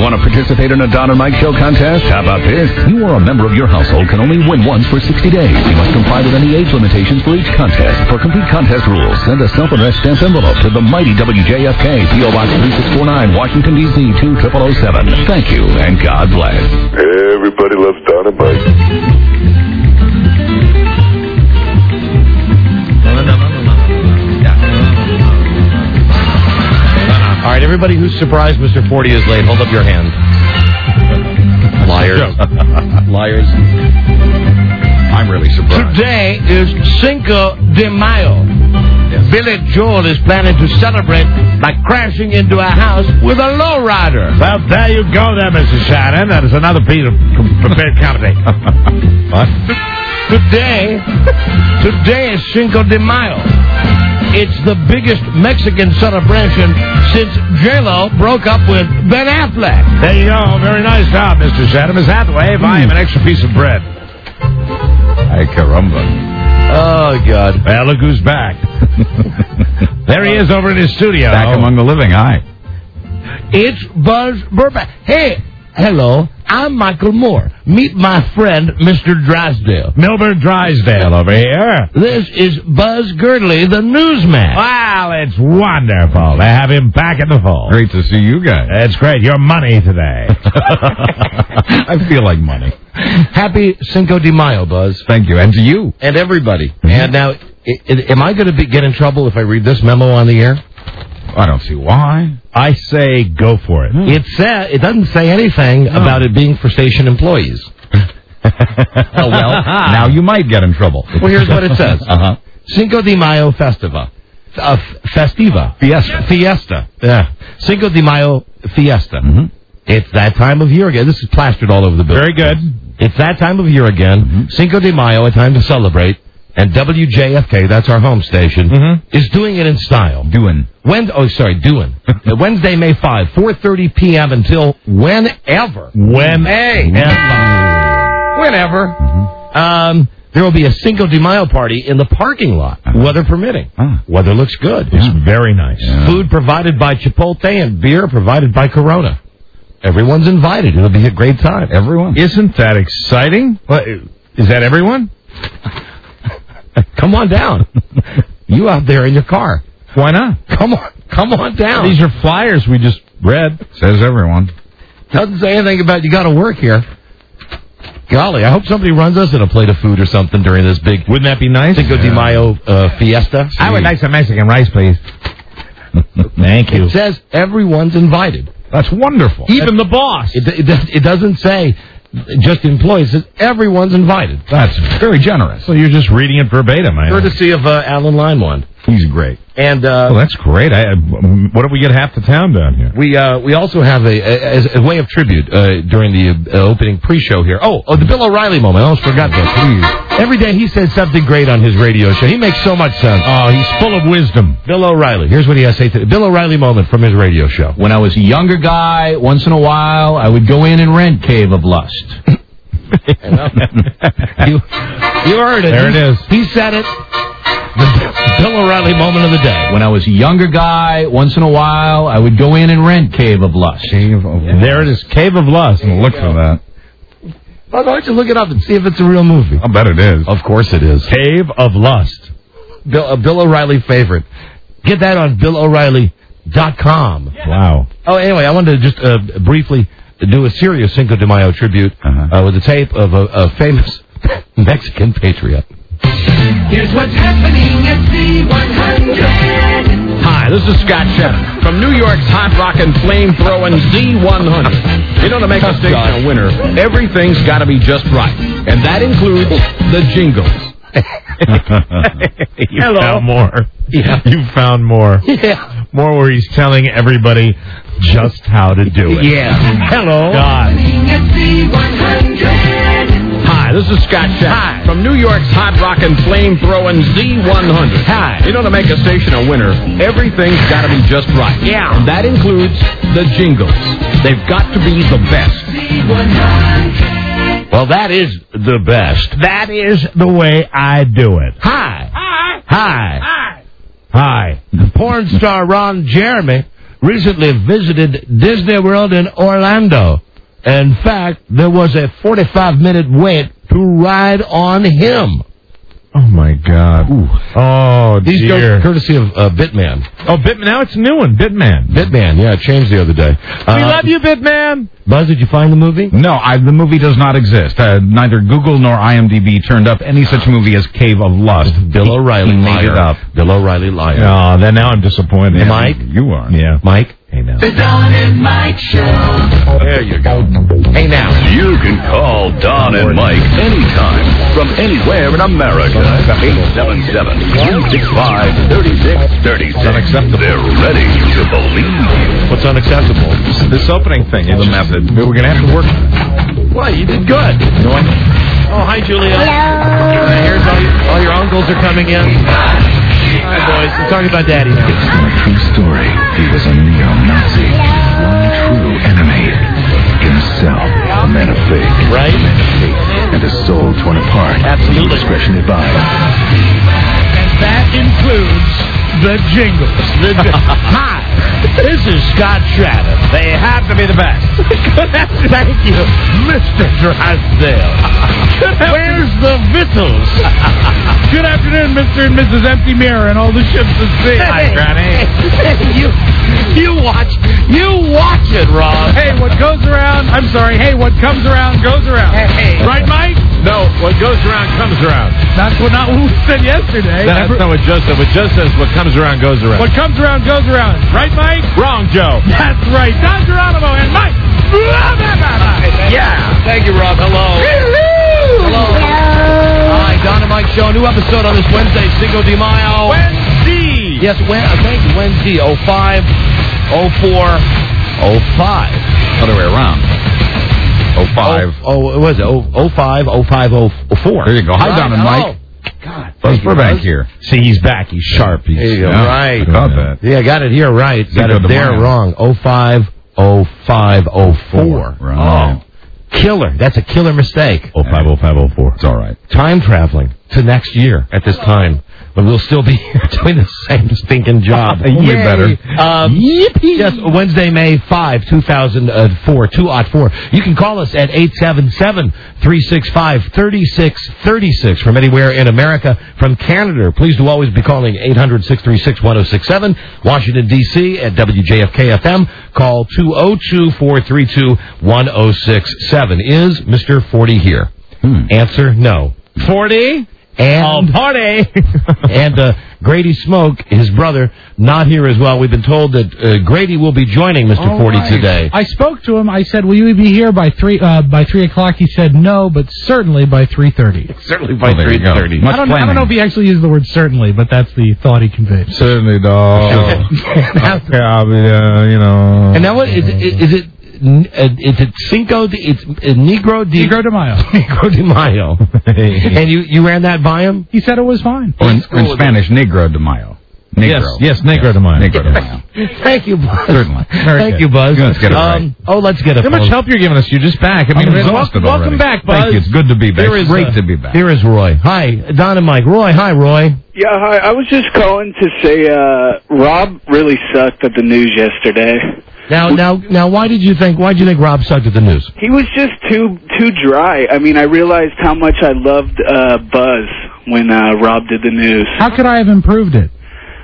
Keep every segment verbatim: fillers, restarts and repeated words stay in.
Want to participate in a Don and Mike Show contest? How about this? You or a member of your household can only win once for sixty days. You must comply with any age limitations for each contest. For complete contest rules, send a self-addressed stamped envelope to the mighty W J F K, P O Box three six four nine, Washington, D C two zero zero zero seven. Thank you, and God bless. Everybody loves Don and Mike. All right, everybody who's surprised Mister forty is late, hold up your hand. Liars. Liars. I'm really surprised. Today is Cinco de Mayo. Yes. Billy Joel is planning to celebrate by crashing into a house with a lowrider. Well, there you go there, Missus Shannon. That is another piece of prepared comedy. What? Today, today is Cinco de Mayo. It's the biggest Mexican celebration since J-Lo broke up with Ben Affleck. There you go. Very nice job, Mister Shannon. Miss Hathaway, if I have an extra piece of bread. Ay, caramba. Oh, God. Well, look who's back. There he is over in his studio. Back among the living. Hi. It's Buzz Burbank. Hey, hello. I'm Michael Moore. Meet my friend, Mister Drysdale. Milbert Drysdale over here. This is Buzz Girdley, the newsman. Wow, it's wonderful to have him back in the fold. Great to see you guys. It's great. Your money today. I feel like money. Happy Cinco de Mayo, Buzz. Thank you. And to you. And everybody. Mm-hmm. And now, I, I, am I going to get in trouble if I read this memo on the air? I don't see why. I say go for it. It sa- It doesn't say anything no. about it being for station employees. Oh, well, now you might get in trouble. Well, here's what it says. Uh-huh. Cinco de Mayo Festiva. Uh, festiva. Fiesta. Fiesta. Yeah. Cinco de Mayo Fiesta. Mm-hmm. It's that time of year again. This is plastered all over the building. Very good. It's that time of year again. Mm-hmm. Cinco de Mayo, a time to celebrate. And W J F K, that's our home station, mm-hmm. is doing it in style. Doing. When, oh, sorry, doing. Wednesday, May fifth, four thirty p.m. until whenever. When? Hey. Whenever. Mm-hmm. Um, there will be a Cinco de Mayo party in the parking lot, uh-huh. weather permitting. Uh-huh. Weather looks good. It's yeah. very nice. Yeah. Food provided by Chipotle and beer provided by Corona. Everyone's invited. It'll be a great time. Everyone. Isn't that exciting? What, is that everyone? Come on down. You out there in your car. Why not? Come on. Come on down. These are flyers we just read. Says everyone. Doesn't say anything about you got to work here. Golly, I hope somebody runs us in a plate of food or something during this big... Wouldn't that be nice? Cinco de Mayo uh, fiesta. I would like some Mexican rice, please. Thank you. It says everyone's invited. That's wonderful. Even That's, the boss. It, it, it doesn't say... just employees. It says everyone's invited. That's very generous. So you're just reading it verbatim, I Courtesy of uh, Alan Limewand. He's great. And uh, well, that's great. I, what if we get half the town down here? We uh, we also have a, a, as a way of tribute uh, during the uh, opening pre-show here. Oh, oh, the Bill O'Reilly moment. I almost forgot that. Please. Every day he says something great on his radio show. He makes so much sense. Oh, he's full of wisdom. Bill O'Reilly. Here's what he has to say today. Bill O'Reilly moment from his radio show. When I was a younger guy, once in a while, I would go in and rent Cave of Lust. you, you heard it. There he, it is. He said it. The Bill O'Reilly moment of the day. When I was a younger guy, once in a while, I would go in and rent Cave of Lust. Cave of Lust. There it is, Cave of Lust. I'm going to look for that. Well, why don't you look it up and see if it's a real movie? I bet it is. Of course it is. Cave of Lust. Bill, a Bill O'Reilly favorite. Get that on Bill O'Reilly dot com. Yeah. Wow. Oh, anyway, I wanted to just uh, briefly do a serious Cinco de Mayo tribute uh-huh. uh, with a tape of a, a famous Mexican patriot. Here's what's happening at C one hundred. Hi, this is Scott Shannon from New York's hot rockin' flame-throwing Z one hundred. You know, to make a station a winner, everything's got to be just right. And that includes the jingles. you Hello. found more. Yeah. You found more. Yeah. More where he's telling everybody just how to do it. Yeah. Hello. God. Hi, this is Scott Shannon Hi. from New York's hot rockin' flame-throwing Z one hundred. Hi. You know, to make a station a winner, everything's got to be just right. Yeah. And that includes the jingles. They've got to be the best. Z one hundred. Well, that is the best. That is the way I do it. Hi. Hi. Hi. Hi. Hi. Porn star Ron Jeremy recently visited Disney World in Orlando. In fact, there was a forty-five minute wait to ride on him. Oh, my God. Ooh. Oh, These dear. go courtesy of uh, Bitman. Oh, Bitman. Now it's a new one, Bitman. Bitman, yeah, it changed the other day. Uh, We love you, Bitman. Buzz, did you find the movie? No, I, the movie does not exist. Uh, neither Google nor IMDb turned up any such movie as Cave of Lust. Bill O'Reilly He made liar. it up. Bill O'Reilly liar. Oh, then now I'm disappointed. Hey, Mike? You are. Yeah. Mike? Hey, now. The Don and Mike Show. There you go. Hey, now. You can call Don and Mike anytime from anywhere in America. eight seven seven, two six five, three six three six. Unacceptable. They're ready to believe you. What's unacceptable? This opening thing is a method. We're going to have to work. Well, you did good. You know what? Oh, hi, Julia. Hello. Uh, here's all, you, all your uncles are coming in. Hi, boys. We're talking about Daddy now. True story. He was a neo-Nazi. One true enemy. Himself. A man of faith. Right? A man of hate. And a soul torn apart. Absolutely. Discretion advised. And that includes the jingles. The j- Hi, this is Scott Travis. They have to be the best. Thank you, Mister Drysdale. Where's the Vittles? Good afternoon, Mister and Missus Empty Mirror and all the ships at sea. Hi, Granny. you, you watch, you watch it, Rob. Hey, what goes around, I'm sorry, hey, what comes around goes around. Hey. Right, Mike? No, what goes around comes around. That's what, not what we said yesterday. That's not what Joe said. What Joe says, what comes around goes around. What comes around goes around. Right, Mike? Wrong, Joe. That's right. Don Geronimo and Mike. Yeah. Thank you, Rob. Hello. Hello. Hi, Don and Mike Show. New episode on this Wednesday, Cinco de Mayo. Wednesday. Yes, when, uh, thank you. Wednesday, oh five, oh four, oh five. Other way around. Oh five. Oh, oh, what was it? Oh, oh five, oh five, oh four. There you go. Hi, Right. Don and Mike. God. Buzz thank you, Burbank Buzz. here. See, he's back. He's sharp. He's, There you go. Yeah, Right. I got that. Yeah, got it here right. Got Cinco it de there Mayo. wrong. oh five, oh five, oh four. Right. Oh, killer. That's a killer mistake. oh five oh five oh four. It's all right. Time traveling to next year at this time. But we'll still be here doing the same stinking job. Way better. Um, yes, Wednesday, May fifth, two thousand four, two oh four. You can call us at eight seven seven, three six five, three six three six from anywhere in America. From Canada, please do always be calling eight hundred, six three six, one oh six seven. Washington, D C at W J F K F M. Call two oh two, four three two, one oh six seven. Is Mister forty here? Hmm. Answer, no. forty? And, party. and uh, Grady Smoke, his brother, not here as well. We've been told that uh, Grady will be joining Mister All forty right. today. I spoke to him. I said, "Will you be here by three uh, by three o'clock?" He said, "No, but certainly by three thirty." Certainly by three thirty. I don't, I don't know if he actually used the word "certainly," but that's the thought he conveyed. Certainly, dog. Now- Okay, I'll be, uh, you know. and now what is it? Is it? n- uh, Is it Cinco? De, it's uh, Negro de Negro de Mayo. Negro de Mayo. And you you ran that by him? He said it was fine. Or in, in Spanish, Negro de Mayo. Negro. Yes, yes, Negro de Mayo. Negro de Mayo. Thank you, Buzz. Certainly. Very Thank good. you, Buzz. Let's get it right. Um, oh, let's get it. How much help you're giving us? You're just back. I mean, I'm welcome, exhausted welcome already. back, Buzz. Thank you. It's good to be back. Here It's is, great uh, to be back. Here is Roy. Hi, Don and Mike. Roy, hi, Roy. Yeah, hi. I was just calling to say uh, Rob really sucked at the news yesterday. Now, now, now, why did you think? Why did you think Rob sucked at the news? He was just too too dry. I mean, I realized how much I loved uh, Buzz when uh, Rob did the news. How could I have improved it?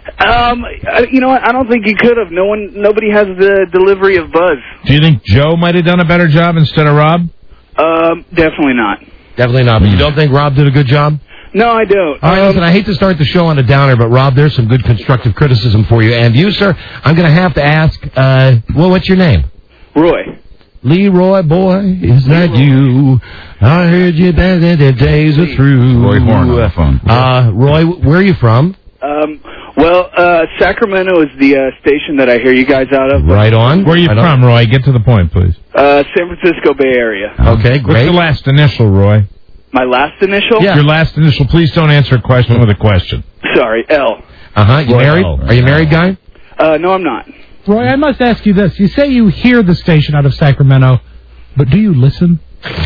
Um, I- you know what? I don't think you could have. No one, nobody has the delivery of Buzz. Do you think Joe might have done a better job instead of Rob? Um, definitely not. Definitely not. But you don't think Rob did a good job? No, I don't. All right, Um, listen, I hate to start the show on a downer, but Rob, there's some good constructive criticism for you. And you, sir, I'm going to have to ask, uh, well, what's your name? Roy. Leroy, boy, is that you? I heard you back that the days are through. Roy Horn on the phone. Uh, Roy, where are you from? Um, well, uh, Sacramento is the uh, station that I hear you guys out of. Right on. Where are you Right from, on. Roy? Get to the point, please. Uh, San Francisco Bay Area. Okay, What's great. the last initial, Roy? My last initial? Yeah. Your last initial. Please don't answer a question with a question. Sorry, L. Uh-huh, you Roy married? L. Are you married, guy? Uh, no, I'm not. Roy, I must ask you this. You say you hear the station out of Sacramento, but do you listen?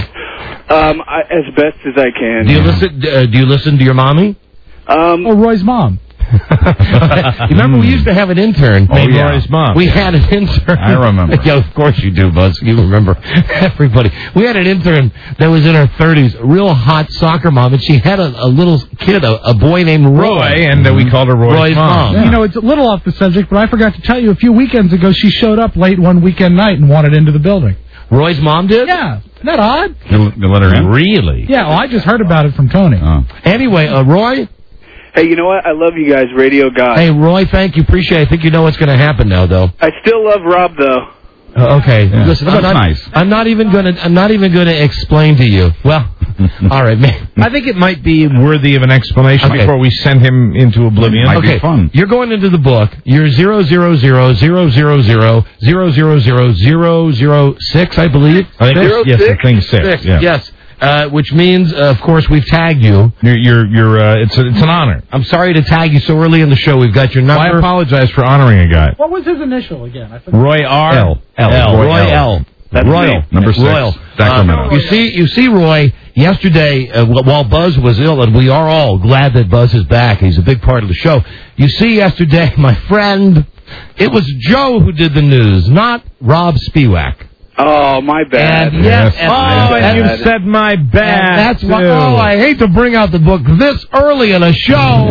Um, I, as best as I can. Do you listen, uh, do you listen to your mommy? Um, Or Roy's mom? You remember we used to have an intern Oh, named yeah. Roy's mom. We had an intern. I remember. Yeah, of course you do, Buzz. You remember everybody. We had an intern that was in her thirties, a real hot soccer mom, and she had a, a little kid, a, a boy named Roy. Roy, and uh, we called her Roy's, Roy's mom. Yeah. You know, it's a little off the subject, but I forgot to tell you, a few weekends ago, she showed up late one weekend night and wanted into the building. Roy's mom did? Yeah. Isn't that odd? You, you let her in? Really? Yeah, well, I just heard about it from Tony. Oh. Anyway, uh, Roy? Hey, you know what? I love you guys, radio guys. Hey, Roy, thank you. Appreciate it. I think you know what's going to happen now, though. I still love Rob, though. Uh, okay, Yeah. listen. That's I'm not, nice. I'm not even going to. I'm not even going to explain to you. Well, all right, man. I think it might be worthy of an explanation Okay. before we send him into oblivion. Might be Okay, fun. you're going into the book. You're zero zero zero zero zero zero zero zero zero zero zero six, I believe. I think Zero yes, six? I think six. Six, Yeah. yes. Uh, which means, uh, of course, we've tagged you. You're, you're, you're uh, it's, a, it's an honor. I'm sorry to tag you so early in the show. We've got your Well, I number. apologize for honoring a guy. What was his initial again? I forgot. Roy R. L. L. L. Roy L. That's Royal. me. Number six, Royal. Sacramento. Uh, you see, you see, Roy. Yesterday, uh, wh- while Buzz was ill, and we are all glad that Buzz is back. He's a big part of the show. You see, yesterday, my friend, it was Joe who did the news, not Rob Spiewak. Oh, my bad. And yes, Yes. and, Oh, and, and you bad. said my bad. and that's why. too. Oh, I hate to bring out the book this early in a show.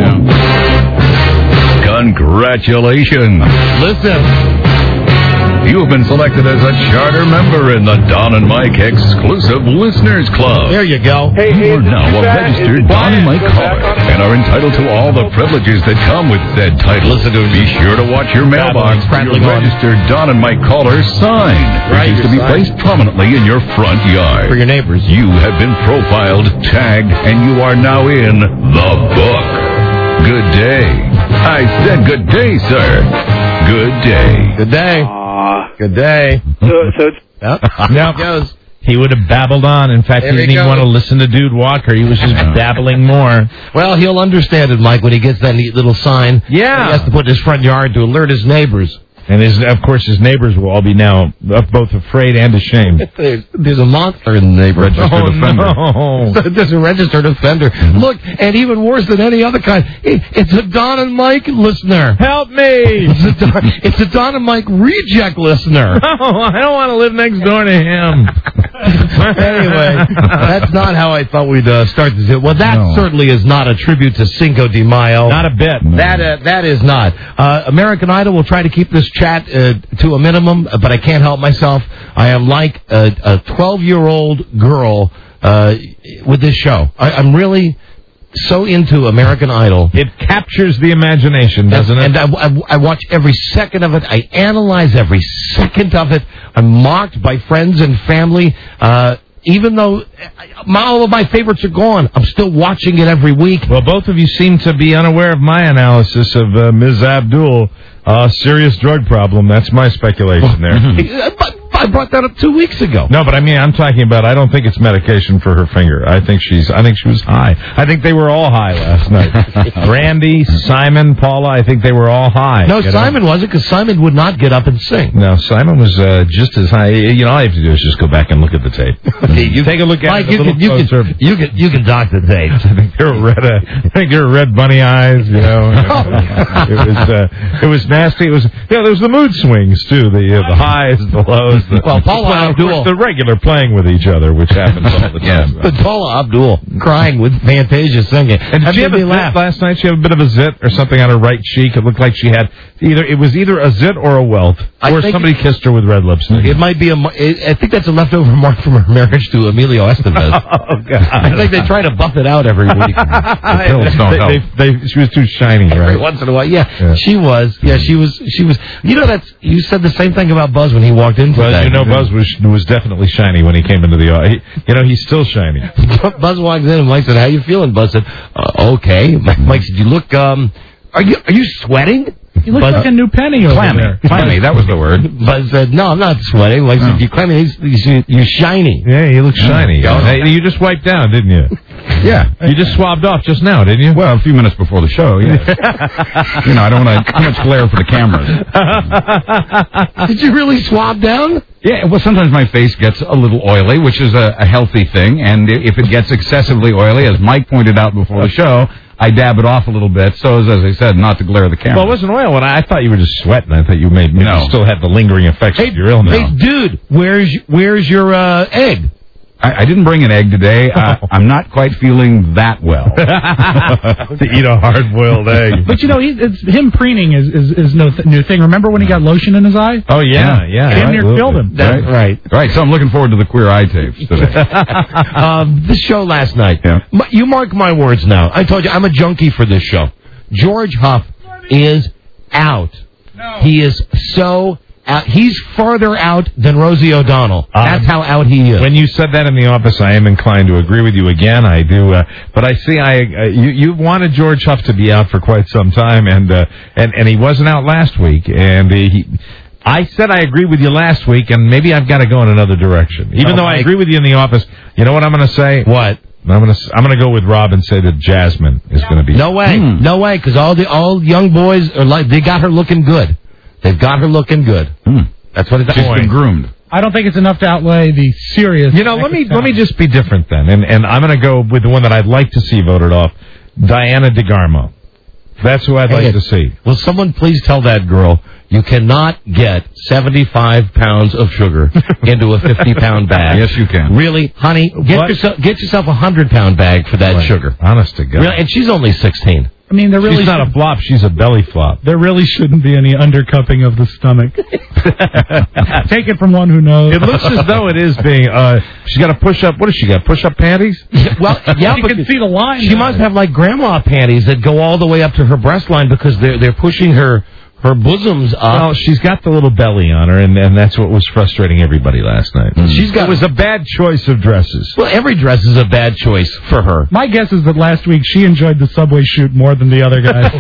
Congratulations. Listen. You have been selected as a charter member in the Don and Mike Exclusive Listeners Club. There you go. Hey, hey, You are is now it a back? registered Is it Don and back? Mike Is it back caller on it? and are entitled to all the privileges that come with said title. Listen to him. Be sure to watch your mailbox for your prattling on. registered Don and Mike caller sign, Right, which is to be your sign. placed prominently in your front yard. For your neighbors. You have been profiled, tagged, and you are now in the book. Good day. I said good day, sir. Good day. Good day. Aw. Good day. So, so it's Yep. Yep. goes. He would have babbled on. In fact, There he he didn't even goes. want to listen to Dude Walker. He was just babbling more. Well, he'll understand it, Mike, when he gets that neat little sign. Yeah. He has to put in his front yard to alert his neighbors. And his, of course, his neighbors will all be now both afraid and ashamed. There's, there's a monster in the neighborhood. Oh, no. There's a registered offender. Look, and even worse than any other kind, it, it's a Don and Mike listener. Help me! It's a, Don, it's a Don and Mike reject listener. Oh, I don't want to live next door to him. Anyway, that's not how I thought we'd uh, start this. Well, that No. certainly is not a tribute to Cinco de Mayo. Not a bit. That uh, that is not. Uh, American Idol will try to keep this chat uh, to a minimum, but I can't help myself. I am like a twelve-year-old girl uh, with this show. I, I'm really so into American Idol. It captures the imagination, doesn't it? And I, I, I watch every second of it. I analyze every second of it. I'm mocked by friends and family. Uh, even though my, all of my favorites are gone, I'm still watching it every week. Well, both of you seem to be unaware of my analysis of uh, Miz Abdul. Uh, serious drug problem. That's my speculation there. But I brought that up two weeks ago. No, but I mean, I'm talking about, I don't think it's medication for her finger. I think she's, I think she was high. I think they were all high last night. Randy, Simon, Paula, I think they were all high. No, you know? Simon wasn't, because Simon would not get up and sing. No, Simon was uh, just as high. You know, all you have to do is just go back and look at the tape. you, Take a look at Mike, it a you little can, you, closer. can, you, can, you can dock the tape. I think they were red. Uh, I think they were red bunny eyes. You know, it was uh, it was nasty. It was yeah. There was the mood swings too. The uh, the highs, the lows. The, Well, Paula well, of course, Abdul- the regular playing with each other, which happens all the time. But Paula Abdul crying with Fantasia singing. And That did she made have a me zit laugh. last night? She had a bit of a zit or something on her right cheek. It looked like she had either it was either a zit or a welt, I or think- somebody kissed her with red lipstick. It might be a. mo- it- I think that's a leftover mark from her marriage to Emilio Estevez. Oh God! I think they try to buff it out every week. The pills don't they, help. they, they, she was too shiny, Every right? once in a while, yeah, Yeah. she was. Yeah, she was. She was. You know, that's. You said the same thing about Buzz when he walked in Well, today. you know, Buzz was was definitely shiny when he came into the audience. You know, he's still shiny. Buzz walks in and Mike said, "How you feeling?" Buzz said, uh, "Okay." Mike said, "You look. Um, are you are you sweating?" You look Buzz, like a new penny over Clammy. there. Clammy, that was the word. Buzz said, "No, I'm not sweating." Mike said, "You clammy. You're, you're shiny." Yeah, you look shiny. Yeah. Hey, you just wiped down, didn't you? Yeah. You just swabbed off just now, didn't you? Well, a few minutes before the show, yeah. You know, I don't want to too much glare for the cameras. Did you really swab down? Yeah, well, sometimes my face gets a little oily, which is a, a healthy thing, and i- if it gets excessively oily, as Mike pointed out before the show, I dab it off a little bit, so as, as I said, not to glare at the camera. Well, it wasn't oil. When I, I thought you were just sweating. I thought you may, maybe No. still had the lingering effects Hey, of your illness. hey, dude, where's where's your uh, egg? I, I didn't bring an egg today. Uh, I'm not quite feeling that well. To eat a hard-boiled egg. But you know, he, it's, him preening is is, is no th- new thing. Remember when he got lotion in his eye? Oh, yeah, yeah. Damn near absolutely. killed him. That's right. Right, so I'm looking forward to the Queer Eye tapes today. um, this show last night. Yeah. M- You mark my words now. I told you I'm a junkie for this show. George Huff is out. No. He is so out. He's farther out than Rosie O'Donnell. Um, That's how out he is. When you said that in the office, I am inclined to agree with you again. I do, uh, but I see. I uh, you you wanted George Huff to be out for quite some time, and uh, and and he wasn't out last week. And he, I said I agree with you last week, and maybe I've got to go in another direction. Even Oh, though I Mike. agree with you in the office, you know what I'm going to say? What? I'm going to I'm going to go with Rob and say that Jasmine is going to be. No way. Hmm. No way. Because all the all young boys are like they got her looking good. They've got her looking good. Hmm. That's what it's She's been groomed. I don't think it's enough to outlay the serious. You know, let me let me just be different then, and and I'm going to go with the one that I'd like to see voted off, Diana DeGarmo. That's who I'd Hey, like to see. Will someone please tell that girl you cannot get seventy-five pounds of sugar into a fifty-pound bag? Yes, you can. Really, honey? Get What? yourself get yourself a hundred-pound bag for that Right. sugar. Honest to God. Really? And she's only sixteen. I mean, there really She's not should- a flop. She's a belly flop. there really shouldn't be any undercupping of the stomach. Take it from one who knows. It looks as though it is being. Uh, she's got to push up. What does she got? Push up panties? Well, yeah, You but can see the line. she must have like grandma panties that go all the way up to her breast line because they're they're pushing her her bosoms up. Well, she's got the little belly on her, and, and that's what was frustrating everybody last night. She's got- It was a bad choice of dresses. Well, every dress is a bad choice for her. My guess is that last week she enjoyed the subway shoot more than the other guys.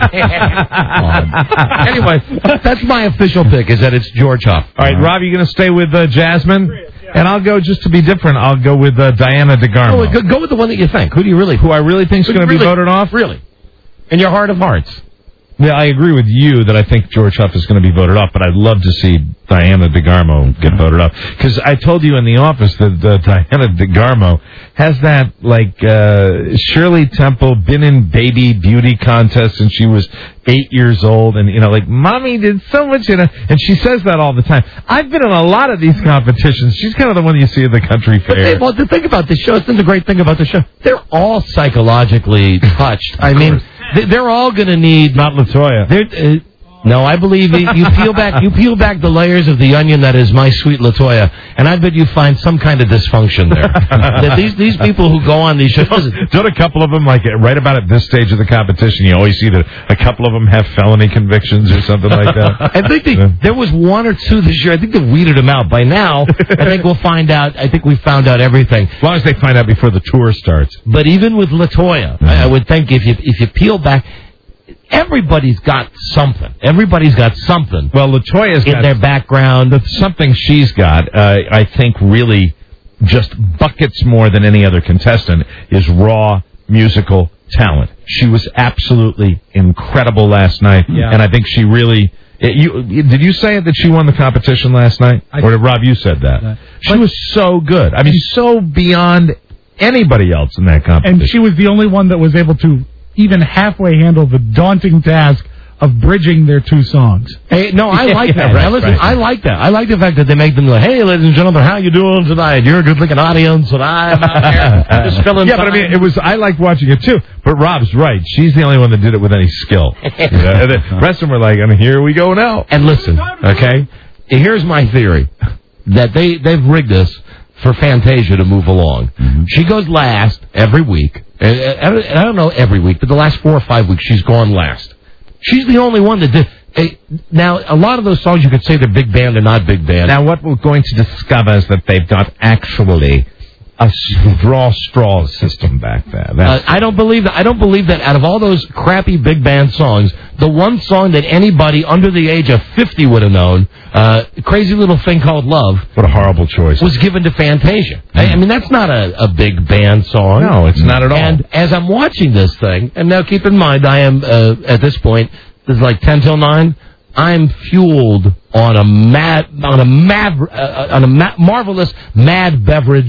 Anyway, that's my official pick, is that it's George Huff. All right, Rob, you going to stay with uh, Jasmine? And I'll go, just to be different, I'll go with uh, Diana DeGarmo. Oh, go, go with the one that you think. Who do you really... Who I really think is going to be Really? voted off? Really? In your heart of hearts. Yeah, I agree with you that I think George Huff is going to be voted off, but I'd love to see Diana DeGarmo get voted off. Because I told you in the office that uh, Diana DeGarmo has that, like, uh, Shirley Temple been in baby beauty contests and she was eight years old and, you know, like, Mommy did so much, you know, and she says that all the time. I've been in a lot of these competitions. She's kind of the one you see at the country But fair. they, well, the thing about this show, it's the great thing about the show, they're all psychologically touched. I mean, they- they're all going to need... Not Latoya. They're, uh, no, I believe it. You peel back, you peel back the layers of the onion that is my sweet Latoya, and I bet you find some kind of dysfunction there. That these these people who go on these shows, Don't a couple of them, like, right about at this stage of the competition, you always see that a couple of them have felony convictions or something like that? I think they, there was one or two this year. I think they weeded them out. By now, I think we'll find out. I think we found out everything. As long as they find out before the tour starts. But even with Latoya, I, I would think if you if you peel back, everybody's got something. Everybody's got something. Well, Latoya's in got their background. something she's got, uh, I think really just buckets more than any other contestant, is raw musical talent. She was absolutely incredible last night, Yeah. and I think she really... It, you, did you say it that she won the competition last night? I- or did Rob, you said that? That. She was so good. I mean, so beyond anybody else in that competition. And she was the only one that was able to even halfway handle the daunting task of bridging their two songs. Hey, no, I like Yeah, that. right, Now, listen, right. I like that. I like the fact that they make them like, hey, ladies and gentlemen, how you doing tonight? You're a good-looking audience, and I'm out here just filling Yeah, but I time." mean, it was. I liked watching it too. But Rob's right. She's the only one that did it with any skill. You know, and the rest of them were like, "And here we go now." And listen, okay, here's my theory, that they, they've rigged this for Fantasia to move along. Mm-hmm. She goes last every week. And I don't- and I don't know every week, but the last four or five weeks, she's gone last. She's the only one that did. Hey, now, a lot of those songs, you could say they're big band, they're not big band. Now, what we're going to discover is that they've got actually a s- draw straw system back there. Uh, That's, I don't believe that. I don't believe that out of all those crappy big band songs, the one song that anybody under the age of fifty would have known, uh, "Crazy Little Thing Called Love," what a horrible choice. was given to Fantasia. I, I mean, that's not a, a big band song. No, it's not at all. And as I'm watching this thing, and now keep in mind, I am uh, at this point. This is like ten till nine. I'm fueled on a mad, on a mad, uh, on a ma- marvelous mad beverage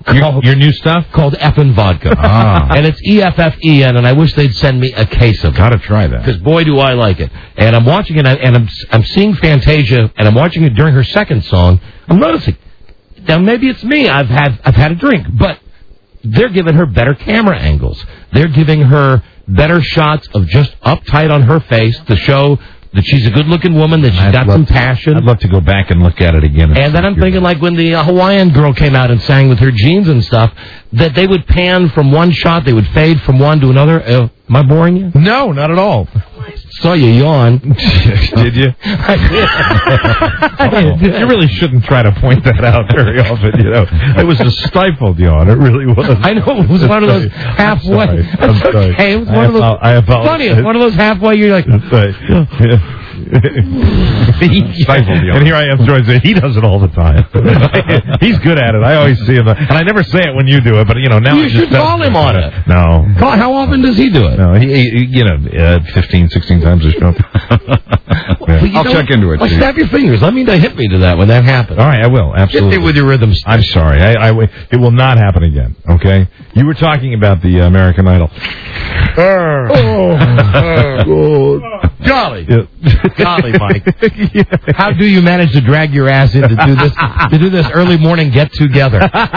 Your, your new stuff? Called Effin' Vodka. Ah. And it's E F F E N, and I wish they'd send me a case of it. Gotta try that. Because, boy, do I like it. And I'm watching it, and I'm, I'm seeing Fantasia, and I'm watching it during her second song. I'm noticing. Now, maybe it's me. I've had, I've had a drink. But they're giving her better camera angles. They're giving her better shots of just uptight on her face to show that she's a good-looking woman, that she's I'd got love some to- passion. I'd love to go back and look at it again. And, and then I'm thinking, like, when the uh, Hawaiian girl came out and sang with her jeans and stuff, that they would pan from one shot, they would fade from one to another. Uh, am I boring you? No, not at all. Saw you yawn. Did you? I did. Oh, you really shouldn't try to point that out very often, you know. It was a stifled yawn. It really was. I know. It was one of those halfway. I'm sorry. I'm sorry. Okay, it was I one of those. apo- I apologize. Funny, it's one of those halfway. You're like, That's right. Yeah. Stifled yawn. And here I am trying to say he does it all the time. He's good at it. I always see him, and I never say it when you do it. But you know now you I should just call him on it. No. God, how often does he do it? No, he, he you know, uh, fifteen, sixteen times a show. Well, you I'll know, check into it. Well, Steve. snap your fingers. Let me know, hit me to that when that happens. All right, I will. Absolutely. Hit me with your rhythm. I'm sorry. I, I, it will not happen again. Okay. You were talking about the uh, American Idol. oh, golly, golly, Mike. Yeah. How do you manage to drag your ass in to do this? To do this early morning get together?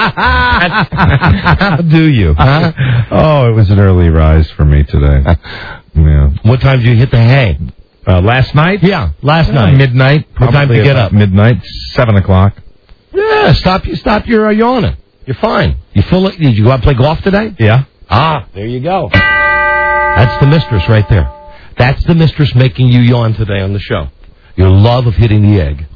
How do you? Huh? Oh, it was an early rise for me today. Yeah. What time did you hit the hay? Uh, last night? Yeah, last Uh, night. midnight. What time Probably to get about up? Midnight. Seven o'clock. Yeah, stop you. Stop your uh, yawning. You're fine. You full? Of, did you go out and play golf today? Yeah. Ah, there you go. That's the mistress right there. That's the mistress making you yawn today on the show. Your love of hitting the egg.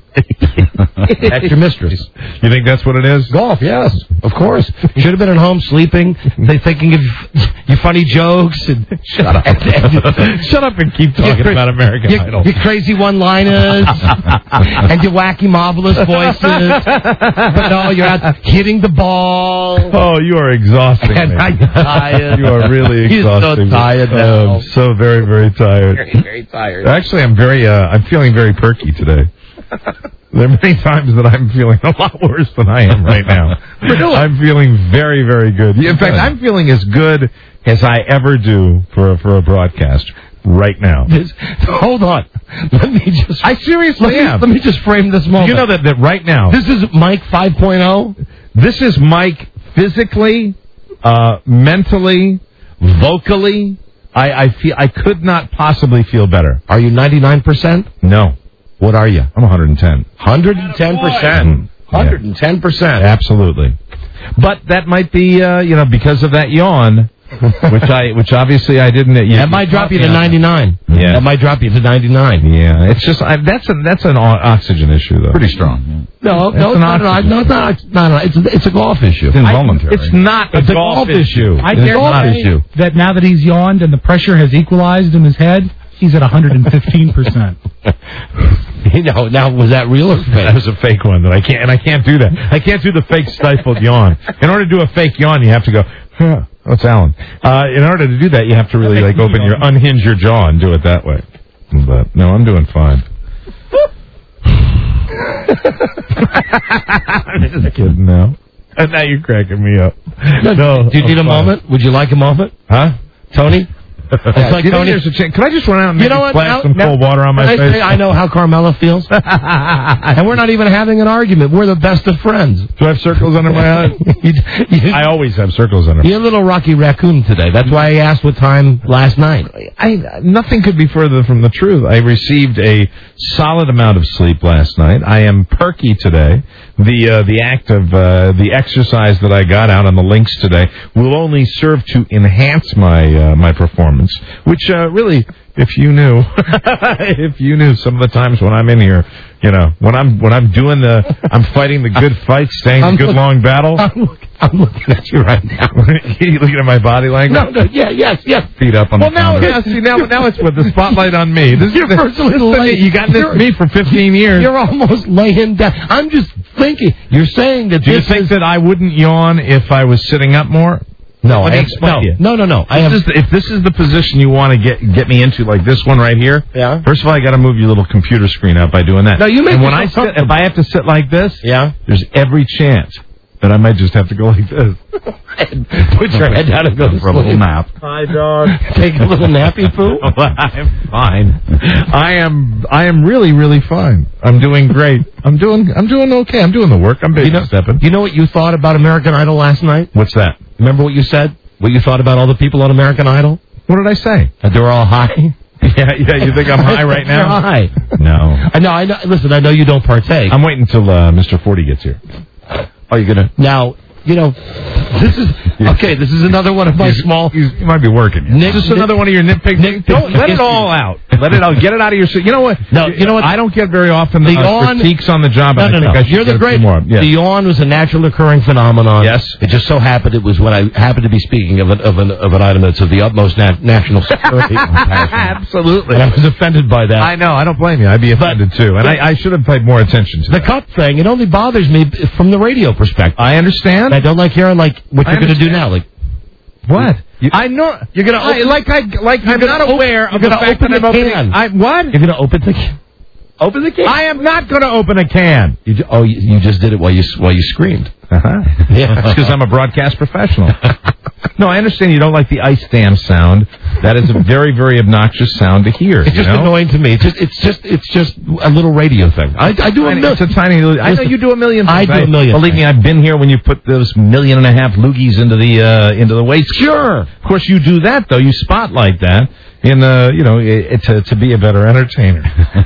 That's your mistress. You think that's what it is? Golf, yes, of course. You should have been at home sleeping, they thinking of your funny jokes. And Shut up. Shut up and keep talking your, about American your, Idol. Your crazy one-liners and your wacky marvelous voices. But no, you're out hitting the ball. Oh, you are exhausting And me. I'm tired. You are really He's so exhausting me. tired now. Oh, I'm so very, very tired. Very, very tired. Actually, I'm very, uh, I'm feeling very perky today. There are many times that I'm feeling a lot worse than I am right now. Really? I'm feeling very, very good. In fact, I'm feeling as good as I ever do for a, for a broadcast right now. This, hold on. Let me just. I seriously let me, am. Let me just frame this moment. You know that, that right now. This is Mike five point oh? This is Mike physically, uh, mentally, vocally. I, I feel I could not possibly feel better. Are you ninety-nine percent? No. What are you? I'm one hundred ten. one hundred ten percent. Mm, yeah. one hundred ten percent. Absolutely. But that might be, uh, you know, because of that yawn, which I, which obviously I didn't. You, That might drop you to ninety-nine. Yeah. That might drop you to ninety-nine. Yeah, it's just I, that's a, that's an o- oxygen issue though. Pretty strong. No, That's no, an no, no, oxygen. no, it's not. No, no, it's a, it's a golf issue. It's involuntary. It's not It's a a golf, golf issue. issue. I It's dare not an say issue. that now that he's yawned and the pressure has equalized in his head, he's at one hundred fifteen percent. You know, now was that real or That fake? was a fake one that I can't, and I can't do that. I can't do the fake stifled yawn. In order to do a fake yawn, you have to go. Huh. Oh, it's Alan. Uh, in order to do that, you have to really like open your, unhinge your jaw and do it that way. But no, I'm doing fine. I'm just kidding now. And now you're cracking me up. No, Do you need I'm a fine. moment? Would you like a moment? Huh? Tony? It's like Do you think Tony. there's a chance? Could I just run out and You maybe know what? splash Now- some now- cold water on my I, face? say I know how Carmela feels. And we're not even having an argument. We're the best of friends. Do I have circles under my eyes? you, you, I always have circles under my eyes. You're a little Rocky Raccoon today. That's why I asked what time last night. I, nothing could be further from the truth. I received a solid amount of sleep last night. I am perky today. The uh, the act of uh, the exercise that I got out on the links today will only serve to enhance my uh, my performance. Which uh, really, if you knew, if you knew some of the times when I'm in here, you know, when I'm when I'm doing the, I'm fighting the good fight, staying I'm the good look- long battle. I'm, look, I'm looking at you right now. You looking at my body language? No, no, yeah, yes, yes. Feet up on Well, the now, counter. now, see, now, now it's with the spotlight on me. This You're is personally this is late. You got this You're- me for fifteen years. You're almost laying down. I'm just thinking. You're saying that Do you this think is... that I wouldn't yawn if I was sitting up more? No, Let I me have, explain no, to you. no, no, no. I This have... is the, if this is the position you want to get get me into, like this one right here. Yeah. First of all, I got to move your little computer screen out by doing that. No, you make And when I yourself sit, if I have to sit like this, Yeah? there's every chance then I might just have to go like this. Put your head down and go for a little nap. Hi, dog. Take a little nappy poo. I'm fine. I am. I am really, really fine. I'm doing great. I'm doing. I'm doing okay. I'm doing the work. I'm baby you know, stepping. You know what you thought about American Idol last night? What's that? Remember what you said? What you thought about all the people on American Idol? What did I say? That they're all high. Yeah, yeah. You think I'm high right now? You're high. No. I know. I know. Listen, I know you don't partake. I'm waiting until uh, Mister forty gets here. Are you gonna now? You know, this is okay. This is another one of my he's, small. He's, you might be working. Nick, Just Nick, another one of your nitpicks. Nick, don't let it all out. Let it out. Get it out of your. You know what? No, you know what? I don't get very often the uh, yawn, critiques on the job. No, and no, I think no. I should You're the get great. more. Yes. The yawn was a natural occurring phenomenon. Yes. It just so happened it was when I happened to be speaking of an of an of an item that's of the utmost na- national security. Absolutely. And I was offended by that. I know. I don't blame you. I'd be offended but, too. And I, I should have paid more attention to the that. cup thing. It only bothers me from the radio perspective. I understand. I don't like hearing like what I you're going to do understand. now. Like what? You, I know. You're going to I, like I like I'm not op- aware of the gonna fact open that the I'm can. opening. I, what? You're going to open the can. Open the can. I am not going to open a can. You ju- oh, you, you just did it while you while you screamed. Uh-huh. Yeah, that's because I'm a broadcast professional. No, I understand you don't like the ice dam sound. That is a very, very obnoxious sound to hear. It's just you know? annoying to me. It's just, it's just, it's just a little radio thing. I, I do a million. It's a tiny. I know you do a million. I things. do a million. Believe me, I've been here when you put those million and a half loogies into the uh, into the waste. Sure. Of course, you do that though. You spotlight that in uh, you know, it, to to be a better entertainer.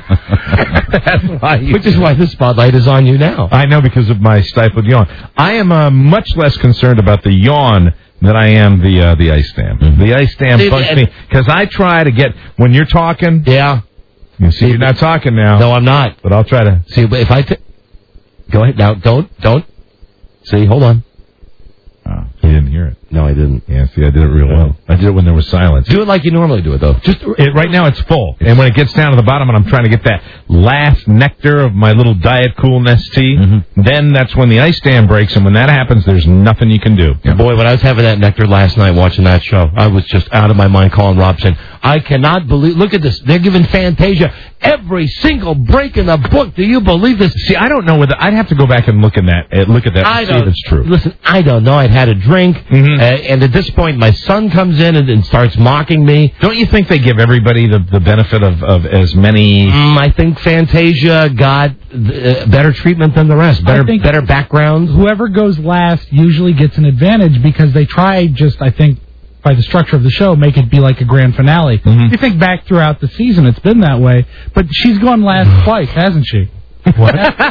That's why. You, Which is why the spotlight is on you now. I know, because of my stifled yawn. I am uh, much less concerned about the yawn than I am the uh, the ice dam. Mm-hmm. The ice dam See, bugs and, me because I try to get when you're talking. Yeah. You see, you're not talking now. No, I'm not. But I'll try to see. But if I t- go ahead now, don't don't see. Hold on. Oh, you didn't hear it. No, I didn't. Yeah, see, I did it real well. I did it when there was silence. Do it like you normally do it, though. Just it, right now, it's full, and when it gets down to the bottom, and I'm trying to get that last nectar of my little Diet Cool Nestea, mm-hmm. then that's when the ice dam breaks, and when that happens, there's nothing you can do. Yeah. Boy, when I was having that nectar last night watching that show, I was just out of my mind calling Rob saying, I cannot believe, look at this, they're giving Fantasia every single break in the book. Do you believe this? See, I don't know whether, I'd have to go back and look in that, uh, look at that I and see don't, if it's true. Listen, I don't know. I'd had a drink, mm-hmm. uh, and at this point, my son comes in and, and starts mocking me. Don't you think they give everybody the, the benefit of, of as many? Mm, I think Fantasia got uh, better treatment than the rest, better better background. Whoever goes last usually gets an advantage because they try just, I think, by the structure of the show, make it be like a grand finale. Mm-hmm. You think back throughout the season, it's been that way, but she's gone last twice, hasn't she? What?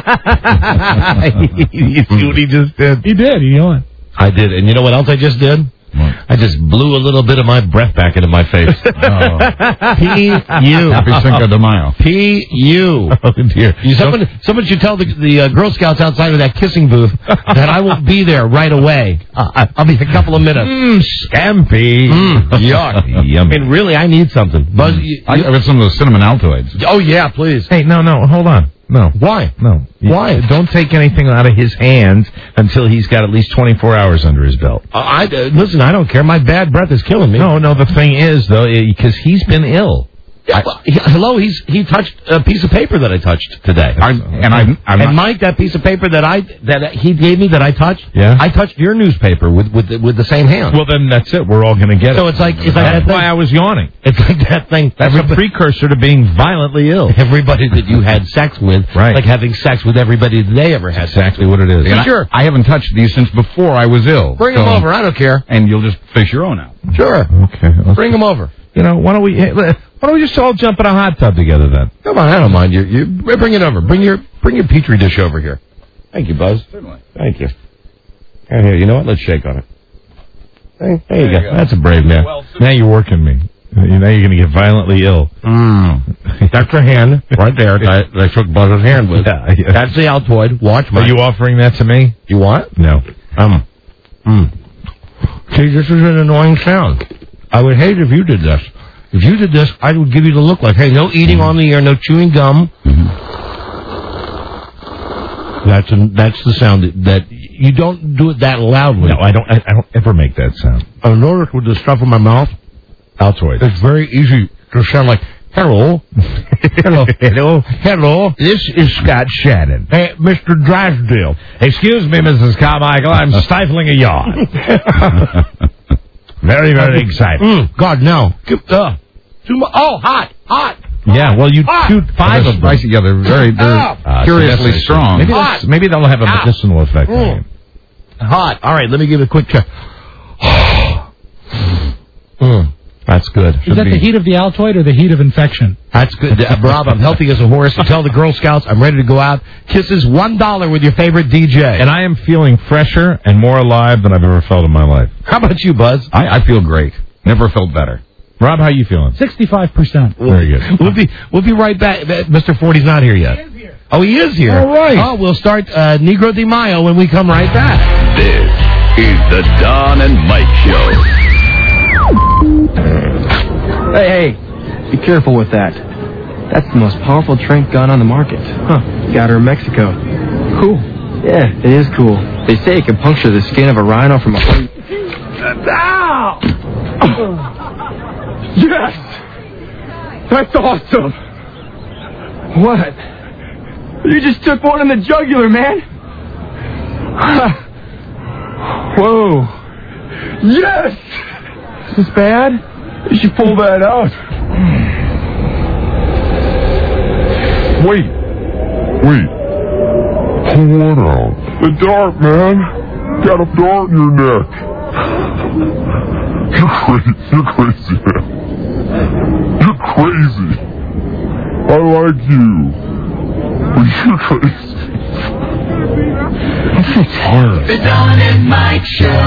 You see what he just did? He did. He won. I did, and you know what else I just did? What? I just blew a little bit of my breath back into my face. Oh. P U Happy Cinco de Mayo. P U Oh, dear. You, someone, someone should tell the, the uh, Girl Scouts outside of that kissing booth that I will be there right away. Uh, I'll be a couple of minutes. Mmm, scampi. Mm, yuck. Yummy. I mean, really, I need something. Buzz, you, I got some of those cinnamon Altoids. Oh, yeah, please. Hey, no, no, hold on. No. Why? No. Why? Don't take anything out of his hands until he's got at least twenty-four hours under his belt. Uh, I, uh, listen, I don't care. My bad breath is killing me. No, no, the thing is, though, because he's been ill. Yeah, well, he, hello, he's he touched a piece of paper that I touched today. I'm, and I'm, I'm and not, Mike, that piece of paper that I that he gave me that I touched, yeah, I touched your newspaper with with the, with the same hand. Well, then that's it. We're all going to get so it. it's like it's like that's that why thing. I was yawning. It's like that thing. That's a precursor to being violently ill. Everybody that you had sex with, right? Like having sex with everybody that they ever had. Exactly what it is. And sure. I, I haven't touched these since before I was ill. Bring so, them over. I don't care. And you'll just fish your own out. Sure. Okay. Bring them over. You know, why don't we? Why don't we just all jump in a hot tub together then? Come on, I don't mind you. You bring it over. Bring your bring your petri dish over here. Thank you, Buzz. Certainly. Thank you. Here, here. You know what? Let's shake on it. Hey, there, you, you go. go. That's a brave man. Well, now you're working me. You know you're going to get violently ill. Mm. That's your hand right there that I, that I shook Buzz's hand with. Yeah, yeah. That's the Altoid. Watch my. Are you offering that to me? You want? No. Um. Mm. See, this is an annoying sound. I would hate if you did this. If you did this, I would give you the look like, hey, no eating on the air, no chewing gum. Mm-hmm. That's a, that's the sound that, that you don't do it that loudly. No, I don't. I, I don't ever make that sound. I noticed with the stuff in my mouth, Altoid. it's very easy to sound like Hello. Hello. Hello. Hello. This is Scott Shannon. Hey, Mister Drysdale. Excuse me, Missus Carmichael. I'm stifling a yawn. Very, very excited. Mm, God, no. Uh, too much. Oh, hot. Hot. Yeah, well, you hot. chewed five of them. Spicy, yeah, they're very, they're Uh, curiously so strong. Maybe, that's, maybe that'll have a medicinal effect on you. Hot. All right, let me give it a quick check. mm, that's good. Is that the heat of the Altoid or the heat of infection? That's good. Uh, Rob, I'm healthy as a horse. Tell the Girl Scouts I'm ready to go out. Kisses one dollar with your favorite D J. And I am feeling fresher and more alive than I've ever felt in my life. How about you, Buzz? I, I feel great. Never felt better. Rob, how you feeling? sixty-five percent. Very good. We'll be we'll be right back. Mister forty's not here yet. He is here. Oh, he is here. All right. Oh, we'll start uh, Negro de Mayo when we come right back. This is the Don and Mike Show. Hey, hey, be careful with that. That's the most powerful trank gun on the market. Huh, got her in Mexico. Cool. Yeah, it is cool. They say it can puncture the skin of a rhino from a... Ow! Yes! That's awesome! What? You just took one in the jugular, man! Whoa! Yes! Is this bad? You should pull that out. Wait. Wait. Pull what out? The dart, man. Got a dart in your neck. You're crazy. You're crazy, man. You're crazy. I like you. But you're crazy. I'm so tired. The Don and Mike Show.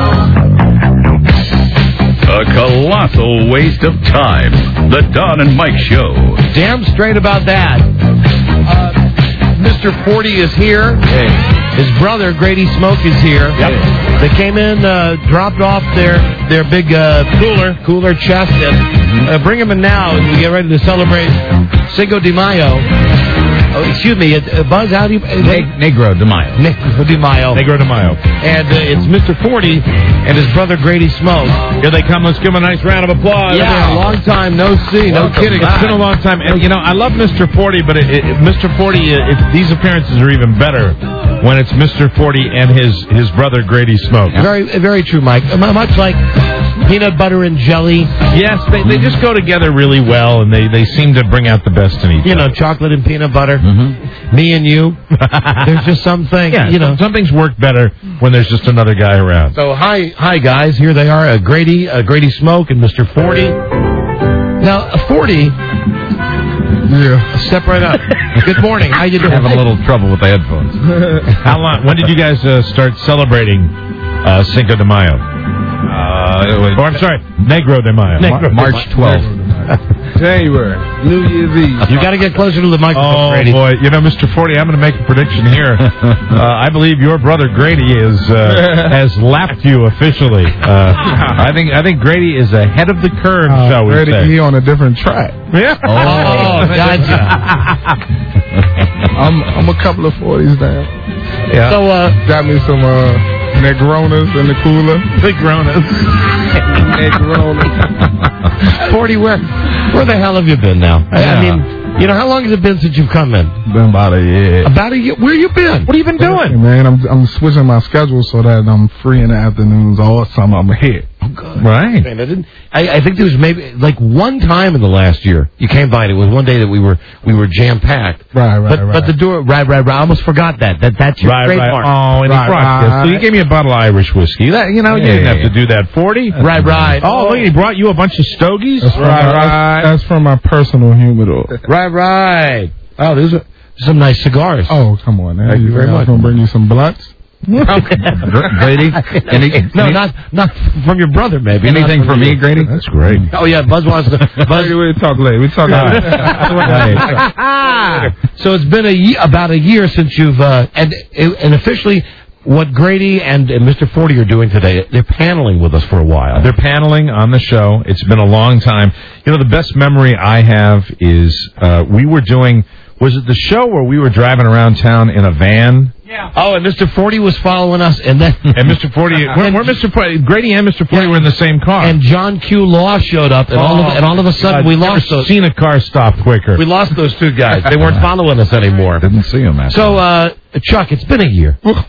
A colossal waste of time. The Don and Mike Show. Damn straight about that. Uh, Mister forty is here. Hey. His brother, Grady Smoke, is here. Yep. They came in, uh, dropped off their, their big uh, cooler, cooler chest, and uh, bring them in now as we get ready to celebrate Cinco de Mayo. Oh, excuse me, uh, Buzz, how do you... Uh, Negro de Mayo. Negro de Mayo. Negro de Mayo. And uh, it's Mister forty and his brother, Grady Smoke. Here they come. Let's give them a nice round of applause. Yeah, a long time no see. No Welcome kidding. back. It's been a long time. And, you know, I love Mister forty, but it, it, Mister forty, it, it, these appearances are even better when it's Mister forty and his, his brother, Grady Smoke. Very, very true, Mike. Much like peanut butter and jelly. Yes, they, they just go together really well, and they, they seem to bring out the best in each You know, other. chocolate and peanut butter. Mm-hmm. Me and you. There's just some things, Yeah, you know. some things work better when there's just another guy around. So, hi, hi guys. Here they are, uh, Grady, uh, Grady Smoke and Mister forty. Now, uh, forty... Yeah. Step right up. Good morning. How you doing? Having a little trouble with the headphones. How long? When did you guys uh, start celebrating uh, Cinco de Mayo? Uh, it was Or I'm sorry, Negro de Mayo. Negro. March twelfth. January. New Year's Eve. You got to get closer to the microphone, Oh, Grady. boy. You know, Mister forty, I'm going to make a prediction here. uh, I believe your brother Grady is uh, has lapped you officially. Uh, I think I think Grady is ahead of the curve, Uh, shall we Grady, say. he on a different track. Yeah. Oh, gotcha. I'm I'm a couple of forties down. Yeah. So, uh, Got me some uh, Negronas in the cooler. Negronas. Negronas. forty, where, where the hell have you been now? I, I Yeah. mean, you know, how long has it been since you've come in? Been about a year. About a year. Where you been? What have you been Hey, doing? man, I'm I'm switching my schedule so that I'm free in the afternoons all summer. I'm here. Oh, good. Right. Man, I, didn't, I, I think there was maybe like one time in the last year you came by and it was one day that we were we were jam packed. Right, right, but, right. But the door, right, right, right. I almost forgot that. That that's your Right, right. trademark. Oh, and Right, he brought this. right. So you gave me a bottle of Irish whiskey. That, you know, you didn't have to do that. forty? Right, right. Oh, look, he brought you a bunch of stogies? That's from, my, that's, that's from my personal humidor. Right, right. Oh, there's a, some nice cigars. Oh, come on, man. Thank you very I'm much. gonna bring you some blunts. Grady, any, no, any, not not from your brother, maybe. anything Not for from me, you. Grady? That's great. Oh yeah, Buzz wants to. Buzz. We'll talk later. We talk later. So it's been a ye- about a year since you've uh, and and officially what Grady and, and Mister forty are doing today. They're paneling with us for a while. They're paneling on the show. It's been a long time. You know, the best memory I have is uh, we were doing, was it the show where we were driving around town in a van Yeah. Oh, and Mister forty was following us, and then and Mister forty, we're, we're Mister forty, Grady and Mister forty yeah. were in the same car. And John Q. Law showed up, and, oh, all, of, and all of a sudden God, we I've lost never those. Seen a car stop quicker. We lost those two guys. They weren't following us anymore. Didn't see them. After so, uh, Chuck, it's been a year. Oh,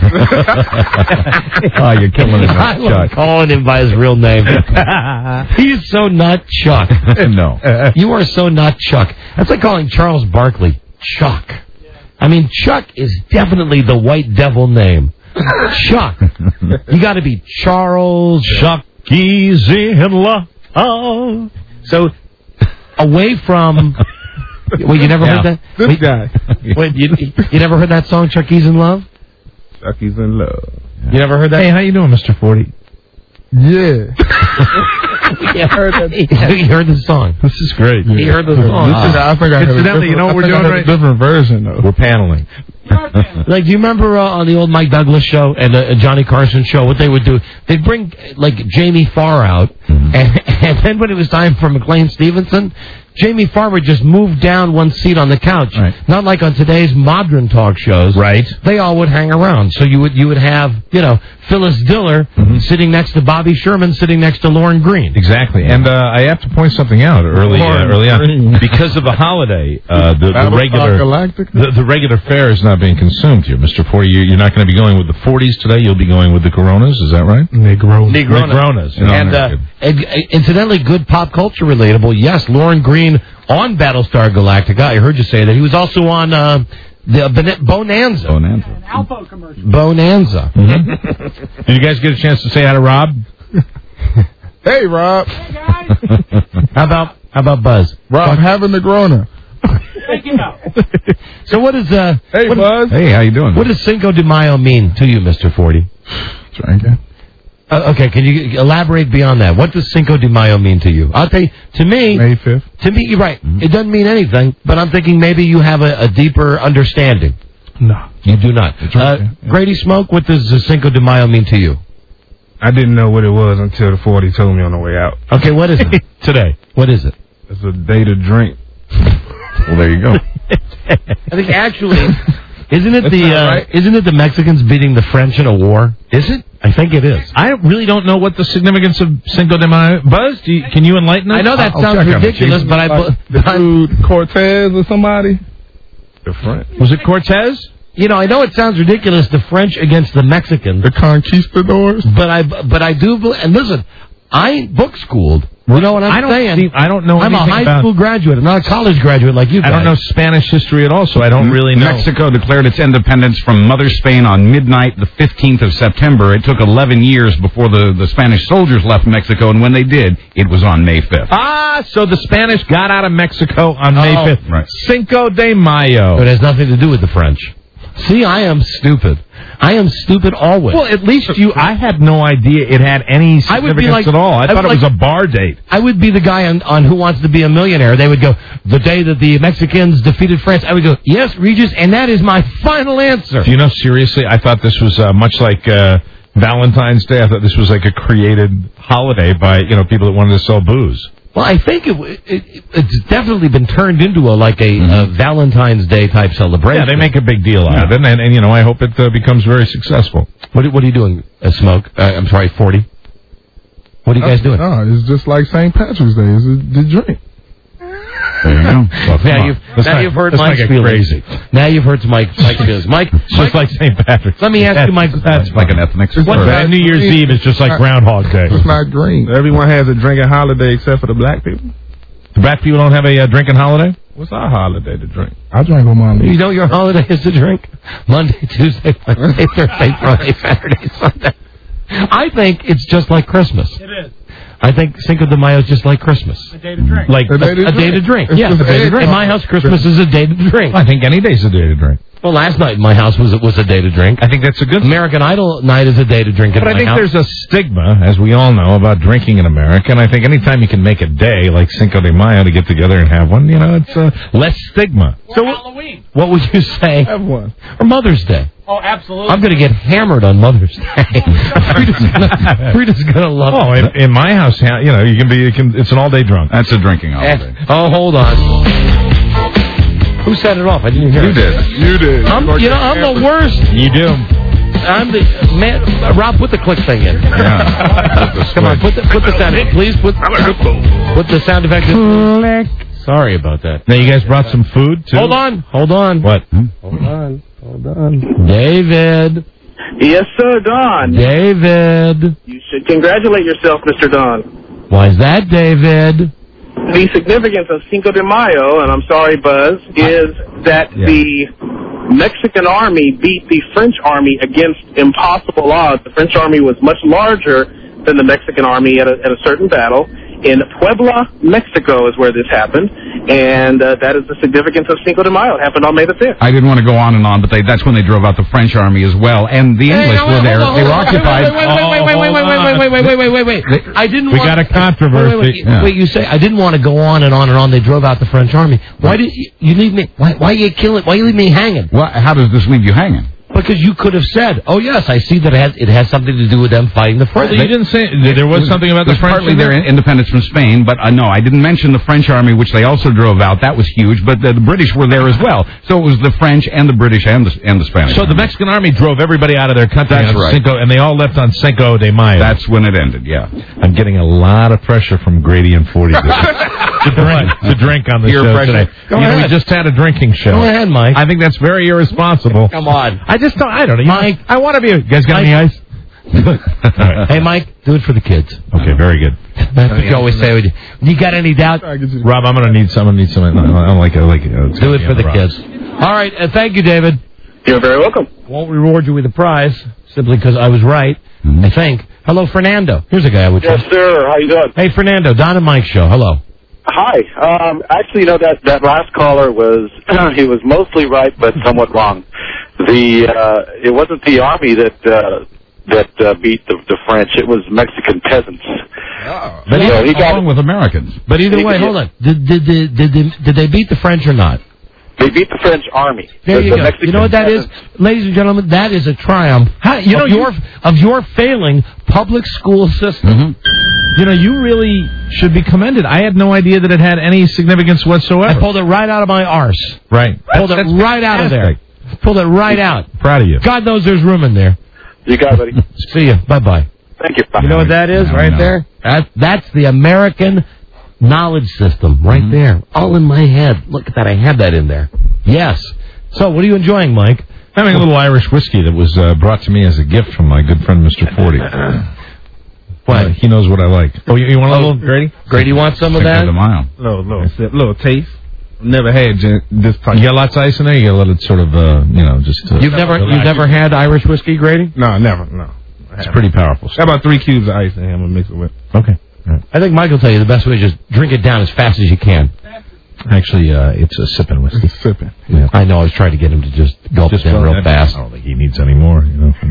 you're killing him, I love Chuck. calling him by his real name. He's so not Chuck. No. You are so not Chuck. That's like calling Charles Barkley Chuck. I mean, Chuck is definitely the white devil name. Chuck. You got to be Charles. Chucky's in love. Oh. So, away from... Wait, you never yeah. heard that? This Wait, guy. Wait, you, you never heard that song, Chucky's in Love? Chucky's in Love. You never heard that? Hey, how you doing, Mister forty? Yeah. Yeah, heard that. He heard the song. This is great. He heard the song. This is, I think I heard Incidentally, you know what we're doing right now? Different version, though. We're paneling. Like, do you remember uh, on the old Mike Douglas show and uh, Johnny Carson show, what they would do? They'd bring, like, Jamie Farr out, mm-hmm. and, and then when it was time for McLean Stevenson, Jamie Farr would just move down one seat on the couch. Right. Not like on today's modern talk shows. Right. They all would hang around. So you would you would have, you know, Phyllis Diller mm-hmm. sitting next to Bobby Sherman, sitting next to Lauren Green. Exactly. And uh, I have to point something out early uh, early on. Because of the holiday, uh, the, the regular the, the regular fare is not being consumed here. Mister forty, you're not going to be going with the forties today. You'll be going with the Coronas. Is that right? Negronas. Negronas. Negronas. No, and uh, and, uh, incidentally, good pop culture relatable. Yes, Lauren Green on Battlestar Galactica. I heard you say that. He was also on uh, the uh, Bonanza. Bonanza. An Alpo commercial. Bonanza. Mm-hmm. Did you guys get a chance to say hi to Rob? Hey, Rob. Hey, guys. How about how about Buzz? Rob, I'm having Negrona. Thank you. So what is uh? Hey, what, Buzz. Hey, how you doing? What does Cinco de Mayo mean to you, Mister forty? Drinking. Uh, okay, can you elaborate beyond that? What does Cinco de Mayo mean to you? I'll tell you, to me... May fifth. To me, you're right. Mm-hmm. It doesn't mean anything, but I'm thinking maybe you have a, a deeper understanding. No. You do not. Right, uh, yeah. Grady Smoke, what does uh, Cinco de Mayo mean to you? I didn't know what it was until the forty told me on the way out. Okay, what is it today? What is it? It's a day to drink. Well, there you go. I think actually... Isn't it That's the uh, right. Isn't it the Mexicans beating the French in a war? Is it? I think it is. I really don't know what the significance of Cinco de Mayo. Buzz, do you, can you enlighten us? I know that I'll sounds check on it. ridiculous, but I. Like the dude Cortez or somebody. The French. Was it Cortez? You know, I know it sounds ridiculous, the French against the Mexicans. The conquistadors. But I, but I do. bel- And listen, I ain't book schooled. You know what I'm I don't saying? see- I don't know I'm a anything high about- school graduate. I'm not a college graduate like you guys. I don't know Spanish history at all, so I don't really know. Mexico declared its independence from Mother Spain on midnight the fifteenth of September. It took eleven years before the, the Spanish soldiers left Mexico, and when they did, it was on May fifth. Ah, so the Spanish got out of Mexico on May Oh. fifth. Right. Cinco de Mayo. It has nothing to do with the French. See, I am stupid. I am stupid always. Well, at least you, I had no idea it had any I would be significance like- at all. I, I thought would it was like- a bar date. I would be the guy on, on Who Wants to Be a Millionaire. They would go, the day that the Mexicans defeated France. I would go, yes, Regis, and that is my final answer. Do you know, seriously, I thought this was uh, much like uh, Valentine's Day. I thought this was like a created holiday by, you know, people that wanted to sell booze. Well, I think it, it, it's definitely been turned into a like a, mm-hmm. a Valentine's Day type celebration. Yeah, they make a big deal out of it, and, and, you know, I hope it uh, becomes very successful. What, what are you doing, uh, Smoke? Uh, I'm sorry, forty. What are you guys doing? No, it's just like Saint Patrick's Day. It's the drink. There you go. Well, now you've, Let's now not- you've heard let's not Mike's get feelings. crazy. Now you've heard Mike, Mike's feelings. Mike, It's just like Saint Patrick's. let me ask you, Mike. That's like an ethnic What slur. uh, New Year's Eve is just like Groundhog Day. It's not green. Everyone has a drinking holiday except for the black people. The black people don't have a uh, drinking holiday? What's our holiday to drink? I drink on my You leave. know your holiday is to drink? Monday, Tuesday, Wednesday, Thursday, Friday, Saturday, Sunday. I think it's just like Christmas. It is. I think Cinco de Mayo is just like Christmas. A day to drink. Like A day to A day to drink. It's Yes, just a day to egg drink. In my house, Christmas is a day to drink. I think any day's a day to drink. Well, last night in my house was was a day to drink. I think that's a good thing. American Idol night is a day to drink in But I my think house. there's a stigma, as we all know, about drinking in America. And I think anytime you can make a day like Cinco de Mayo to get together and have one, you know, it's uh, less stigma. Or So what- Halloween. What would you say? Have one. Or Mother's Day? Oh, absolutely. I'm going to get hammered on Mother's Day. Rita's gonna, Rita's gonna love Oh, it. in, in my house, ha- you know, you can be, you can, it's an all-day drunk. That's a drinking holiday. Oh, hold on. Who set it off? I didn't hear You it. did. You did. I'm, you know, I'm the worst. You do. I'm the man. Uh, Rob, put the click thing in. Yeah. Come on, put the put the sound. Please put put, put the sound effect in. Sorry about that. Now, you guys brought some food, too? Hold on. Hold on. What? Hold on. Hold on. David. Yes, sir, Don. David. You should congratulate yourself, Mister Don. Why's that, David? The significance of Cinco de Mayo, and I'm sorry, Buzz, is that Yeah. the Mexican army beat the French army against impossible odds. The French army was much larger than the Mexican army at a, at a certain battle. In Puebla, Mexico is where this happened, and uh, that is the significance of Cinco de Mayo. It happened on May the fifth. I didn't want to go on and on, but they, that's when they drove out the French army as well, and the English no, were wait, there. hold on, They were hold on, occupied. Wait, wait, wait, wait, wait, wait, wait, wait, wait, wait, wait, wait, wait, wait. I didn't. We want, got a controversy. Wait, wait, wait, Yeah. wait, you say I didn't want to go on and on and on. They drove out the French army. Why did you, you leave me? Why, why you kill it? Why you leave me hanging? Well, how does this leave you hanging? Because you could have said, "Oh yes, I see that it has, it has something to do with them fighting the French." You didn't say there was something about the It was French. partly their independence from Spain, but uh, no, I didn't mention the French army, which they also drove out. That was huge, but the, the British were there as well. So it was the French and the British and the, and the Spanish. So the Mexican army drove everybody out of their country. That's on right. Cinco, and they all left on Cinco de Mayo. That's when it ended, yeah. I'm getting a lot of pressure from Grady and forty to drink, to drink on the Peer show pressure. today. Go you know, ahead. we just had a drinking show. Go ahead, Mike. I think that's very irresponsible. Come on. I just don't. I don't know. You Mike. know, I want to be. You guys got Mike. any ice? All right. Hey, Mike, do it for the kids. Okay, very good. That's what you always say. When you, you got any doubt? Rob, I'm going to need some. I'm gonna need some. I don't like it. I like it. It's Do gonna it be for on the Rob. kids. All right. Uh, thank you, David. You're very welcome. Won't reward you with a prize simply because I was right. I think. Hello, Fernando. Here's a guy I would Yes, trust. sir. How you doing? Hey, Fernando. Don and Mike show. Hello. Hi. Um, actually, you know that that last caller was he was mostly right, but somewhat wrong. The uh, it wasn't the army that uh, that uh, beat the, the French. It was Mexican peasants. Oh. But so he got along with Americans. But either He- way, he- hold on. Did did did did they, did they beat the French or not? They beat the French army. There The- you the go. Mexican You know what that is, peasants. ladies and gentlemen? That is a triumph. How, you know, of you- your of your failing public school system. Mm-hmm. You know, you really should be commended. I had no idea that it had any significance whatsoever. I pulled it right out of my arse. Right. Pulled it That's- right out of there. Pulled it right out. Proud of you. God knows there's room in there. You got it, buddy. See ya. Bye bye. Thank you. Bye. You know what that is Now right we know. there? That, that's the American knowledge system right Mm-hmm. there. All in my head. Look at that. I had that in there. Yes. So what are you enjoying, Mike? Having a little Irish whiskey that was uh, brought to me as a gift from my good friend Mister Forty. What? Uh, he knows what I like. Oh, you, you want a little, Grady? Grady wants some of Cinco that? de Mayo. Little, little, sip, little taste. Never had gen- this type. You got lots of ice in there? You got to let it sort of, uh, you know, just... Uh, You've never you've relax. never had Irish whiskey, Grady? No, never. No. It's pretty powerful. How about three cubes of ice and I'm gonna mix it with? Okay. I think Mike will tell you the best way is just drink it down as fast as you can. Actually, uh, it's a sipping whiskey. Sipping. Yeah. I know. I was trying to get him to just gulp it down well, real fast. I don't think he needs any more. You know.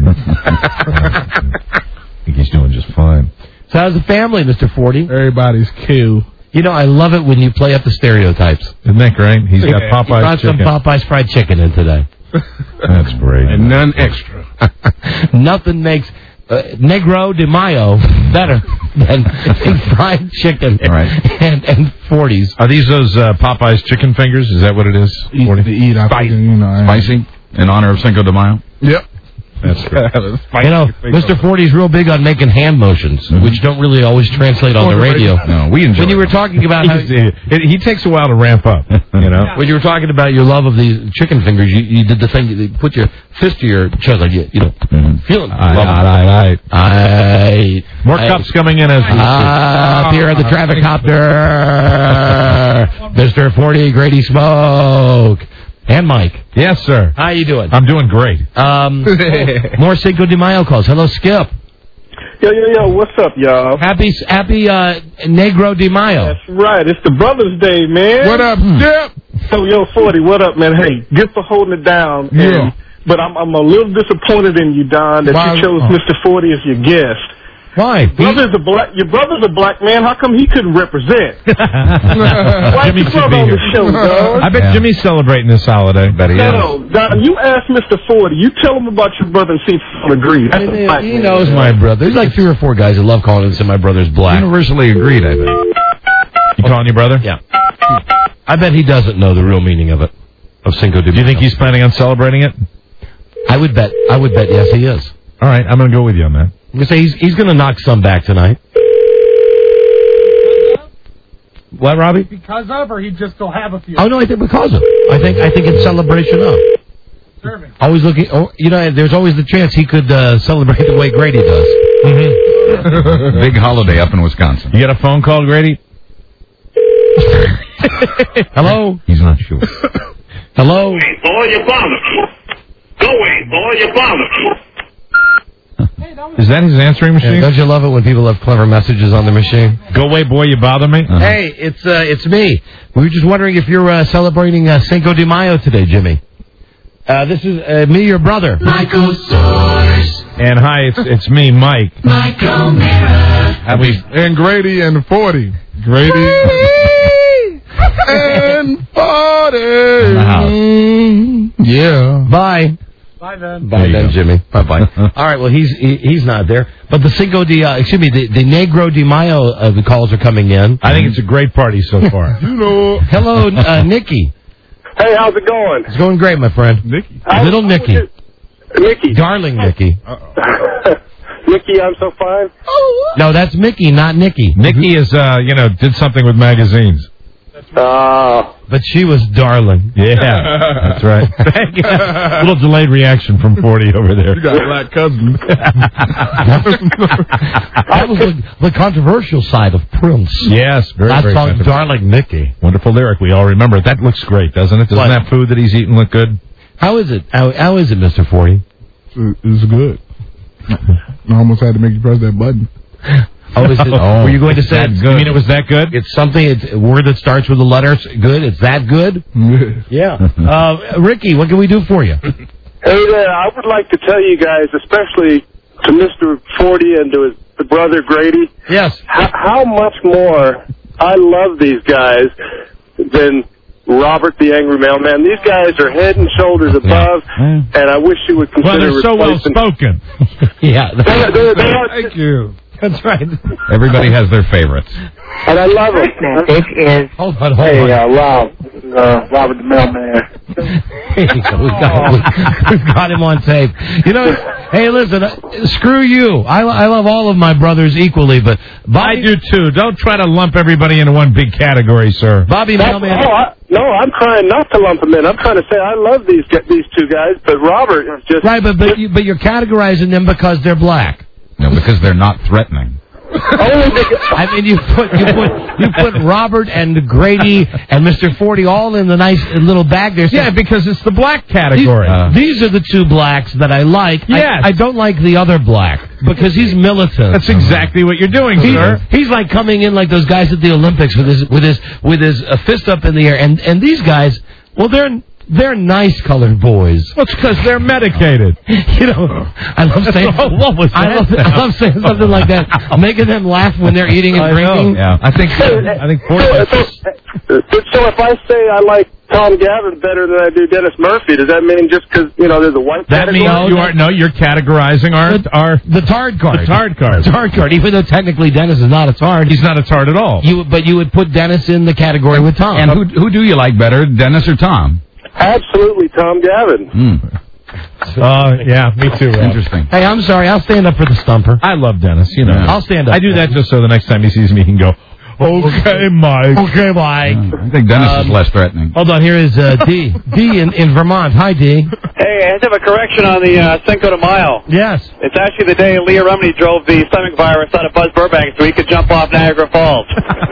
I think he's doing just fine. So how's the family, Mister Forty? Everybody's cool. You know, I love it when you play up the stereotypes. Isn't that great? He's got Yeah. Popeye's He brought chicken. some Popeye's fried chicken in today. That's great. And none extra. Nothing makes uh, Negro de Mayo better than, than fried chicken Right. and, and forties. Are these those uh, Popeye's chicken fingers? Is that what it is? Eat to eat. I Spicy. think, you know. I- Spicy in honor of Cinco de Mayo. Yep. That's great. You know, Mister Forty's real big on making hand motions, Mm-hmm. which don't really always translate on the radio. No, we enjoy When you it. were talking about how, He's- it, he takes a while to ramp up, you know. when you were talking about your love of these chicken fingers, you, you did the thing, you put your fist to your chest, like you, you know, feeling. Aye, aye, aye, aye. More Aye. cups coming in as we Ah, up here at the traffic copter, Mister Forty, Grady Smoke, and Mike. Yes, sir. How you doing? I'm doing great. Um, more Cinco de Mayo calls. Hello, Skip. Yo, yo, yo, what's up, y'all? Happy, happy uh, Negro de Mayo. That's right. It's the Brothers' Day, man. What up, Skip? So, yo, forty, what up, man? Hey, good for holding it down. Yeah. And, but I'm I'm a little disappointed in you, Don, that Why- you chose oh. Mister Forty as your guest. Why? Brother's a black. Your brother's a black man. How come he couldn't represent? Why Jimmy you should come be on here. the show, dog? I bet Yeah. Jimmy's celebrating this holiday. Bet he is. No, Don, you ask Mister Forty. You tell him about your brother and see if he'll agree. That's a black He man. knows my brother. There's like three or four guys that love calling and say my brother's black. Universally agreed, I think. You calling your brother? Yeah. I bet he doesn't know the real meaning of it. of Cinco de Mayo. Do you think he's planning on celebrating it? I would bet. I would bet. Yes, he is. All right, I'm going to go with you on that. I'm going to say he's he's going to knock some back tonight. What, Robbie? Because of, or he'd just still have a few? Oh no, I think because of. I think I think it's celebration of. Serving. Always looking. Oh, you know, there's always the chance he could uh, celebrate the way Grady does. Mm-hmm. Big holiday up in Wisconsin. You got a phone call, Grady? Hello? He's not sure. Hello? Go away, boy, you bother. Go away, boy, you bother. Is that his answering machine? Yeah, don't you love it when people have clever messages on the machine? Go away, boy, you bother me? Uh-huh. Hey, it's uh, it's me. We were just wondering if you're uh, celebrating uh, Cinco de Mayo today, Jimmy. Uh, this is uh, me, your brother. Michael Soares. And hi, it's it's me, Mike. Michael Mara. And, we, and Grady and forty. Grady. and forty. In the house. Yeah. Bye. Bye then. Bye then, go. Jimmy. Bye bye. All right. Well, he's he, he's not there, but the Cinco de uh, excuse me, the, the Negro de Mayo uh, the calls are coming in. I think it's a great party so far. You know. Hello, uh, Nikki. Hey, how's it going? It's going great, my friend. Nikki. Little Nikki. Nikki. Darling Nikki. Nikki, I'm so fine. No, that's Mickey, not Nikki. Nikki is, uh, you know, did something with magazines. Uh, but she was darling. Yeah, that's right. Thank you. A little delayed reaction from forty over there. You got a black cousin. That was the, the controversial side of Prince. Yes, very, that very song, Darling Nikki. Wonderful lyric. We all remember it. That looks great, doesn't it? Doesn't What? that food that he's eating look good? How is it? How, how is it, Mister forty? It's good. I almost had to make you press that button. Oh, is it, Oh, were you going to say that it's good? good? You mean it was that good? It's something, it's a word that starts with the letters good. It's that good? Yeah. Uh, Ricky, what can we do for you? Hey there, I would like to tell you guys, especially to Mister forty and to his brother Grady, yes, how, how much more I love these guys than Robert the Angry Mailman. These guys are head and shoulders above, yeah. and I wish you would consider Well, they're so well replacing- spoken. Yeah. They, they, they are, Thank you. That's right. Everybody has their favorites. and I love them. This is Hold on, hold hey, on. uh, Rob, uh, Robert the Mailman. Here you go. We've got, we've got him on tape. You know, hey, listen, uh, screw you. I, I love all of my brothers equally, but Bobby, I do too. Don't try to lump everybody into one big category, sir. Bobby That's, Mailman. oh, I, no, I'm trying not to lump them in. I'm trying to say I love these these two guys, but Robert is just Right, but but, you, but you're categorizing them because they're black. No, because they're not threatening. I mean, you put you put you put Robert and Grady and Mister forty all in the nice little bag there. So Yeah, because it's the black category. These, Uh, these are the two blacks that I like. Yes. I, I don't like the other black because he's militant. That's exactly what you're doing, He- sir. He's like coming in like those guys at the Olympics with his with his with his uh, fist up in the air. And and these guys, well, they're they're nice colored boys. Well, it's because they're medicated. You know, I love saying Oh, what was I that love, I love saying something like that, making them laugh when they're eating and I know. drinking. Yeah. I think I think so, so, so if I say I like Tom Gavin better than I do Dennis Murphy, does that mean just because you know there's a white that means category? you are no, you're categorizing our our The tard card. the tard card. The tard card. Even though technically Dennis is not a tard, He's not a tard at all. you but you would put Dennis in the category with Tom. And who who do you like better, Dennis or Tom? Absolutely, Tom Gavin. Mm. Uh, yeah, me too. Rob. Interesting. Hey, I'm sorry. I'll stand up for the stumper. I love Dennis. You know, Yeah. I'll stand up. I do that just so the next time he sees me, he can go, "Okay, Mike." Okay, Mike. I think Dennis Um, is less threatening. Hold on. Here is uh, D. D in, in Vermont. Hi, D. Hey, I have to have a correction on the uh, Cinco de Mayo. Yes. It's actually the day Leah Remini drove the stomach virus out of Buzz Burbank so he could jump off Niagara Falls.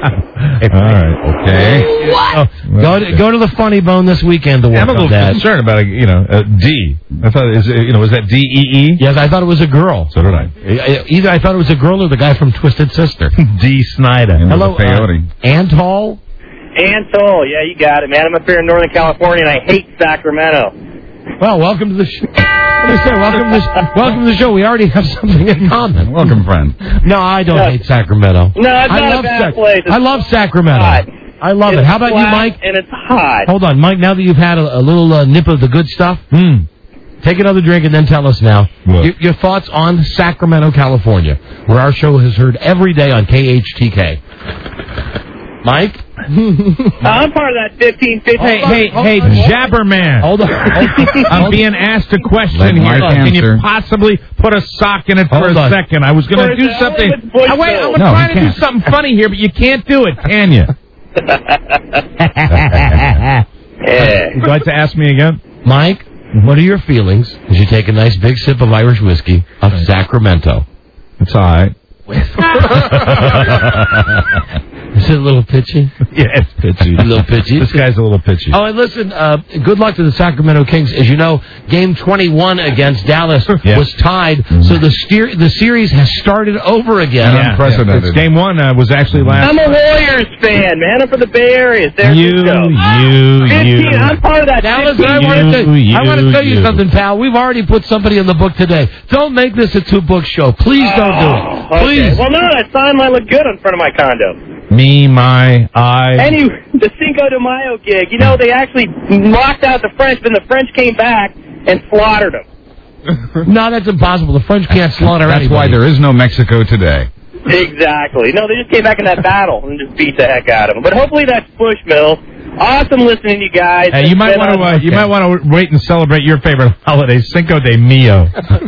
All right. Okay. What? Go to, go to the Funny Bone this weekend to work I'm a on little that. concerned about, you know, uh, D. I thought, is it, you know, was that D E E? Yes, I thought it was a girl. So did I. Either I thought it was a girl or the guy from Twisted Sister. D. Snyder. Hello, the peyote. uh, Antol. Antol, yeah, you got it, man. I'm up here in Northern California and I hate Sacramento. Well, welcome to the show. Let me say, welcome to the, welcome to the show. We already have something in common. Welcome, friend. No, I don't hate Sacramento. No, it's I not love a bad Sac- place. It's I love Sacramento. hot. I love It's it. How about you, flat Mike? And it's hot. Hold on, Mike. Now that you've had a, a little uh, nip of the good stuff, Hmm. take another drink and then tell us now What? your, your thoughts on Sacramento, California, where our show is heard every day on K H T K. Mike? I'm part of that fifteen fifteen. Hey, hey, hey, Jabberman. Hold on. I'm being asked a question Let here. Mike Can you answer. possibly put a sock in it for Hold a on. second? I was going For to do the something. Hollywood voice Oh, wait, I'm show. No, trying he to do can't. something funny here, but you can't do it, can you? Yeah. Would you like to ask me again? Mike, what are your feelings as you take a nice big sip of Irish whiskey of Sacramento? It's all right. Is it a little pitchy? Yeah, it's pitchy. A little pitchy. This guy's a little pitchy. Oh, and listen, uh, good luck to the Sacramento Kings. As you know, Game twenty-one against Dallas Yeah. was tied, so the steer- the series has started over again. Yeah, Unprecedented. yeah. Game one uh, was actually last. I'm a Warriors fan, man. I'm from the Bay Area. There's You, the show. you, fifteen, you. I'm part of that. Now, fifteen. listen, I want to tell you, I want to tell you you. something, pal. We've already put somebody in the book today. Don't make this a two-book show. Please don't do it. Okay. Please. Well, no, that sign might look good in front of my condo. Me, my, I. Anyway, the Cinco de Mayo gig, you know, they actually knocked out the French, then the French came back and slaughtered them. No, that's impossible. The French can't slaughter That's anybody. why there is no Mexico today. Exactly. No, they just came back in that battle and just beat the heck out of them. But hopefully that's Bushmill. Awesome listening to you guys. Hey, you might Been want to on- uh, you might want to wait and celebrate your favorite holiday, Cinco de Mayo.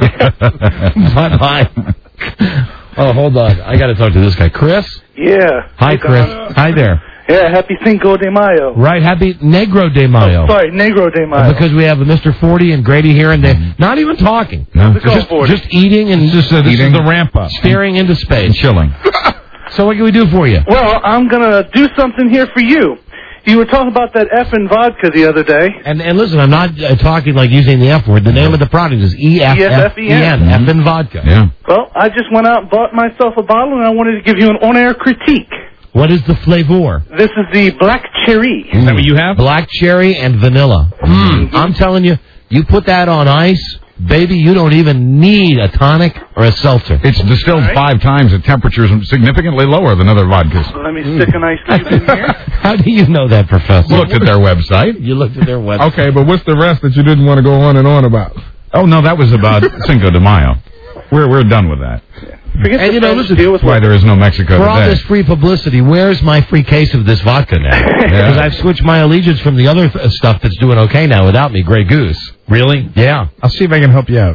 Bye bye. Oh, hold on. I got to talk to this guy. Chris? Yeah. Hi, Chris. Hi there. Yeah, happy Cinco de Mayo. Right, happy Negro de Mayo. Oh, sorry, Negro de Mayo. Because we have Mister forty and Grady here, and they're not even talking. No. Just, just eating and Just uh, this Eating. is the ramp up. staring into space. And chilling. So what can we do for you? Well, I'm going to do something here for you. You were talking about that effing vodka the other day. And and listen, I'm not uh, talking like using the F word. The name of the product is E F F E N, effing vodka. Yeah. Well, I just went out and bought myself a bottle, and I wanted to give you an on-air critique. What is the flavor? This is the black cherry. Is that what you have? Black cherry and vanilla. Mm, I'm telling you, you put that on ice, baby, you don't even need a tonic or a seltzer. It's distilled Right. five times at temperatures significantly lower than other vodkas. Let me stick an ice cube in here. How do you know that, Professor? Looked at their website. You looked at their website. Okay, but what's the rest that you didn't want to go on and on about? Oh, no, that was about Cinco de Mayo. We're we're done with that. Forget And the you know, French listen, deal with That's why there is no Mexico For all today. this free publicity, where's my free case of this vodka now? Because I've switched my allegiance from the other th- stuff that's doing okay now without me, Grey Goose. Really? Yeah. I'll see if I can help you out.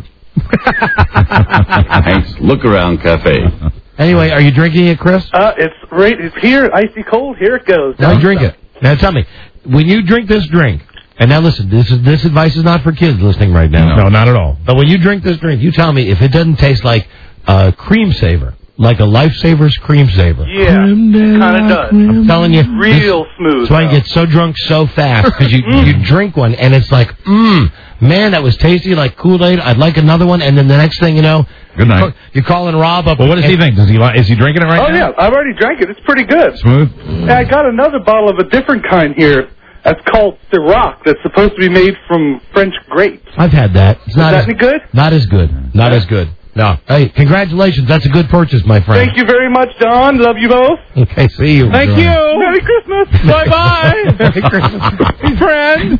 Thanks. Look around cafe. Anyway, are you drinking it, Chris? Uh, it's right. It's here, icy cold. Here it goes. Now drink it. Now tell me, when you drink this drink, and now listen, this is this advice is not for kids listening right now. No, not at all. But when you drink this drink, you tell me if it doesn't taste like uh, cream saver, like a Lifesaver's cream saver. Yeah, kind of does. I'm telling you, Real this- smooth. That's why you though. get so drunk so fast because you you drink one and it's like, mmm, man, that was tasty, like Kool-Aid. I'd like another one, and then the next thing you know, Good night. you're calling Rob up. Well, what does he and- think? Does he li- is he drinking it right Oh now? yeah, I've already drank it. It's pretty good. Smooth? And I got another bottle of a different kind here. That's called Ciroc. That's supposed to be made from French grapes. I've had that. It's not Is that as, any good? Not as good. Not as good. No. Hey, congratulations. That's a good purchase, my friend. Thank you very much, Don. Love you both. Okay, see you. Thank you. Merry Christmas. Bye bye. Merry Christmas. Friend.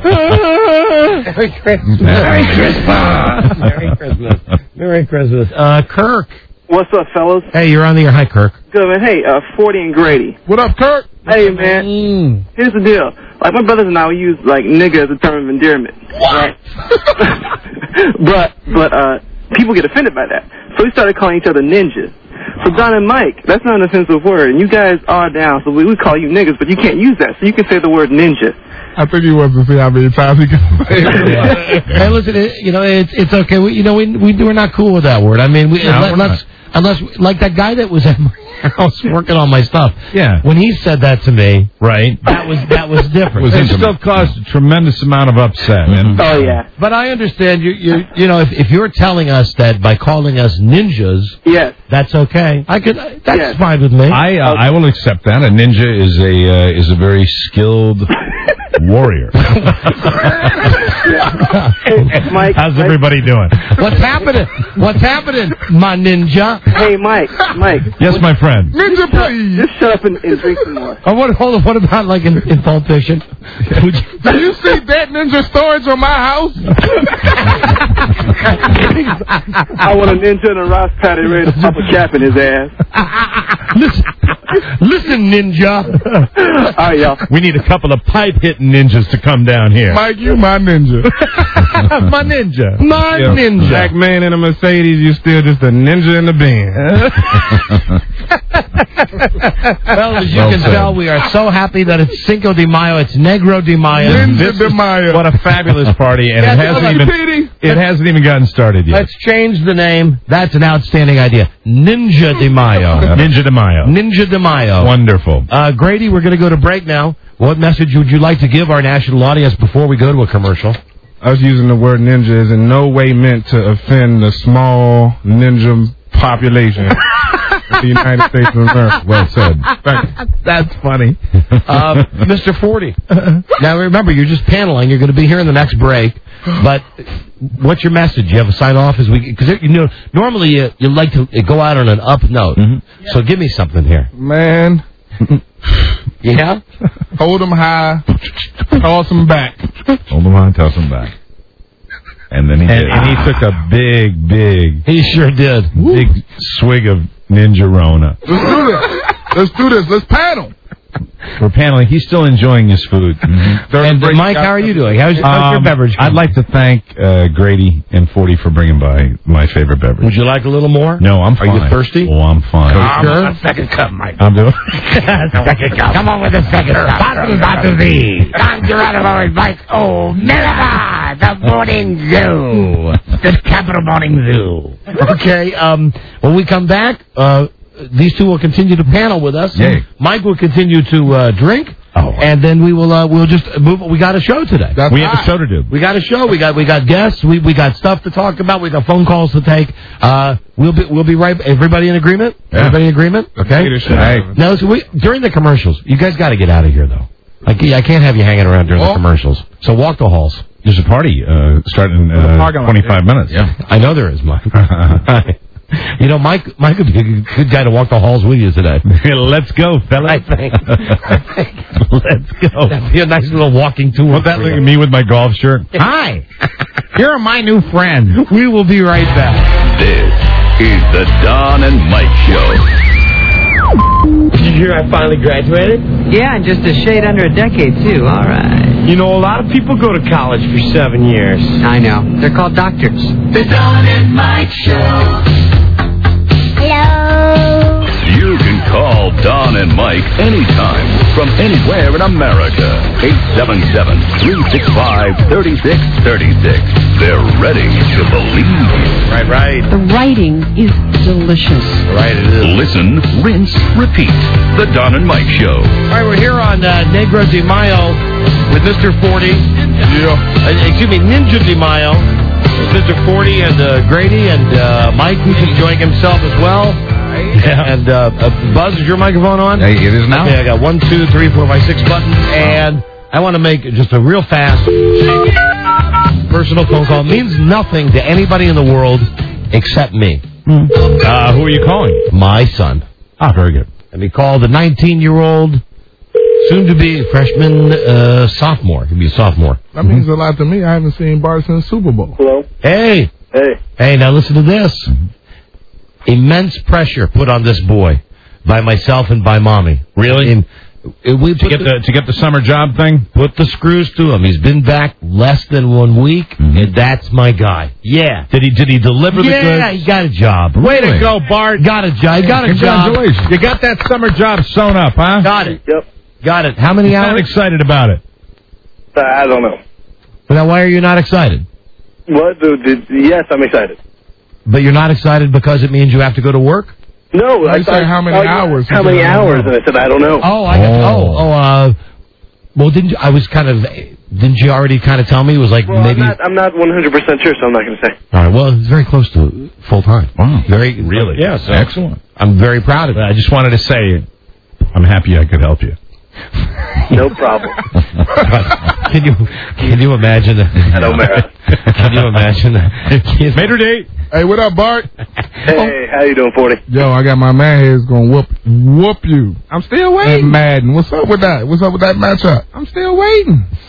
Merry Christmas. Merry Christmas. Merry Christmas. Merry Christmas. Uh, Kirk. What's up, fellas? Hey, you're on the air. Hi, Kirk. Good, man. Hey, uh, forty and Grady. What up, Kirk? Hey, man. Mm. Here's the deal. Like, my brothers and I, we use, like, nigga as a term of endearment. Right? but, but, uh, people get offended by that. So we started calling each other ninjas. So Don and Mike, that's not an offensive word. And you guys are down, so we, we call you niggas, but you can't use that. So you can say the word ninja. I think he wants to see how many times he can say it. Hey, listen, it, you know, it's it's okay. We, you know, we, we, we're not cool with that word. I mean, we, No, unless, we're unless, unless, like that guy that was at my house working on my stuff. Yeah. When he said that to me, Right. that was that was different. It still caused a tremendous amount of upset. And, Oh, yeah. But I understand you. You you know, if, if you're telling us that by calling us ninjas, Yes. that's okay. I could. That's Yes. fine with me. I uh, I will accept that. A ninja is a uh, is a very skilled warrior. Mike. How's Mike- everybody doing? What's happening? What's happening, my ninja? Hey, Mike. Mike. Yes, my friend. Ninja, please. Just shut up and, and drink some more. Oh, what, hold on. What about like in, in Pulp Fiction? Would you- Do you see that ninja storage on my house? I want a ninja and a Ross patty ready to pop a cap in his ass. Listen, Listen, ninja. All right, y'all. We need a couple of pipe-hitting ninjas to come down here. Mike, you my ninja. My ninja. My Yeah. ninja. Black man in a Mercedes, you still just a ninja in the Benz. Well, as you Well can said. tell, we are so happy that it's Cinco de Mayo. It's Negro de Mayo. Ninja de Mayo. What a fabulous party, and Yeah, it hasn't like even Petey. it hasn't even gotten started yet. Let's change the name. That's an outstanding idea. Ninja de Mayo. Ninja de Mayo. Ninja de Mayo. Wonderful. Uh, Grady, we're going to go to break now. What message would you like to give our national audience before we go to a commercial? Us using the word ninja is in no way meant to offend the small ninja population of the United States of America. Well said. Thank you. That's funny. Uh, Mister forty. Now, remember, you're just paneling. You're going to be here in the next break. But what's your message? You have a sign off as we, because you know normally you, you like to go out on an up note. Mm-hmm. So give me something here. Man. Yeah? Hold them high. Toss them back. Hold them on, toss them back. And then he And- did. And he took a big, big, He sure did. big swig of Ninja Rona. Let's do this. Let's do this. Let's paddle. We're paneling. He's still enjoying his food. Mm-hmm. And uh, Mike, how are you doing? How's, how's your Um, beverage? I'd like to thank uh, Grady and forty for bringing by my favorite beverage. Would you like a little more? No, I'm Are fine. you thirsty? Oh, I'm fine. Are you sure? A second cup, Mike. I'm doing. Second cup. Come on with the second cup. Bottom about to be. Don Geronimo invites Omega, the morning zoo. The Capital Morning Zoo. Okay. Um, when we come back, uh, these two will continue to panel with us. Yay. Mike will continue to uh, drink. Oh. And then we will uh, we'll just move. We got a show today. That's We have a right. show to do. We got a show. We got we got guests. We we got stuff to talk about. We got phone calls to take. Uh, we'll be we'll be right. Everybody in agreement? Yeah. Everybody in agreement? Okay. Get it shit Hey. out of it. Now, so we, during the commercials, you guys got to get out of here though. I, ca- I can't have you hanging around during the Oh. commercials. So walk the halls. There's a party uh, starting in uh, parking lot, twenty-five minutes. Yeah. I know there is, Mike. You know, Mike Mike would be a good guy to walk the halls with you today. Let's go, fella. I think. I think. Let's go. That'd be a nice little walking tour. What's that for look you. at me with my golf shirt? Hi. You're my new friend. We will be right back. This is the Don and Mike Show. Did you hear I finally graduated? Yeah, in just a shade under a decade, too. All right. You know, a lot of people go to college for seven years. I know. They're called doctors. The Don and Mike Show. Hello. You can call Don and Mike anytime from anywhere in America. eight seven seven, three six five, three six three six. They're ready to believe. Right, right. The writing is delicious. Right, it is. Listen, rinse, repeat. The Don and Mike Show. All right, we're here on uh, Negro de Mayo with Mister forty. Yeah. Uh, excuse me, Ninja de Mayo. With Mister forty and uh, Grady and uh, Mike, who's enjoying himself as well. Yeah. And uh, uh, Buzz, is your microphone on? Hey, it is now. Okay, I got one, two, three, four, five, six buttons, and I want to make just a real fast personal phone call. It means nothing to anybody in the world except me. Uh, who are you calling? My son. Ah, very good. Let me call the nineteen-year-old, soon-to-be freshman, uh, sophomore. He'll be a sophomore. That means a lot to me. I haven't seen Bart since Super Bowl. Hello? Hey. Hey. Hey, now listen to this. Immense pressure put on this boy by myself and by Mommy. Really? In, uh, we To put get the, the to get the summer job thing? put the screws to him. He's been back less than one week, Mm-hmm. and that's my guy. Yeah. Did he did he deliver the Yeah, goods? he got a job. Way to go, Bart. Got a job. He got a job. Congratulations. You got that summer job sewn up, huh? Got it. Yep. Got it. How many You sound hours? excited about it. Uh, I don't know. Now, why are you not excited? What? Dude, did, yes, I'm excited. But you're not excited because it means you have to go to work? No, I I said thought, how many oh, hours? How many hours? And I said, I don't know. Oh, I got, oh, oh, uh, well, didn't you, I was kind of, didn't you already kind of tell me? It was like Well, maybe. I'm not, I'm not one hundred percent sure, so I'm not going to say. All right, well, it's very close to full time. Wow. Very, Really? Yeah, so Excellent. I'm very proud of it. I just wanted to say I'm happy I could help you. No problem. Can you, can you imagine? Hello, Mara. Can you imagine? Mater date. Hey, what up, Bart? Hey, how you doing, forty? Yo, I got my man here who's gonna whoop whoop you. I'm still waiting. And Madden, what's up with that? What's up with that matchup? I'm still waiting.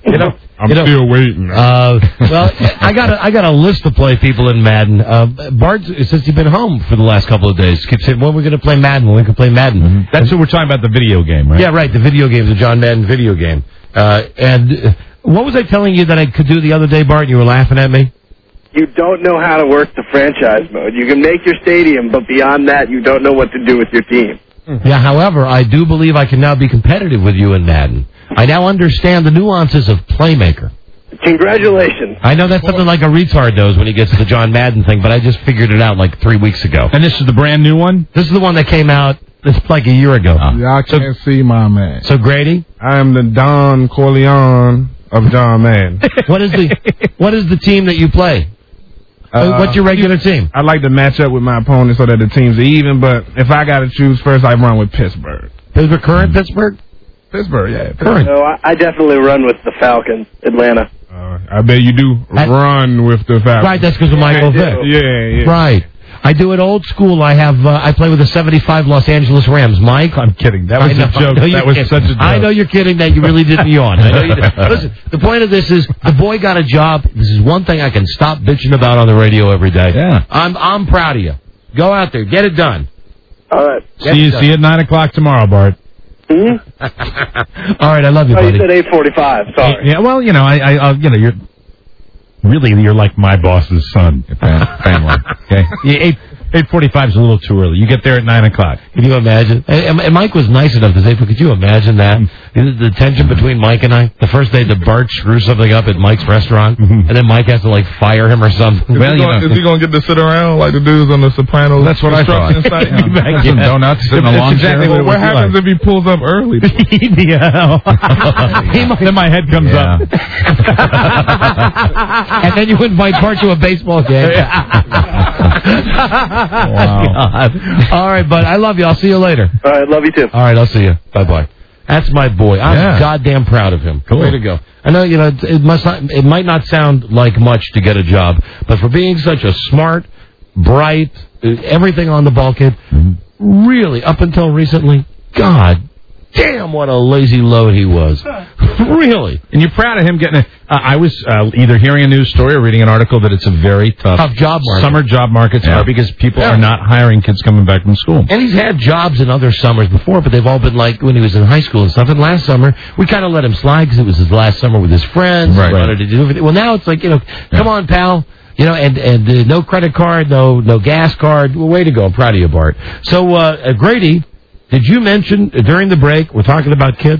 You know, I'm you know, still waiting. Uh, well, I got a, I got a list to play people in Madden. Uh, Bart, since he's been home for the last couple of days, keeps saying, "When we're going to play Madden? When we can play Madden?" Mm-hmm. That's what we're talking about, the video game, right? Yeah, right. The video game, the John Madden video game. Uh, and uh, what was I telling you that I could do the other day, Bart? You were laughing at me. You don't know how to work the franchise mode. You can make your stadium, but beyond that, you don't know what to do with your team. Yeah, however, I do believe I can now be competitive with you in Madden. I now understand the nuances of Playmaker. Congratulations. I know that's something like a retard knows when he gets to the John Madden thing, but I just figured it out like three weeks ago. And this is the brand new one? This is the one that came out this like a year ago. Oh. Y'all can't see my man. So, Grady? I am the Don Corleone of John Madden. What is the What is the team that you play? Uh, What's your regular team? I like to match up with my opponent so that the teams are even, but if I got to choose first, I run with Pittsburgh. Pittsburgh, current Pittsburgh? Pittsburgh, yeah. Current. No, I, I definitely run with the Falcons, Atlanta. Uh, I bet you do I, run with the Falcons. Right, that's because of Michael Vick. Yeah, yeah. Right. I do it old school. I have uh, I play with the seventy-five Los Angeles Rams. Mike? I'm kidding. That was know, a joke. That was kidding. such a joke. I know you're kidding that you really didn't yawn. I know you did. Listen, the point of this is the boy got a job. This is one thing I can stop bitching about on the radio every day. Yeah. I'm I'm proud of you. Go out there. Get it done. All right. Get see you, see you at nine o'clock tomorrow, Bart. Mm-hmm. All right, I love you, oh, buddy. You said eight forty-five. Sorry. Yeah, well, you know, I, I, I'll, you know, you're really you're like my boss's son, family. Okay, yeah, eight eight forty-five is a little too early. You get there at nine o'clock. Can you imagine? And, and Mike was nice enough to say, but could you imagine that? The tension between Mike and I. The first day that Bart screws something up at Mike's restaurant, and then Mike has to like fire him or something. Well, is, he gonna, you know, is he gonna get to sit around like the dudes on The Sopranos? That's what I thought. Back some donuts in a lawn exactly chair. What, what happens like? if he pulls up early? Yeah. might, then my head comes yeah. up. And then you invite Bart to a baseball game. Wow. God. All right, bud. I love you. I'll see you later. All right, love you too. All right, I'll see you. Bye-bye. That's my boy. I'm yeah. goddamn proud of him. Cool. Way to go. I know, you know, it, it must not, it might not sound like much to get a job, but for being such a smart, bright, everything on the ball kid, mm-hmm. really, up until recently, God damn, what a lazy load he was. Really. And you're proud of him getting it. Uh, I was uh, either hearing a news story or reading an article that it's a very tough, tough job market. Summer job markets yeah. are because people yeah. are not hiring kids coming back from school. And he's had jobs in other summers before, but they've all been like when he was in high school and stuff. And last summer, we kind of let him slide because it was his last summer with his friends. Right. He wanted to do everything. Well, now it's like, you know, yeah. come on, pal. You know, and and uh, no credit card, no no gas card. Well, way to go. I'm proud of you, Bart. So, uh, Grady, did you mention uh, during the break, we're talking about kids,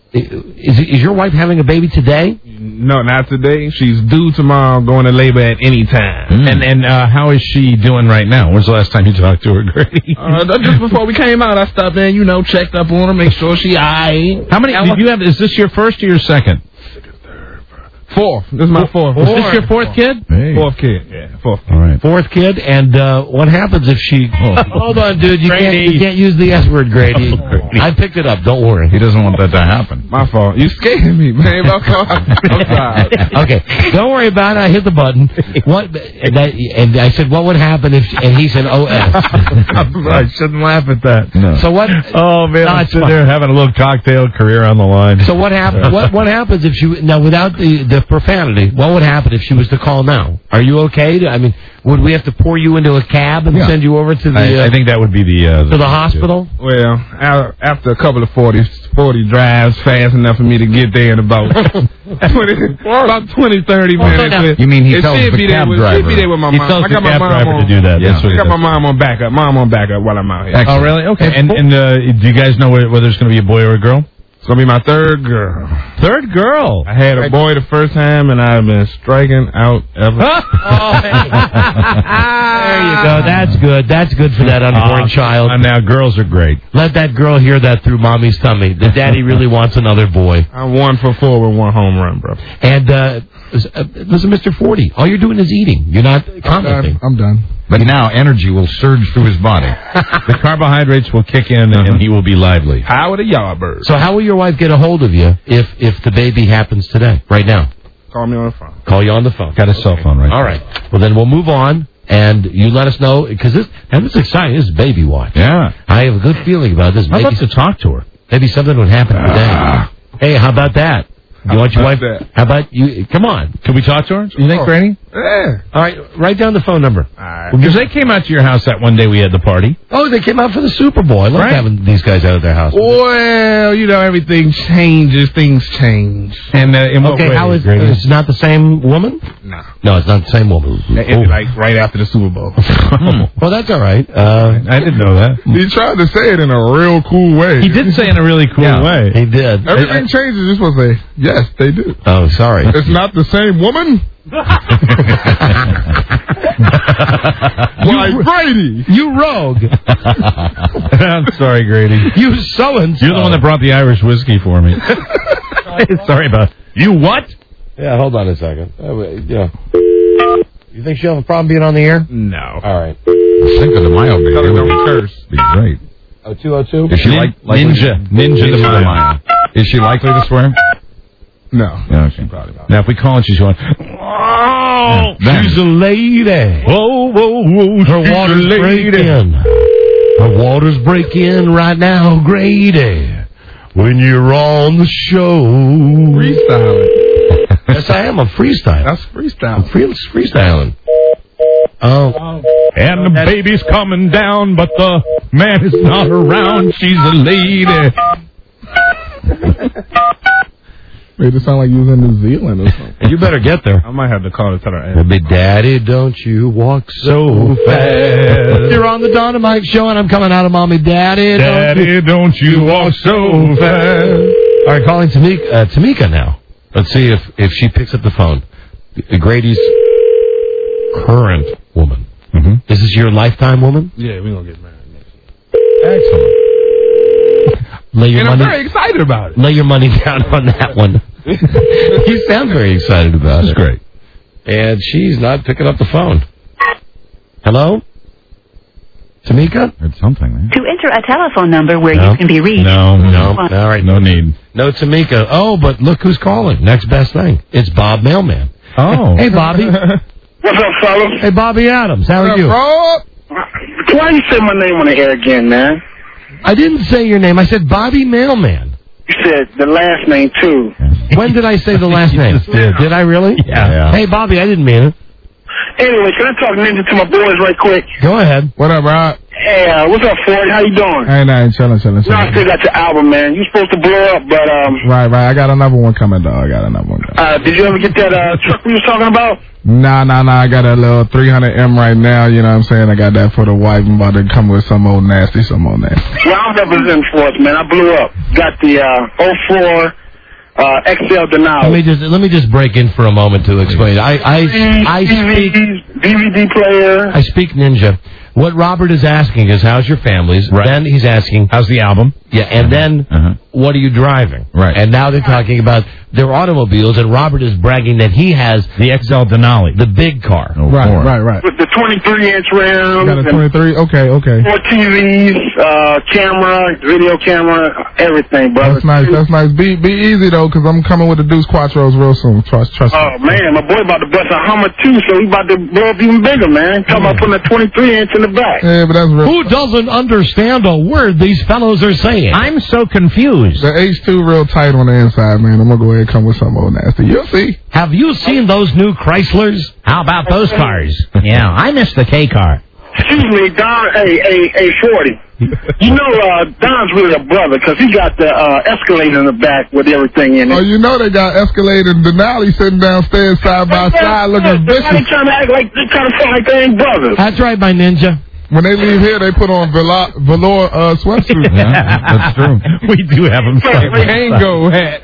is, is your wife having a baby today? No, not today. She's due tomorrow, going to labor at any time. Mm. And and uh, how is she doing right now? When's the last time you talked to her, Grady? uh, just before we came out, I stopped in, you know, checked up on her, make sure she aight. How many, did you have, is this your first or your second? Fourth. This is my fourth. Is this your fourth kid? Hey. Fourth kid. Yeah, fourth kid. All right. Fourth kid, and uh, what happens if she... Oh. Hold on, dude. You can't, you can't use the S word, Grady. Oh, I picked it up. Don't worry. He doesn't want that to happen. My fault. You scared me, man. I'm sorry. Okay. Don't worry about it. I hit the button. What? And I, and I said, what would happen if... And he said, oh, F. I shouldn't laugh at that. No. So what... Oh, man. I'm sitting there having a little cocktail, career on the line. So what happens? What, what happens if she... Now, without the... the profanity, what would happen if she was to call now? Are you okay? To, I mean, would we have to pour you into a cab and yeah. send you over to the... I, uh, I think that would be the... Uh, the to the hospital? Well, after a couple of forty, forty drives, fast enough for me to get there in about twenty, about twenty, thirty minutes. Oh, you mean he tells the cab with, driver? Be there with my he mom. tells I got the cab my mom driver on, to do that. Yeah. That's what I got does. my mom on backup. Mom on backup while I'm out here. Excellent. Oh, really? Okay. And, and uh, do you guys know whether it's going to be a boy or a girl? It's going to be my third girl. Third girl? I had a boy the first time, and I've been striking out ever. Oh, hey. There you go. That's good. That's good for that unborn uh, child. And now girls are great. Let that girl hear that through mommy's tummy. The daddy really wants another boy. I'm one for four with one home run, bro. And, uh, listen, Mister forty, all you're doing is eating. You're not commenting. I'm done. But now energy will surge through his body. The carbohydrates will kick in, uh-huh. and he will be lively. How would a yardbird? So how will your wife get a hold of you if if the baby happens today, right now? Call me on the phone. Call you on the phone. Got a cell phone, right? All right. Well, then we'll move on, and you let us know, because this, and this is exciting. This is baby watch. Yeah. I have a good feeling about this. I'd love to talk to her. Maybe something would happen today. Ah. Hey, how about that? You want your wife? How about you? Come on. Can we talk to her? You think, Oh. Grady? Yeah. All right, write down the phone number. All right. Because they came out to your house that one day we had the party. Oh, they came out for the Super Bowl. I love Right. having these guys out at their house. Well, you know, everything changes. Things change. And uh, in what Okay, way, how is Grady? it's not the same woman? No. No, it's not the same woman. It's like right after the Super Bowl. Well, that's all right. Uh, I didn't know that. He tried to say it in a real cool way. He did say in a really cool yeah, way. he did. Everything changes. You're supposed to say, yes, they do. Oh, sorry. It's not the same woman. Why, Brady? You rogue. I'm sorry, Grady. You so and so. You're the one that brought the Irish whiskey for me. Sorry about you. What? Yeah, hold on a second. Uh, wait, yeah. You think she'll have a problem being on the air? No. All right. Cinco de Mayo, baby. Tell her don't curse. Be great. Oh, two oh two? Is she Nin- like likely Ninja. Ninja de Mayo. Is she likely to swear? No. No, she Probably not. Now, if we call and she's going, Oh, then- she's a lady. whoa, whoa, whoa, Her she's water's a lady. breaking. Her water's breaking right now, Grady. When you're on the show. Freestyling. Yes, I am. I'm freestyling. That's I'm freestyling. free- freestyling. Oh. And the baby's coming down, but the man is not around. She's a lady. Made it sound like you was in New Zealand or something. You better get there. I might have to call her. Tell her. Baby daddy, don't you walk so fast. You're on the Dynamite Show, and I'm coming out of Mommy Daddy. Don't you... Daddy, don't you walk so fast. All right, calling Tamika, uh, Tamika now. Let's see if, if she picks up the phone. Grady's current woman. Mm-hmm. Is this your lifetime woman? Yeah, we gonna get married next year. Excellent. Lay your And I'm money. very excited about it. Lay your money down on that one. You sound very excited about That's it. great. And she's not picking up the phone. Hello? Tamika? It's something, man. To enter a telephone number where No. you can be reached. No, No. One. All right. no need. No Tamika. Oh, but look who's calling. Next best thing. It's Bob Mailman. Oh. Hey, Bobby. What's up, fellas? Hey, Bobby Adams. How are you? Why you say my name on the air again, man? I didn't say your name. I said Bobby Mailman. You said the last name, too. When did I say the last name? did. Did I really? Yeah. Yeah. Hey, Bobby, I didn't mean it. Anyway, can I talk ninja to my boys right quick? Go ahead. What up, Rob? Hey, uh, what's up, Ford? How you doing? Hey, nah, chilling, chilling, No, I chilling. still got your album, man. You supposed to blow up, but, um, Right, right. I got another one coming, dog. I got another one coming. uh, did you ever get that, uh, truck we was talking about? Nah, nah, nah. I got a little three hundred M right now. You know what I'm saying? I got that for the wife. I'm about to come with some old nasty, some old nasty. Well, I'm representing for us, man. I blew up. Got the, uh, oh four, uh, X L Denali. Let me just let me just break in for a moment to explain. I I I speak D V D player. I speak ninja. What Robert is asking is, how's your families? Right. Then he's asking, how's the album? Yeah, and then Uh-huh. what are you driving? Right. And now they're talking about their automobiles, and Robert is bragging that he has the X L Denali, the big car. Oh, Right, four. right, right. With the twenty-three inch rims. Got a and twenty-three? Okay, okay. four T Vs, uh, camera, video camera, everything, brother. That's nice, that's nice. Be be easy, though, because I'm coming with the Deuce Quattros real soon. Trust, trust me. Oh, man, my boy about to bust a Hummer, too, so he about to blow up even bigger, man. Talking about putting a twenty-three inch in the back. Yeah, but that's real. Who doesn't understand a word these fellows are saying? I'm so confused. The H two real tight on the inside, man. I'm going to go ahead and come with some old nasty. You'll see. Have you seen those new Chryslers? How about those cars? Yeah, I miss the K car. Excuse me, Don, hey, hey, hey, Shorty. You know, uh, Don's really a brother, because he got the uh, Escalade in the back with everything in it. Oh, you know they got Escalade and Denali sitting downstairs side by side looking They vicious. trying to act like, they trying to sound like they ain't brothers. That's right, my ninja. When they leave here, they put on velour, velour uh, sweatsuits. Yeah, that's true. We do have them. Kango hat.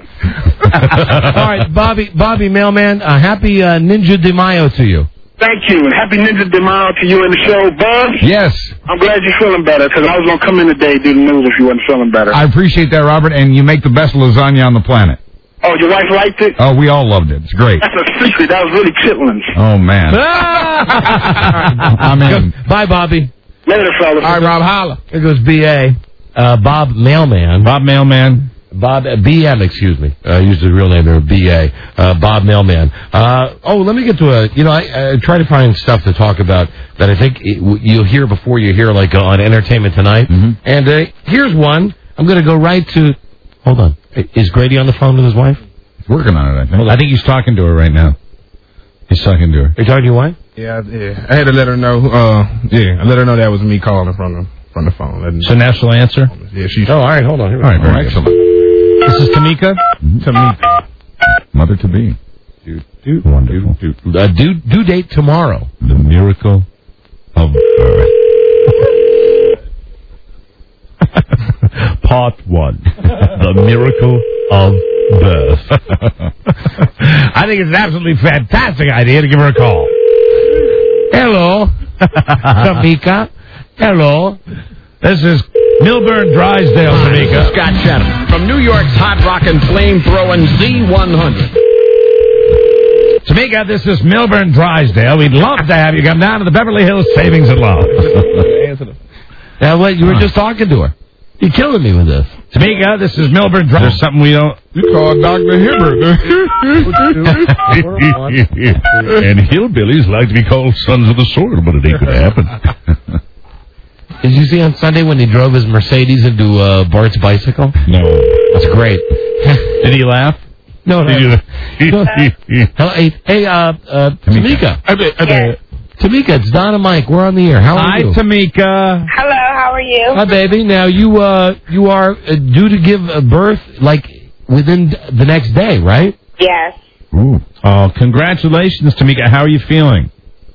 All right, Bobby, Bobby Mailman, uh, happy uh, Ninja de Mayo to you. Thank you, and happy Ninja de Mayo to you in the show, Buzz. Yes. I'm glad you're feeling better, because I was going to come in today do the news if you wasn't feeling better. I appreciate that, Robert, and you make the best lasagna on the planet. Oh, your wife liked it? Oh, we all loved it. It's great. That's a secret. That was really chitlins. Oh, man. I'm in. Bye, Bobby. Later, fellas. All right, Rob, holla. Here goes B A. Uh, Bob Mailman. Bob Mailman. Bob, uh, B M, excuse me. I uh, used his real name there, B A. Uh, Bob Mailman. Uh, oh, let me get to a, you know, I, I try to find stuff to talk about that I think it, you'll hear before you hear, like, uh, on Entertainment Tonight. Mm-hmm. And uh, here's one. I'm going to go right to, hold on. Is Grady on the phone with his wife? Working on it, I think. I think he's talking to her right now. He's talking to her. Are you talking to your wife? Yeah, yeah. I had to let her know. Uh, yeah, I let her know that was me calling from the from the phone. Letting So now she'll answer? Yeah, she. Oh, all right, hold on. Here we All right, go. very excellent. This is Tamika? Tamika. Mother to be. Do, do, Wonderful. Do, uh, due, due date tomorrow. The miracle of birth. Part one. The miracle of birth. I think it's an absolutely fantastic idea to give her a call. Hello, Tamika. Hello. This is Milburn Drysdale, Tamika. Scott Chatham from New York's hot rockin' flame-throwing Z one hundred. Tamika, this is Milburn Drysdale. We'd love to have you come down to the Beverly Hills Savings and Loan. Now, what? You were just talking to her. You're killing me with this. Tamika, this is Milburn Drysdale. There's something we don't... You call Doctor Hibbert. And hillbillies like to be called sons of the soil, but it ain't going to happen. Did you see on Sunday when he drove his Mercedes into uh, Bart's bicycle? No. That's great. Did he laugh? No, no. Did you... Hello, hey, hey, uh, uh, Tamika. Tamika. Tamika, it's Don and Mike. We're on the air. How are Hi, you? Hi, Tamika. Hello, how are you? Hi, baby. Now, you uh, you are uh, due to give uh, birth, like, within the next day, right? Yes. Ooh. Oh, congratulations, Tamika. How are you feeling?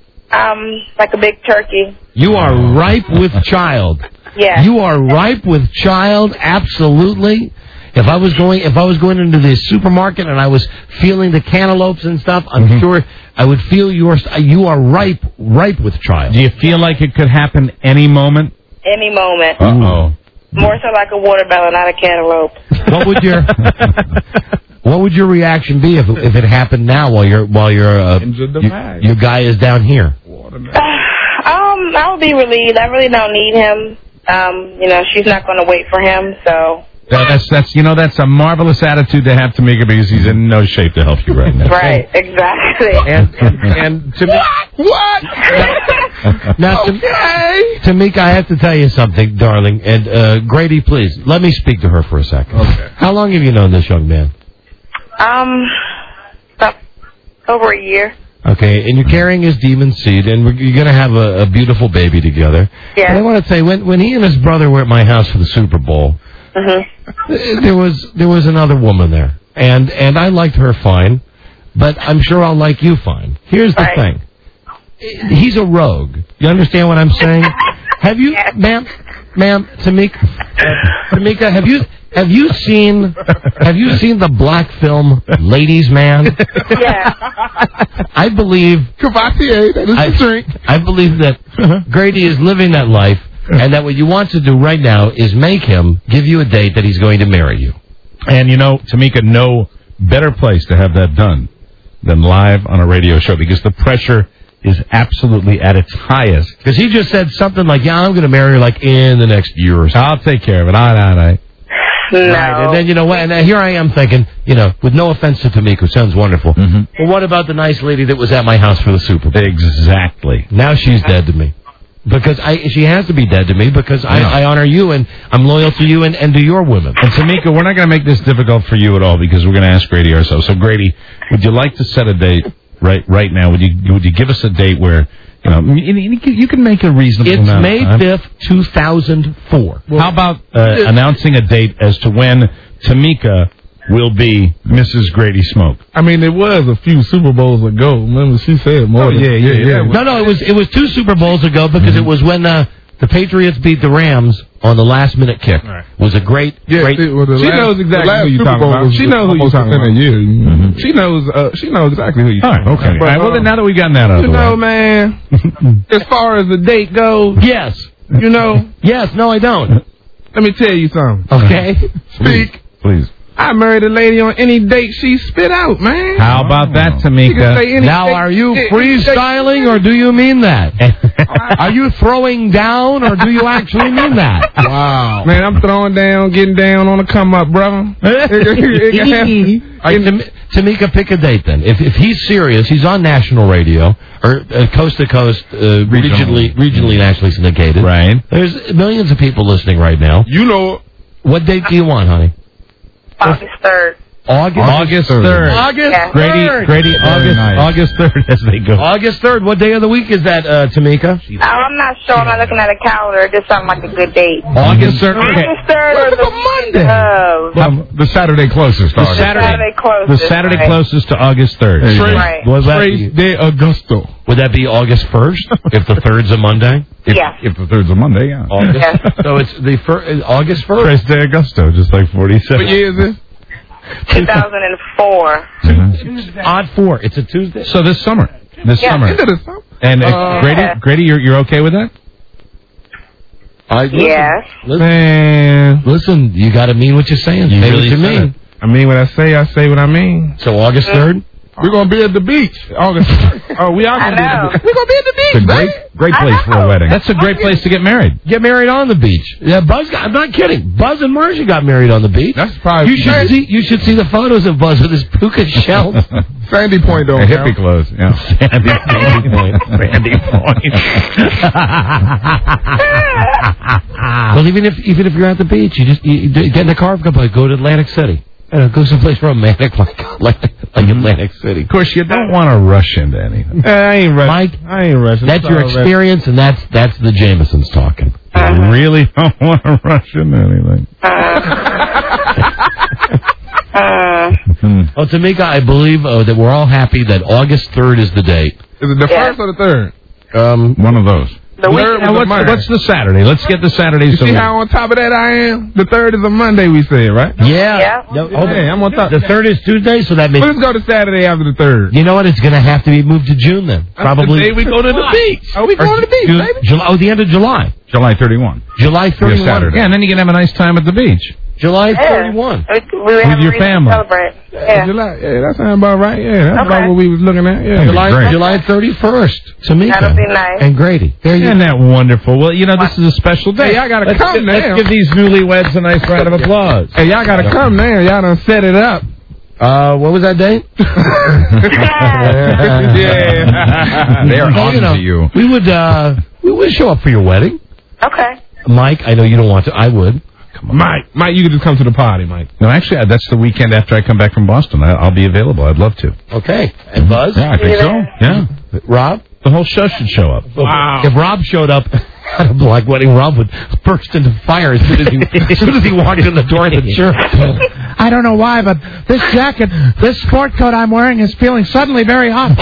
Um, like a big turkey. You are ripe with child. Yes. You are ripe with child, absolutely. If I was going, if I was going into the supermarket and I was feeling the cantaloupes and stuff, I'm mm-hmm. sure I would feel your. You are ripe, ripe with child. Do you feel like it could happen any moment? Any moment. Uh oh. More so like a watermelon, not a cantaloupe. What would your What would your reaction be if if it happened now while you're while you're uh, you, your guy is down here? Uh, um, I would be relieved. I really don't need him. Um, you know, she's not going to wait for him, so. Uh, that's that's you know that's a marvelous attitude to have, Tamika, because he's in no shape to help you right now. Right, exactly. And and, and Tamika, what? now, okay. Tamika, I have to tell you something, darling. And uh, Grady, please let me speak to her for a second. Okay. How long have you known this young man? Um, about over a year. Okay, and you're carrying his demon seed, and we're, you're going to have a, a beautiful baby together. Yeah. And I want to say, when when he and his brother were at my house for the Super Bowl. Mm-hmm. There was there was another woman there, and and I liked her fine, but I'm sure I'll like you fine. Here's the right. thing: he's a rogue. You understand what I'm saying? Have you, yes. ma'am, ma'am, Tamika, uh, Tamika, have you have you seen have you seen the black film Ladies Man? Yeah. I believe. Cavatier, that is I, the drink. I believe that Grady is living that life. And that what you want to do right now is make him give you a date that he's going to marry you. And, you know, Tamika, no better place to have that done than live on a radio show, because the pressure is absolutely at its highest. Because he just said something like, yeah, I'm going to marry her like in the next year or so. I'll take care of it. All right, all right. No. Right. And then, you know what, and here I am thinking, you know, with no offense to Tamika, who sounds wonderful, mm-hmm. but what about the nice lady that was at my house for the Super Bowl? Exactly. Now she's dead to me. Because I, she has to be dead to me because I, I honor you and I'm loyal to you and, and to your women. And Tamika, we're not going to make this difficult for you at all because we're going to ask Grady ourselves. So Grady, would you like to set a date right right now? Would you would you give us a date where you know you can make a reasonable it's amount May of time? fifth, two thousand four. Well, how about uh, announcing a date as to when Tamika will be Missus Grady Smoke? I mean, it was a few Super Bowls ago. Remember, she said more. Oh, than, yeah, yeah, yeah. yeah. No, no, it was it was two Super Bowls ago because mm-hmm. it was when uh, the Patriots beat the Rams on the last minute kick. Right. It was a great, yeah, great. See, well, she last, knows exactly who you're talking about. She knows who you're talking about. Year. Mm-hmm. She knows. Uh, she knows exactly who you're talking about. Okay. All right. Well, then now that we've gotten that out of the way, you know, man. As far as the date goes, yes. You know. Yes. No, I don't. Let me tell you something. Okay. Speak. Please. I married a lady on any date she spit out, man. How about that, Tamika? Now, date, are you any, freestyling or do you mean that? Are you throwing down or do you actually mean that? Wow. Man, I'm throwing down, getting down on the come up, brother. Right, Tamika, pick a date then. If if he's serious, he's on national radio or uh, coast to coast, uh, regionally, regionally, nationally syndicated. Right. There's millions of people listening right now. You know. What date do you want, honey? August third. August August third. August Yeah. Grady, third. Grady, August, nice. August third as they go. August third. What day of the week is that, uh, Tamika? Oh, I'm not sure. I'm not looking at a calendar. It just sounds like a good date. August third. Okay. August third or the Monday. Of Well, the Saturday closest. The August. Saturday, Saturday the closest. Saturday right. closest to August third. There you go. Right. Was that Tres de Augusto. would that be August first if the third's a Monday? If, Yeah. if the third's a Monday, yeah. August. Yes. So it's the fir- August first. Tres de Augusto, just like forty-seven. What year is this? two thousand four. Odd four. It's a Tuesday. So this summer. This Yeah. summer. Into the summer. And uh, Uh, Grady, Grady, you're you're okay with that? I, listen, Yes. Listen, Man, listen, you got to mean what you're saying. You Say really what you said mean. it. I mean what I say, I say what I mean. So August third. We're going to be at the beach. August first. Oh, we are I going to be at know. the beach. We're going to be at the It's a beach, great, baby. great place for a wedding. That's a great place to get married. Get married on the beach. Yeah, Buzz. Got, I'm not kidding. Buzz and Marcia got married on the beach. That's probably You should see. You should see the photos of Buzz with his puka shell. Sandy Point, though. A now. hippie clothes, yeah. Sandy Point. Sandy Point. Well, even if even if you're at the beach, you just you, you get in the car, go go to Atlantic City. I don't know, go someplace romantic like like, like Atlantic City. Of course, you don't want to rush into anything. Eh, I ain't rushing. Mike, I ain't rushing. that's It's your all right. experience, and that's that's the Jamesons talking. You really don't want to rush into anything. Oh, Tamika, I believe uh, that we're all happy that August third is the date. Is it the Yeah. first or the third? Um, One of those. The week. Third Now, was a what's, Monday. what's the Saturday? Let's get the Saturday. You so see we- how on top of that I am? The third is a Monday, we said, right? yeah. Yeah. No, Oh, yeah, I'm on top. the third is Tuesday, so that means. Let's go to Saturday after the third. You know what? It's going to have to be moved to June then. Probably. the day we go to the beach. Oh, we going to the beach, June, baby. July, oh, the end of July. July thirty-first. July thirty-first. Saturday. Yeah, and then you can have a nice time at the beach. July Yeah. thirty-first. We, we have With a your reason to family. Celebrate. Yeah. July, yeah, that sounds about right. Yeah, that's Okay. about what we was looking at. Yeah. July, great. July thirty-first. Tamika. That'll be nice. And Grady. There you Isn't go. that wonderful? Well, you know, this is a special day. Hey, y'all gotta let's come give, now. Let's give these newlyweds a nice round of applause. Hey, y'all gotta come now. Y'all done set it up. Uh, what was that date? Yeah. They are Well, on you know, to you. We would, uh, we would show up for your wedding. Okay. Mike, I know you don't want to. I would. Mike, Mike, you can just come to the party, Mike. No, actually, uh, that's the weekend after I come back from Boston. I, I'll be available. I'd love to. Okay. And Buzz? Yeah, I think so. Yeah. Rob? The whole show should show up. Wow. If Rob showed up at a black wedding, Rob would burst into fire as soon as he, as soon as he walked in the door of the church. I don't know why, but this jacket, this sport coat I'm wearing is feeling suddenly very hot.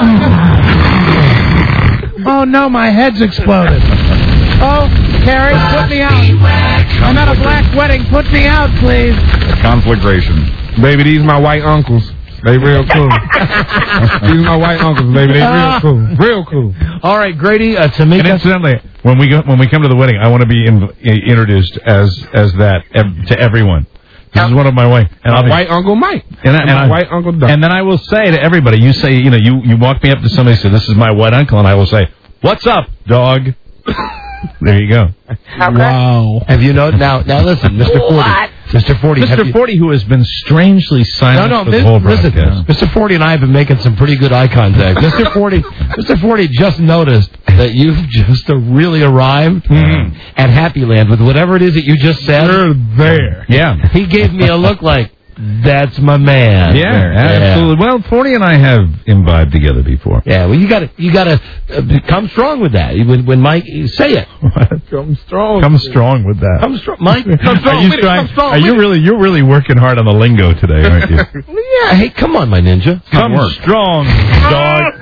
Oh, oh no, my head's exploded. Oh, Carrie, put me out. I'm at a black wedding. Put me out, please. Conflagration. Baby, these my white uncles. They real cool. These my white uncles, baby. They real cool. Real cool. All right, Grady, uh, Tamika. And incidentally, when we go, when we come to the wedding, I want to be in, introduced as as that ev- to everyone. This is one of my white and I'll My be, white uncle Mike. and, I, And and my I- white uncle Doug. And then I will say to everybody, you say, you know, you you walk me up to somebody and say, "This is my white uncle," and I will say, "What's up, dog?" There you go. Wow. Have you know now? Now listen, Mister Forty, Mister Forty, have Mister you- Forty, who has been strangely silent No, no, for the Miz- whole listen, broadcast. Mister Forty and I have been making some pretty good eye contact. Mister Forty, Mister Forty just noticed that you've just uh, really arrived at Happy Land with whatever it is that you just said. You're there. Yeah. He gave me a look like, that's my man. Yeah, absolutely. Well, Forty and I have imbibed together before. Yeah, well, you gotta, you gotta uh, come strong with that. When, when Mike, say it. Come strong. Come strong with that. Come strong, Mike. Come strong Are you with it. trying- Come strong Are you with really? You're really working hard on the lingo today, aren't you? Yeah, hey, come on, my ninja. Come strong, dog.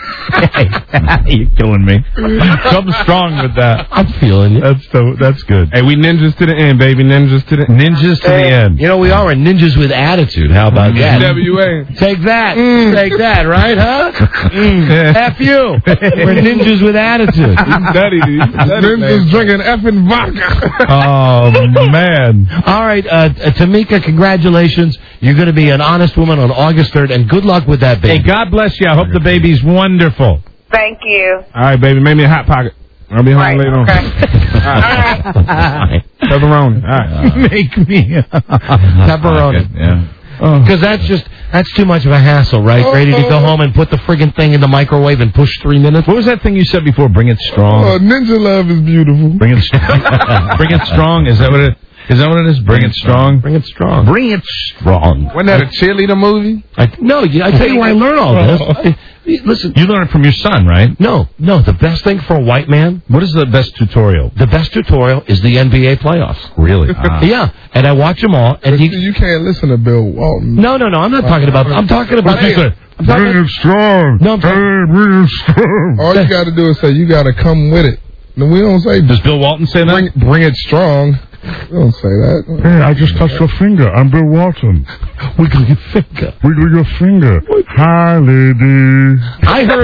You're killing me. Come strong with that. I'm feeling it. That's so. That's good. Hey, we ninjas to the end, baby. Ninjas to the Ninjas to the end. You know, we are ninjas with attitude. How about that? W A. Take that. Take that, right, huh? Mm. F you. We're ninjas with attitude. Daddy, dude. Ninjas drinking effing vodka. Oh man. All right, uh, Tamika, congratulations. You're going to be an honest woman on August third, and good luck with that Hey, baby. God bless you. I hope the baby's wonderful. Thank you. All right, baby. Make me a hot pocket. I'll be home Right, later on. okay. All right. Pepperoni. All right. Make me Pepperoni. Yeah. Because that's just, that's too much of a hassle, right? Ready to go home and put the friggin' thing in the microwave and push three minutes? What was that thing you said before? Bring it strong. Oh, ninja love is beautiful. Bring it strong. Bring it strong. Is that what it? Is that what it is? Bring it strong? Bring it strong. Bring it strong. Wasn't that a cheerleader movie? I, no, you- I tell you where I learned all this. I- listen. You learned it from your son, right? No, no. The best thing for a white man. What is the best tutorial? The best tutorial is the N B A playoffs. Really? Ah. Yeah, and I watch them all. And But he, you, you can't listen to Bill Walton. no, no, no. I'm not talking about. I'm talking about. Hey, I'm talking bring about- it strong. No, I'm hey, bring it strong. All you got to do is say, you got to come with it. No, we don't say. Does Bill Walton say that? Bring, bring it strong. We don't say that. Hey, I just touched your finger. I'm Bill Walton. Wiggle your finger. Wiggle your finger. Hi, lady. I heard.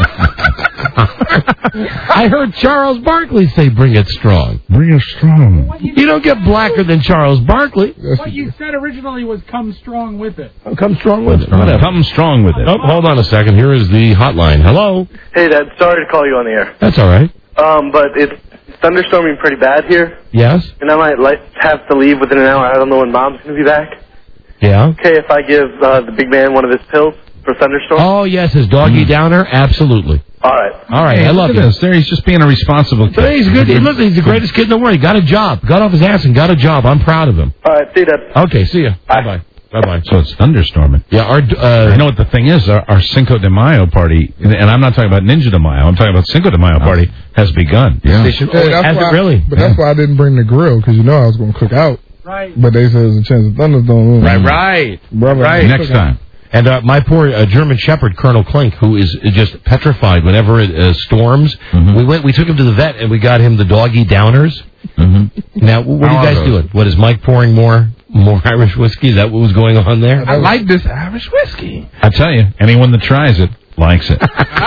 I heard Charles Barkley say, "Bring it strong." Bring it strong. You don't get blacker than Charles Barkley. What you said originally was come strong with it. Oh, come strong with it. Whatever. Come strong with it. Oh, hold on a second. Here is the hotline. Hello. Hey, Dad. Sorry to call you on the air. That's all right. Um, but it's thunderstorming pretty bad here, Yes. and I might like have to leave within an hour. I don't know when Mom's going to be back. Yeah. Okay, if I give uh, the big man one of his pills for thunderstorm? Oh yes, his doggy downer. Absolutely. All right. All right. Hey, I look love at you. this. There, he's just being a responsible kid. But he's good. He, listen, he's the greatest kid in the world. He got a job. Got off his ass and got a job. I'm proud of him. All right. See you, Dad. Okay. See ya. Bye bye. Bye bye. So it's thunderstorming. Yeah. Our. Uh, you know what the thing is? Our, our Cinco de Mayo party, and I'm not talking about Ninja de Mayo. I'm talking about Cinco de Mayo party has begun. Yeah. Station, Yeah, oh, that's has why, it really? But that's why I didn't bring the grill, because you know I was going to cook out. Right. But they said there's a chance of thunderstorm. Right. Right. Brother, Right. Next time. And uh, my poor uh, German Shepherd, Colonel Klink, who is just petrified whenever it uh, storms. Mm-hmm. We went, we took him to the vet, and we got him the doggy downers. Mm-hmm. Now, what How are you guys are those? doing? What is Mike pouring more, more Irish whiskey? Is that what was going on there? I like this Irish whiskey. I tell you, anyone that tries it likes it. I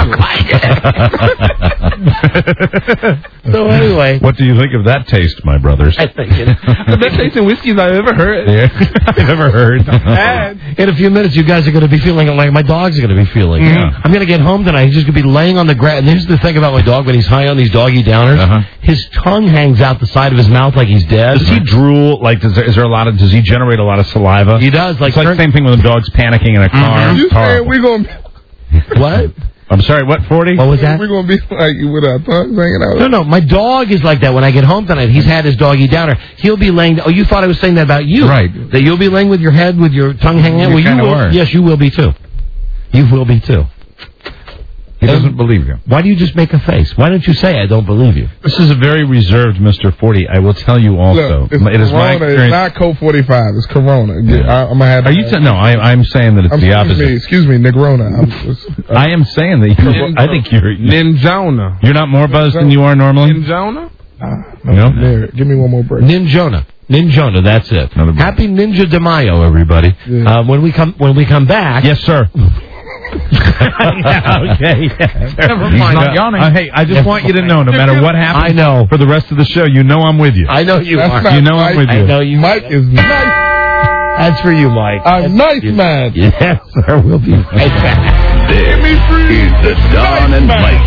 like it. So anyway, what do you think of that taste, my brothers? I think it, The best tasting whiskeys I've ever heard. Yeah. I've ever heard. in a few minutes, you guys are going to be feeling like my dog's going to be feeling. Yeah. I'm going to get home tonight. He's just going to be laying on the grass. And here's the thing about my dog: when he's high on these doggy downers, Uh-huh. his tongue hangs out the side of his mouth like he's dead. Does he drool? Like, does there, is there a lot of? Does he generate a lot of saliva? He does. Like, It's like the same thing when the dog's panicking in a car. You It's saying horrible. we're going to what? I'm sorry. What forty? What was that? we're gonna be like with our tongues hanging out? No, no. My dog is like that. When I get home tonight, he's had his doggy downer. He'll be laying. Oh, you thought I was saying that about you? Right. That you'll be laying with your head, with your tongue hanging out. You Well, you kinda will. were. Yes, you will be too. You will be too. He doesn't believe you. Why do you just make a face? Why don't you say I don't believe you? This is a very reserved Mister forty. I will tell you also. Look, it's it is my Corona. It's experience. not Coke forty-five. It's Corona. Yeah. I, I'm gonna have. Are you? T- no, I, I'm saying that it's I'm, the excuse opposite. me. Excuse me, Negrona. I'm just, I am saying that you. I think you're. Ninjona. You're not more buzzed than you are normally. Ninjona? no, No? there, give me one more break. Ninjona. Ninjona. That's it. Another break. Happy Ninja de Mayo, everybody. Yeah. Uh, when we come, when we come back. Yes, sir. Yeah, okay. Yeah. Never He's mind. not yawning. Uh, hey, I just want you to know, no matter what happens, I know. for the rest of the show, you know I'm with you. I know you That's are. not You know I'm Mike. with you. I know you. Mike is nice. That's for you, Mike. I'm That's nice, man. Yes, sir. We'll be right back. This is the Don and Mike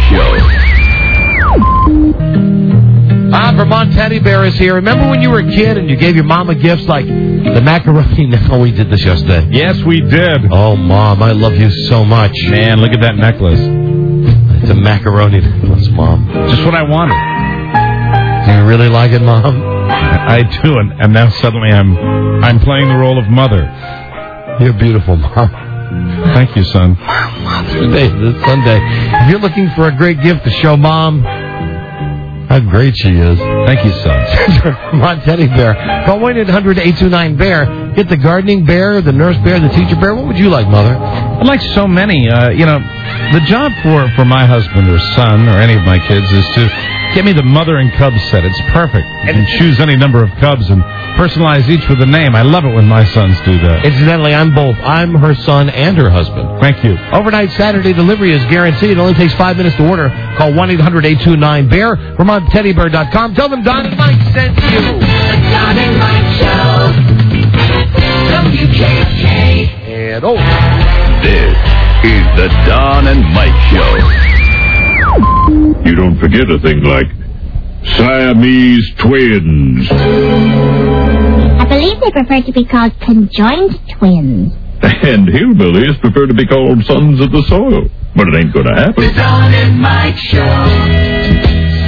Show. Ah, Vermont Teddy Bear is here. Remember when you were a kid and you gave your mama gifts like the macaroni? Oh, we did this yesterday. Yes, we did. Oh, Mom, I love you so much. Man, look at that necklace. It's a macaroni necklace, Mom. Just what I wanted. Do you really like it, Mom? I do, and, and now suddenly I'm I'm playing the role of mother. You're beautiful, Mom. Thank you, son. Mother's Day this Sunday. If you're looking for a great gift to show Mom how great she is. Thank you, son. Vermont Teddy Bear. Call one eight hundred eight two nine bear. Get the gardening bear, the nurse bear, the teacher bear. What would you like, Mother? I'd like so many. Uh, you know, the job for, for my husband or son or any of my kids is to get me the mother and cub set. It's perfect. You can choose any number of cubs and personalize each with a name. I love it when my sons do that. Incidentally, I'm both. I'm her son and her husband. Thank you. Overnight Saturday delivery is guaranteed. It only takes five minutes to order. Call one eight hundred eight two nine bear. Vermont Teddy Bear dot com. Tell them Don and Mike sent you. The Don and Mike Show. W K K. And oh. This is the Don and Mike Show. You don't forget a thing like Siamese twins. I believe they prefer to be called conjoined twins. And hillbillies prefer to be called sons of the soil. But it ain't gonna happen. The Don and Mike Show.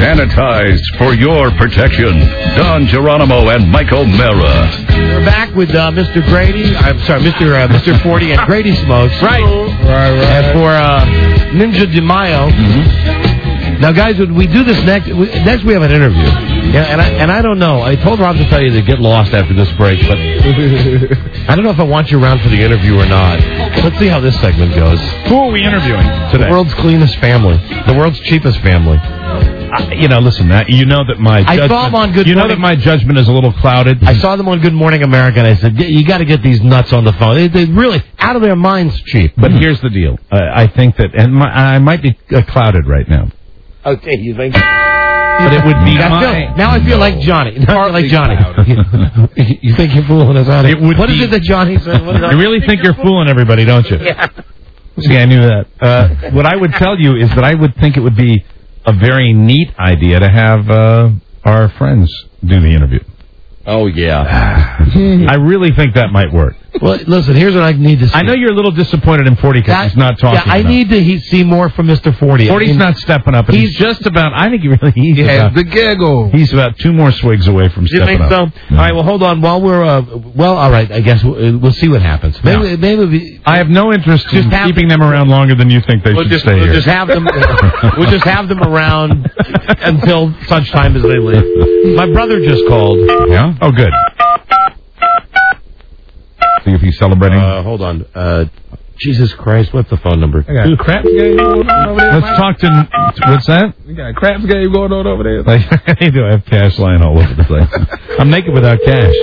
Sanitized for your protection. Don Geronimo and Mike O'Mara. We're back with uh, Mister Grady. I'm sorry, Mister Uh, Mister Forty and Grady Smokes. Right. Right, right. And for uh, Ninja De Mayo. Mm-hmm. Now, guys, when we do this next, we, next we have an interview. Yeah, and I and I don't know. I told Rob to tell you to get lost after this break, but I don't know if I want you around for the interview or not. Let's see how this segment goes. Who are we interviewing today? The world's cleanest family. The world's cheapest family. Uh, you know, listen, that you know that my I judgment, saw them on Good you know Morning. that my judgment is a little clouded. I saw them on Good Morning America, and I said, you got to get these nuts on the phone. They, they really, out of their minds cheap. But here's the deal. Uh, I think that, and my, I might be uh, clouded right now. Okay, you think? But it would be I my... feel, now I feel like Johnny. Now I feel like Johnny. you think you're fooling us out? It would what be, is it that Johnny said? What is you really think you're fooling everybody, don't you? Yeah. See, I knew that. Uh, what I would tell you is that I would think it would be a very neat idea to have uh, our friends do the interview. Oh, yeah. I really think that might work. Well, listen, here's what I need to see. I know you're a little disappointed in Forty because he's not talking Yeah, I enough. need to he, see more from Mister Forty. Forty's I mean, not stepping up. And he's, he's just about, I think he really, he's He has about, the giggle. he's about two more swigs away from You stepping think so? up. All right, well, hold on. While we're, uh, well, all right, I guess we'll, we'll see what happens. Maybe, No. maybe we, I have no interest Just in have keeping them- them around longer than you think they we'll should just, stay we'll here. just have them. We'll just have them around until such time as they leave. My brother just called. Yeah? Oh, good. See if he's celebrating. Uh, hold on. Uh, Jesus Christ, what's the phone number? I got a craps game going on over there. Let's Mike. talk to, what's that? You got a craps game going on over there. Like, I do. I have cash lying all over the place. I'm naked without cash.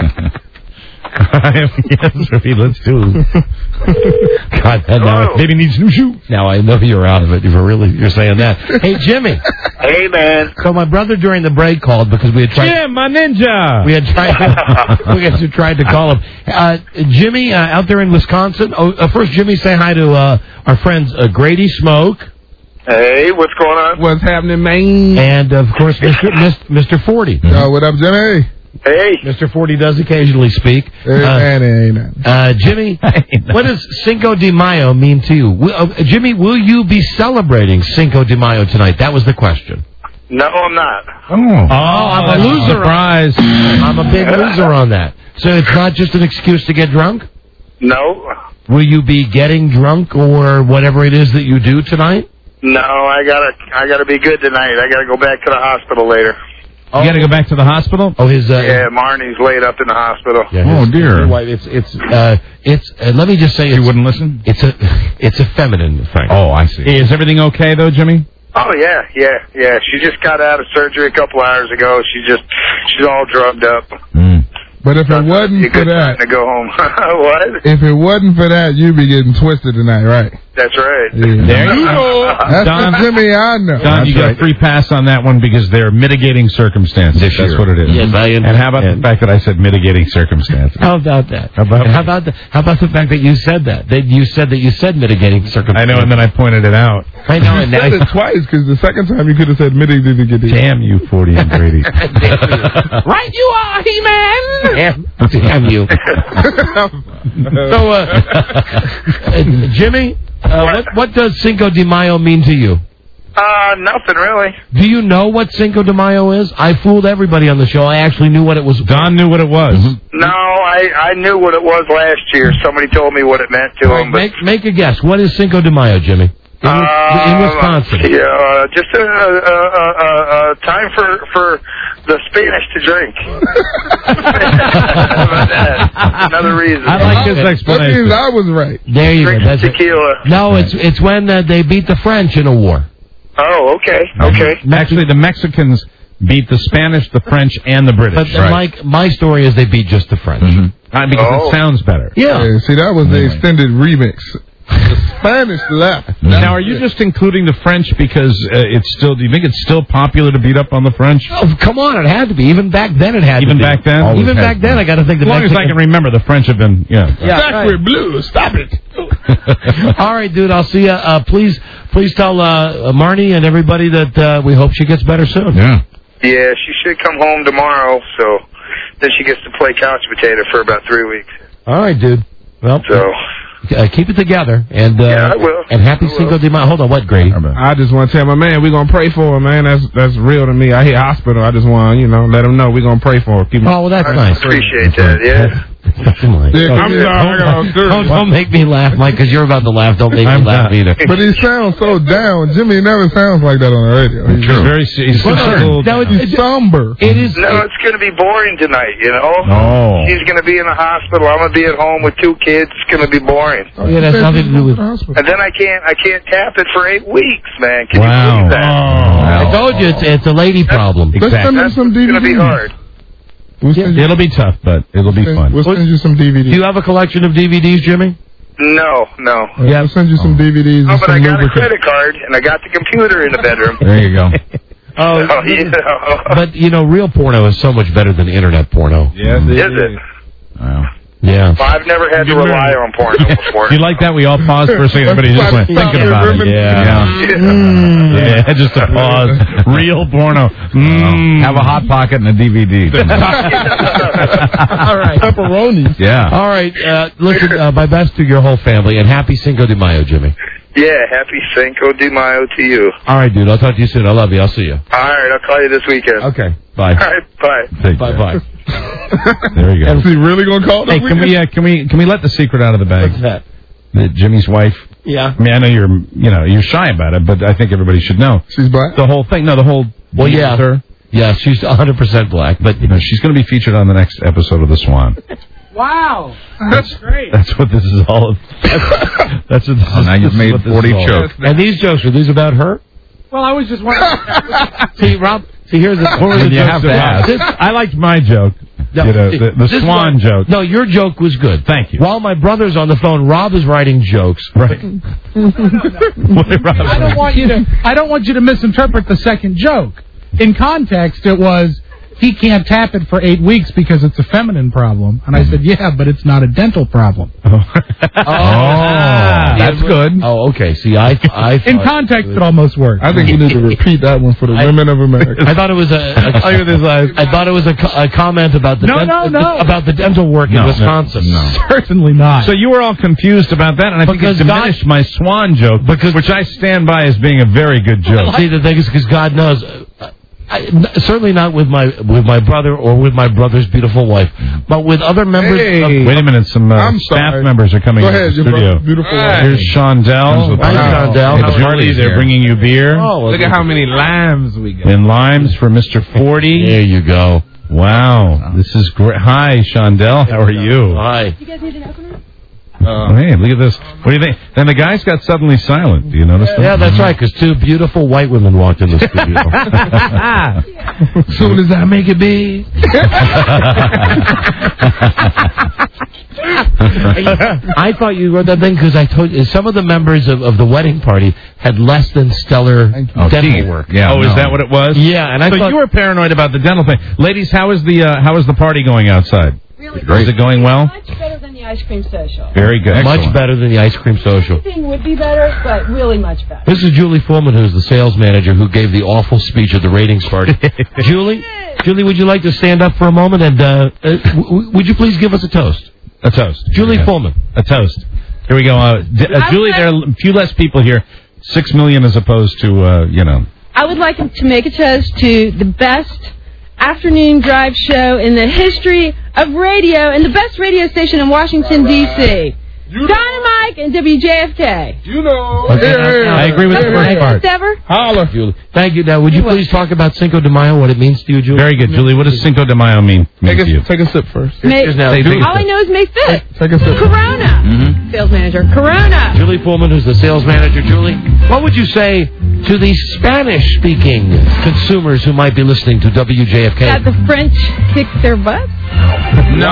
I have, yes, Rafi, let's do. God, that now maybe needs new shoes. Now I know you're out of it. You're really you're saying that. Hey, Jimmy. Hey, man. So my brother during the break called because we had tried. Jim, my ninja. We had tried. we had tried to call him. Uh, Jimmy, uh, out there in Wisconsin. Oh, uh, first, Jimmy, say hi to uh, our friends uh, Grady Smoke. Hey, what's going on? What's happening, man? And of course, Mister Mister Forty. Yo, what up, Jimmy? Hey. Mister Forty does occasionally speak. Hey, Uh, man, ain't nothing. Uh, Jimmy, what does Cinco de Mayo mean to you? Will, uh, Jimmy, will you be celebrating Cinco de Mayo tonight? That was the question. No, I'm not. Oh, Oh, I'm a loser. Surprise. I'm a big loser on that. So it's not just an excuse to get drunk? No. Will you be getting drunk or whatever it is that you do tonight? No, I gotta, I gotta be good tonight. I gotta go back to the hospital later. You got to go back to the hospital? Oh, his. Uh, Yeah, Marnie's laid up in the hospital. yeah, his- Oh, dear. his wife, It's it's uh, it's. Uh, let me just say, You it's, wouldn't listen? it's a it's a feminine thing. Oh, I see. Is everything okay, though, Jimmy? Oh yeah, yeah, yeah. She just got out of surgery a couple hours ago. She just, she's all drugged up. but if it wasn't You for good time that, to go home. What? if it wasn't for that, you'd be getting twisted tonight, right? That's right. Yeah. There you go. That's Don- the Jimmy I know. Don, you got a free pass on that one because they're mitigating circumstances. This That's year. what it is. Yes, I and how about understand. the fact that I said mitigating circumstances? How about that? How about And how about the, how about the fact that you said that? That you said that you said mitigating circumstances. I know, and then I pointed it out. I know, and You said now it twice because the second time you could have said mitigating. Damn you, Forty and Brady. right you are, He-Man. Damn, damn you. so, uh, uh, Jimmy, uh, what what does Cinco de Mayo mean to you? Uh, nothing really. Do you know what Cinco de Mayo is? I fooled everybody on the show. I actually knew what it was. Don knew what it was. No, I, I knew what it was last year. Somebody told me what it meant to All right, them. But, make make a guess. What is Cinco de Mayo, Jimmy? In, uh, in Wisconsin. Yeah, uh, just a, a, a, a, a time for for the Spanish to drink. How about that? Another reason. I like his That explanation. means I was right. There you Drink go. That's it. tequila. No, it's it's when uh, they beat the French in a war. Oh, okay, okay. Actually, the Mexicans beat the Spanish, the French, and the British. But uh, my my story is they beat just the French. Uh, because Oh. it sounds better. Yeah. Yeah, see, that was the extended remix. The Spanish left. Now, are you just including the French because uh, it's still? Do you think it's still popular to beat up on the French? Oh, come on, it had to be. Even back then, it had Even to be. back then? Always Even had back to then, be. I got to think the As long as I Mexican- can remember, the French have been, yeah. Yeah, Back right. with blue. Stop it. All right, dude. I'll see you. Uh, please, please tell uh, Marnie and everybody that uh, we hope she gets better soon. Yeah. Yeah, she should come home tomorrow, so then she gets to play couch potato for about three weeks. All right, dude. Well, So, uh, keep it together. And uh, Yeah, I will. And happy I will. Cinco de Mayo. Hold on, what, Greg? I just want to tell my man we're gonna pray for him, man. That's that's real to me. I hit hospital. I just want to, you know, let him know we're gonna pray for him. Keep him. Oh, well, that's I nice. appreciate that, yeah. Like, Yeah, I'm sorry. I got all don't, dirty. don't, don't make me laugh, Mike, because you're about to laugh. Don't make I'm me laugh not. either. But he sounds so down. Jimmy never sounds like that on the radio. He's He's very he's Well, concerned. no, it- He's somber. It is. No, it's going to be boring tonight, you know? Oh. She's going to be in the hospital. I'm going to be at home with two kids. It's going to be boring. Yeah, it has nothing to do with. And then I can't I can't tap it for eight weeks, man. Can Wow. you believe that? I told you it's, it's a lady problem. Let's send him That's some D V Ds. going to be hard. We'll send you, It'll be tough, but it'll be fun. we'll send you some D V Ds. Do you have a collection of D V Ds, Jimmy? No, no. Yeah, we'll send you some D V Ds Oh, and but I some got a lubricant. credit card, and I got the computer in the bedroom. There you go. Oh, So, you know. but you know, real porno is so much better than internet porno. Yes, Is it? Wow. Yeah. Well, I've never had to rely on porno before. You like that? We all paused for a second. Everybody just went thinking about it. Yeah. Yeah. Mm. Yeah, just a pause. Real porno. Mm. Have a hot pocket and a D V D. All right. Pepperoni. Yeah. All right. Uh, listen, uh, my best to your whole family, and happy Cinco de Mayo, Jimmy. Yeah, happy Cinco de Mayo to you. All right, dude. I'll talk to you soon. I love you. I'll see you. All right, I'll call you this weekend. Okay. Bye. All right, bye. Take Bye. care. Bye. There you go. Is he really gonna call this Hey, can we uh, can we can we let the secret out of the bag? What's that? That Jimmy's wife. Yeah. I mean, I know you're you know you're shy about it, but I think everybody should know. She's black. The whole thing. No, the whole. Well, deal yeah. with her. Yeah, she's one hundred percent black, but You know, she's going to be featured on the next episode of The Swan. Wow. That's great. That's what this is all. That's, that's what this Oh, is. now you've this is made what this forty is all jokes. about. and these jokes are these about her? Well, I was just wondering. See, Rob. See, here's the. What were the And you jokes have to about? ask. This- I liked my joke. No, you know, the, the this Swan one- joke. No, your joke was good. Thank you. While my brother's on the phone, Rob is writing jokes. Right. What did Rob I don't say? want you to. I don't want you to misinterpret the second joke. In context, it was he can't tap it for eight weeks because it's a feminine problem, and I said, yeah, but it's not a dental problem. Oh, Ah, that's good. Oh, okay. See, I, I In thought- context, it almost worked. I think you need to repeat that one for the I- women of America. I thought it was a. a Look at this eyes. I thought it was a, co- a comment about the No, dent- no, no. about the dental work No, in no, Wisconsin. no. Certainly not. So you were all confused about that, and I think it Because God- diminished my Swan joke, because, which I stand by as being a very good joke. See, the thing is, because God knows, uh, I, n- certainly not with my with my brother or with my brother's beautiful wife, but with other members. Hey. of, Wait a minute, some uh, I'm staff sorry. members are coming Go into ahead, the your studio. brother- beautiful wife. Here's Shondell. Hi, Shondell. Hey, Julie, they're bringing you beer. Oh, Look at how many limes we got. And limes for Mister forty. There you go. Wow, this is great. Hi, Shondell. How are you? Hi. You guys need an opener? Oh, hey, look at this. What do you think? Then the guys got suddenly silent. Do you notice that? Yeah, that's right, because two beautiful white women walked in the studio. Soon as I make it big. I thought you wrote that thing because I told you some of the members of, of the wedding party had less than stellar Oh, dental teeth. work. Yeah. Oh, is that what it was? Yeah, and I so thought you were paranoid about the dental thing, ladies. How is the uh, how is the party going outside? Really Is it going well? Much better than the ice cream social. Very good. much Excellent. better than the ice cream social. Everything would be better, but really much better. This is Julie Fullman, who's the sales manager who gave the awful speech at the ratings party. Julie, Julie, would you like to stand up for a moment and uh, uh, w- w- would you please give us a toast? A toast. Julie Yeah. Fullman. A toast. Here we go. Uh, d- uh, Julie, there are a few less people here. Six million as opposed to, uh, you know. I would like to make a toast to the best afternoon drive show in the history of radio and the best radio station in Washington, D C Dynamite and W J F K. You know. Okay, Yeah. I agree with the That's first the part. best ever. Holla. Julie. Thank you. Now, would you please talk about Cinco de Mayo, what it means to you, Julie? Very good, Julie. What does Cinco de Mayo mean, mean Take to you? a, take a sip first. May, Here's now- Take- take a all I sip. know is May fifth. Take a sip. Corona. Mm-hmm. Sales manager. Corona. Julie Pullman, who's the sales manager. Julie, what would you say to the Spanish-speaking consumers who might be listening to W J F K? That the French kick their butts. No.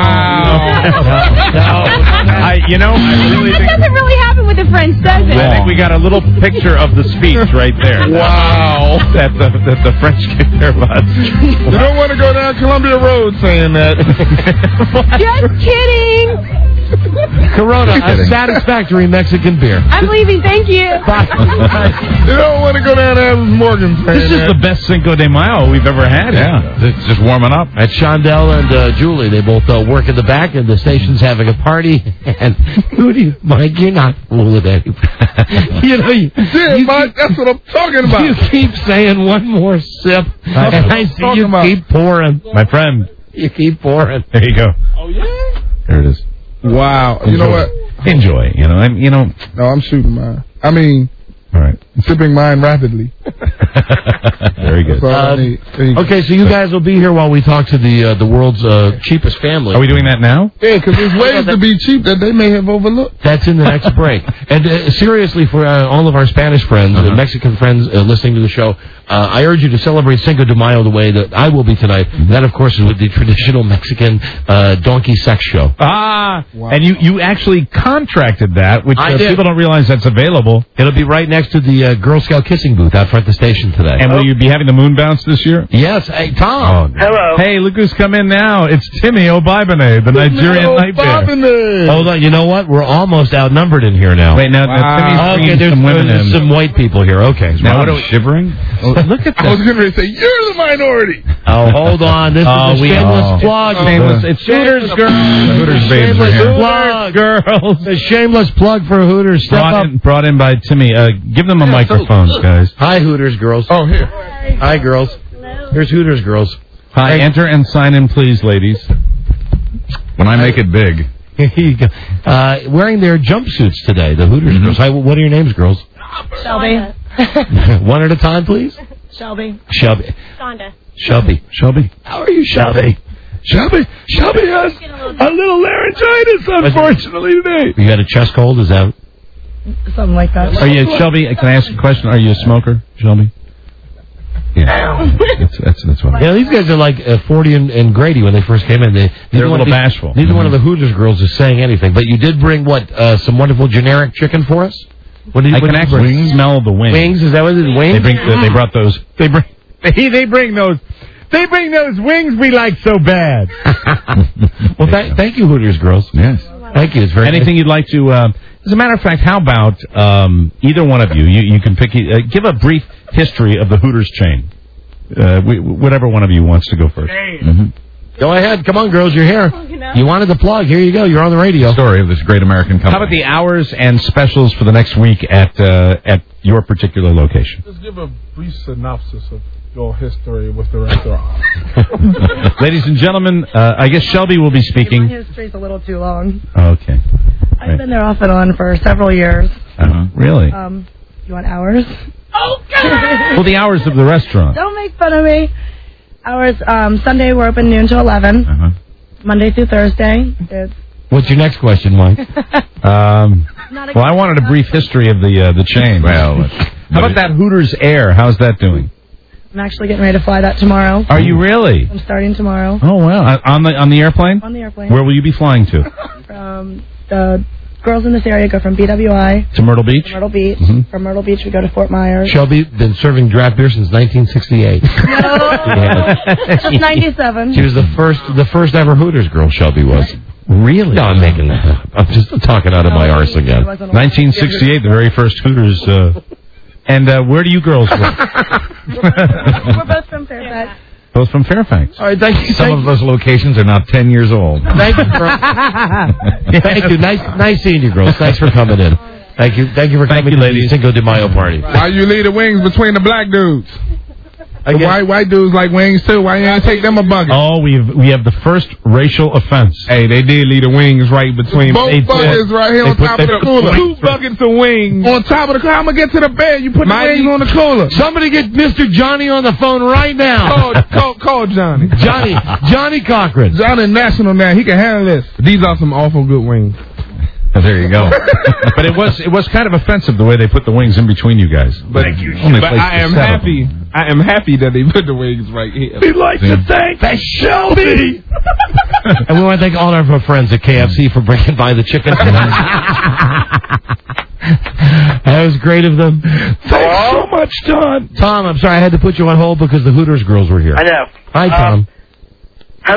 I, you know, I really That think. doesn't really happen with the French, does it? I think we got a little picture of the speech right there. Wow. That the, that the French kick their butts. You don't want to go down Columbia Road saying that. Just kidding. Corona, a satisfactory Mexican beer. I'm leaving. Thank you. You don't want to go down there with Morgan. This is the best Cinco de Mayo we've ever had. Yeah, it's just warming up. At Shondell and uh, Julie, they both uh, work in the back, and the station's having a party. And who do you, Mike? You're not fooling anybody. You know, you, yeah, you Mike, keep, that's what I'm talking about. You keep saying one more sip, That's and what I I'm see talking you about. keep pouring. My friend. You keep pouring. There you go. Oh yeah. There it is. Wow. You know what? Enjoy. You know. I'm. You know. No, I'm shooting mine. I mean, all right. sipping mine rapidly. Very good. That's all I Um, need. There you go. Okay, so you guys will be here while we talk to the uh, the world's uh, cheapest family. Are we doing that now? Yeah, because there's ways to be cheap that they may have overlooked. That's in the next break. And uh, seriously, for uh, all of our Spanish friends, uh-huh. uh, Mexican friends uh, listening to the show, uh, I urge you to celebrate Cinco de Mayo the way that I will be tonight. Mm-hmm. That, of course, is with the traditional Mexican uh, donkey sex show. Ah, wow. And you, you actually contracted that, which uh, people don't realize that's available. It'll be right next to the uh, Girl Scout kissing booth out front of the station today. And will you be having the moon bounce this year? Yes. Hey, Tom. Oh, hello. Hey, look who's come in now. It's Timmy O'Bibone, the Nigerian nightmare. Hold on. You know what? We're almost outnumbered in here now. Wait, now, wow. now Timmy's okay, bringing there's some women there's in. some white people here. Okay. So now what are we shivering? Oh, look at I was this. going to say, you're the minority. Oh, hold on. This Oh, is a we shameless are. plug. It's shameless- it's Hooters girls. Hooters babes are Shameless here. plug. Girls. A shameless plug for Hooters. Step Brought up. in, brought in by Timmy. Uh, give them a microphone, guys. Hi, Hooters girls. Oh, here. Hi, girls. Here's Hooters girls. Hi, Hey. enter and sign in, please, ladies. When I make it big. Here you go. Uh, wearing their jumpsuits today, the Hooters Mm-hmm. girls. Hi, what are your names, girls? Shelby. One at a time, please. Shelby. Shelby. Sonda. Shelby. Shelby. How are you, Shelby? Shelby. Shelby has a little laryngitis, unfortunately, today. You got a chest cold? Is that? Something like that. Are you, Shelby, can I ask a question? Are you a smoker, Shelby? Yeah. That's, that's, that's what Yeah, these guys are like uh, forty and, and Grady when they first came in. They, They're a one little of the- bashful. Neither one of Mhm. the Hooters girls is saying anything. But you did bring, what, uh, some wonderful generic chicken for us? What did, I what can did you actually bring? smell the wings. Wings? Is that what it is? Wings? They bring. They brought those. They bring. They, they bring those. They bring those wings we like so bad. Well, th- thank you, Hooters girls. Yes. Thank you. It's very Anything you'd like to? Uh, as a matter of fact, how about um, either one of you? You, you can pick. Uh, give a brief history of the Hooters chain. Uh, we, whatever one of you wants to go first. Mm-hmm. Go ahead. Come on, girls. You're here. You wanted the plug. Here you go. You're on the radio. Story of this great American company. How about the hours and specials for the next week at uh, at your particular location? Just give a brief synopsis of your history with the restaurant. Ladies and gentlemen, uh, I guess Shelby will be My speaking. history's a little too long. Okay. I've Right. been there off and on for several years. Uh-huh. Really? Um, you want hours? Well, the hours of the restaurant. Don't make fun of me. Hours, um, Sunday we're open noon to eleven. Uh-huh. Monday through Thursday. It's What's your next question, Mike? Um, Not a well, I wanted a brief history of the uh, the chain. Well, how about that Hooters Air? How's that doing? I'm actually getting ready to fly that tomorrow. Are you really? I'm starting tomorrow Oh wow! Uh, On the on the airplane? on the airplane. Where will you be flying to? From the girls in this area go from B W I To Myrtle Beach? to Myrtle Beach. Mhm. From Myrtle Beach we go to Fort Myers. Shelby been serving draft beer since nineteen sixty-eight. That's ninety-seven. She was the first, the first ever Hooters girl. Shelby was. Really? No, I'm making that up. I'm just talking out of my arse again. nineteen sixty-eight, the very first Hooters. Uh, and uh, where do you girls work? We're both from Fairfax. Both from Fairfax. All right, thank you. Some of those locations are now ten years old. Thank you. For, thank you. Nice, nice seeing you, girls. Thanks for coming in. Thank you. Thank you for coming you, to ladies. the Cinco de Mayo party. Why you leave the wings between the black dudes? The white white dudes like wings too. Why you ain't take them a bucket? Oh, we've we have the first racial offense. Hey, they did leave the wings right between Both they buckets right here they on put- top they of the put cooler. wings Two buckets of wings on top of the cooler. I'm gonna get to the bed. You put the Mighty- wings on the cooler. Somebody get Mister Johnny on the phone right now. Call, call, call Johnny. Johnny, Johnny Cochran. Johnny National now. He can handle this. These are some awful good wings. There you go. But it was it was kind of offensive the way they put the wings in between you guys. But, Only but place I for am seven. happy. I am happy that they put the wings right here. We'd like to thank the Shelby. And we want to thank all of our friends at K F C for bringing by the chicken. That was great of them. Thanks so much, Tom. Tom, I'm sorry I had to put you on hold because the Hooters girls were here. I know. Hi, Tom. How many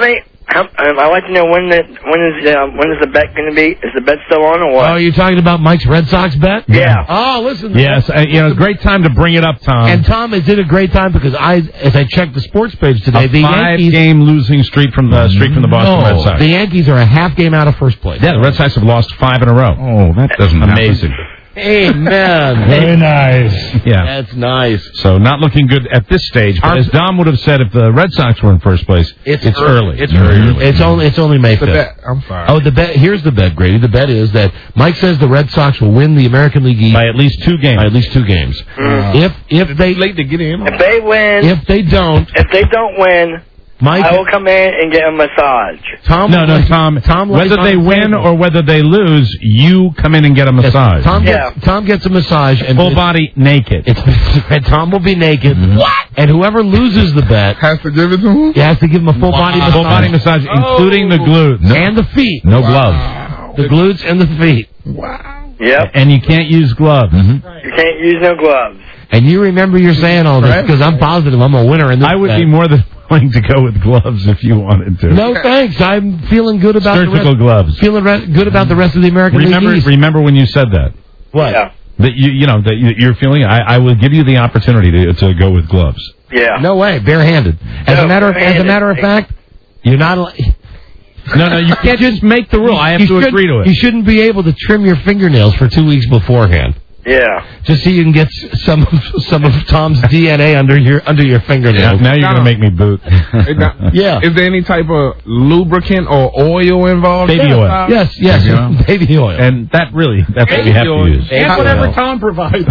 Um, I'd like to know when the when is uh, when is the bet going to be? Is the bet still on or what? Oh, you're talking about Mike's Red Sox bet? Yeah. Oh, listen. Yes, uh, you know, great time to bring it up, Tom. And Tom, it did a great time because I, as I checked the sports page today, a the Yankees five-game losing streak from the streak from the Boston no, Red Sox. The Yankees are a half game out of first place. Yeah, the Red Sox have lost five in a row. Oh, that doesn't amazing. Amen. Very nice. Yeah. That's nice. So not looking good at this stage. But as Dom would have said, if the Red Sox were in first place, It's, it's early. It's Very early. It's only it's only May The fifth. bet. I'm sorry. Oh, the bet. Here's the bet, Grady. The bet is that Mike says the Red Sox will win the American League East by at least two games. By at least two games. Mm. If if they late to get in. If they win, if they don't, if they don't win, Mike, I will come in and get a massage. Tom, no, no, Tom. Tom whether lays they on the win table. or whether they lose, you come in and get a massage. Tom Yeah. gets Tom gets a massage and Full body naked. It's, and Tom will be naked. What? And whoever loses the bet has to give it to him. He has to give him a full body massage. Full body massage, including the glutes and the feet. No gloves. The glutes and the feet. Yep. And you can't use gloves. You can't use no gloves. And you remember you're saying all this Right. because I'm positive I'm a winner in this. I would bet. be more than willing to go with gloves if you wanted to. No thanks. I'm feeling good about Surgical the rest, gloves. Feeling re- good about the rest of the American Remember, League East. remember when you said that? What? Yeah. That you, you know, that you, you're feeling. I, I will give you the opportunity to to go with gloves. Yeah. No way, barehanded. As No, a matter of, as a barehanded. matter of fact, you're not. al- No, no, you can't just make the rule. I have you to should- agree to it. You shouldn't be able to trim your fingernails for two weeks beforehand, Yeah. just so you can get s- some of some of Tom's D N A under your under your Now, fingernails. now you're gonna make me boot. Yeah. Is there any type of lubricant or oil involved? Baby Yeah. oil. Yes, yes, Baby oil. baby oil. And that really, that's what we have to use. And whatever Tom provides.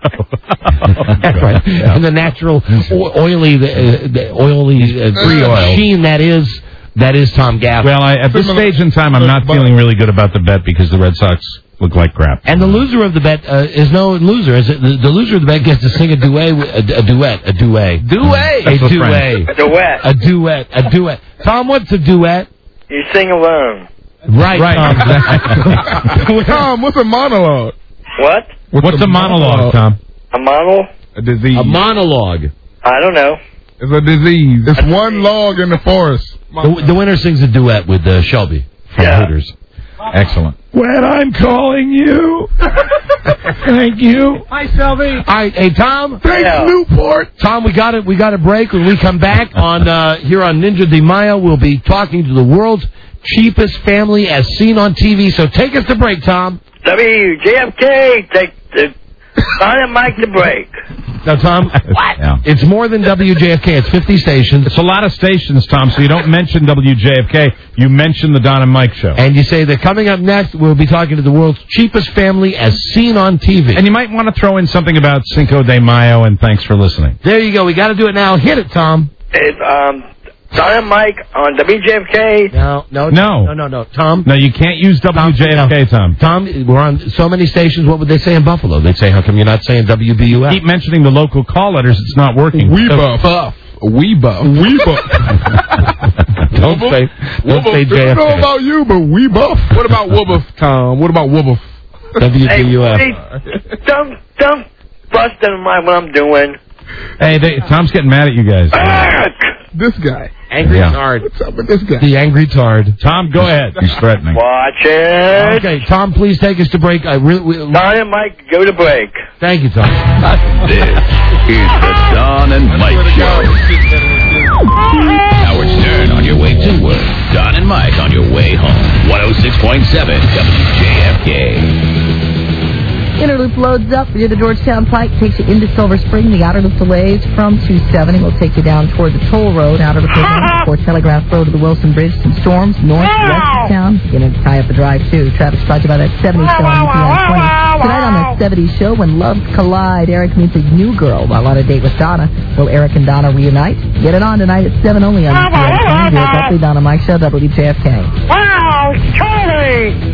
That's right. And the natural o- oily, the, uh, the oily uh, Free oil. machine that is that is Tom Gaff. Well, I, at this stage in time, I'm not feeling really good about the bet because the Red Sox look like crap. And the loser of the bet uh, is no loser. Is it? The, the loser of the bet gets to sing a duet, with- a, a duet, a duet, Duet. a That's what duet, A duet. a duet, a duet. Tom, what's a duet? You sing alone. Right, Right. Tom. Tom, what's a monologue? What? What's a monologue, Tom? A model? A disease. A monologue. I don't know. It's a disease. It's one log in the forest. The, the winner sings a duet with uh, Shelby from Yeah. Hooters. Excellent. When I'm calling you. Thank you. Hi, Selby. All right, hey Tom. Thanks, Yeah. Newport. Tom, we got it. We got a break. When we come back on uh, here on Ninja de Mayo, we'll be talking to the world's cheapest family as seen on T V. So take us to break, Tom. W J F K, take the Silent Mike to break. Now, Tom, What? Yeah. it's more than W J F K. It's fifty stations. It's a lot of stations, Tom, so you don't mention W J F K. You mention the Don and Mike show. And you say that coming up next, we'll be talking to the world's cheapest family as seen on T V. And you might want to throw in something about Cinco de Mayo and thanks for listening. There you go. We got to do it now. Hit it, Tom. It's um, Silent Mike on W J F K. No, no, No. no, no, no. Tom, No, you can't use W J F K, Tom. Tom, we're on so many stations. What would they say in Buffalo? They'd say, how come you're not saying W B U F? Keep mentioning the local call letters. It's not working. We So- buff. buff. We buff. We buff. Don't say, don't say J I F don't know K. about you, but we buff. What about Woobuff, Tom? What about Woobuff? W B U F. Hey, don't, don't bust in mind what I'm doing. Hey, they, Tom's getting mad at you guys. This guy. Angry Yeah. tard. What's up with this guy? The angry tard. Tom, go ahead. He's threatening. Watch it. Okay, Tom, please take us to break. I really, we, Silent Mike, go to break. thank you, Tom. This is the Don and Mike Show. Howard Stern on your way to work. Don and Mike on your way home. one oh six point seven W J F K. Inner loop loads up near the Georgetown Pike, takes you into Silver Spring. The outer loop delays from two seventy will take you down toward the toll road, out of the prison, before Telegraph Road to the Wilson Bridge. Some storms north west of town, beginning to tie up the drive too. Traffic's brought to you by that seventy show on U P I twenty. Tonight on that seventy show, when loves collide, Eric meets a new girl while on a date with Donna. Will Eric and Donna reunite? Get it on tonight at seven only on U P I twenty. Here's Buckley, Donna Mike Show, W J F K. Wow, Charlie!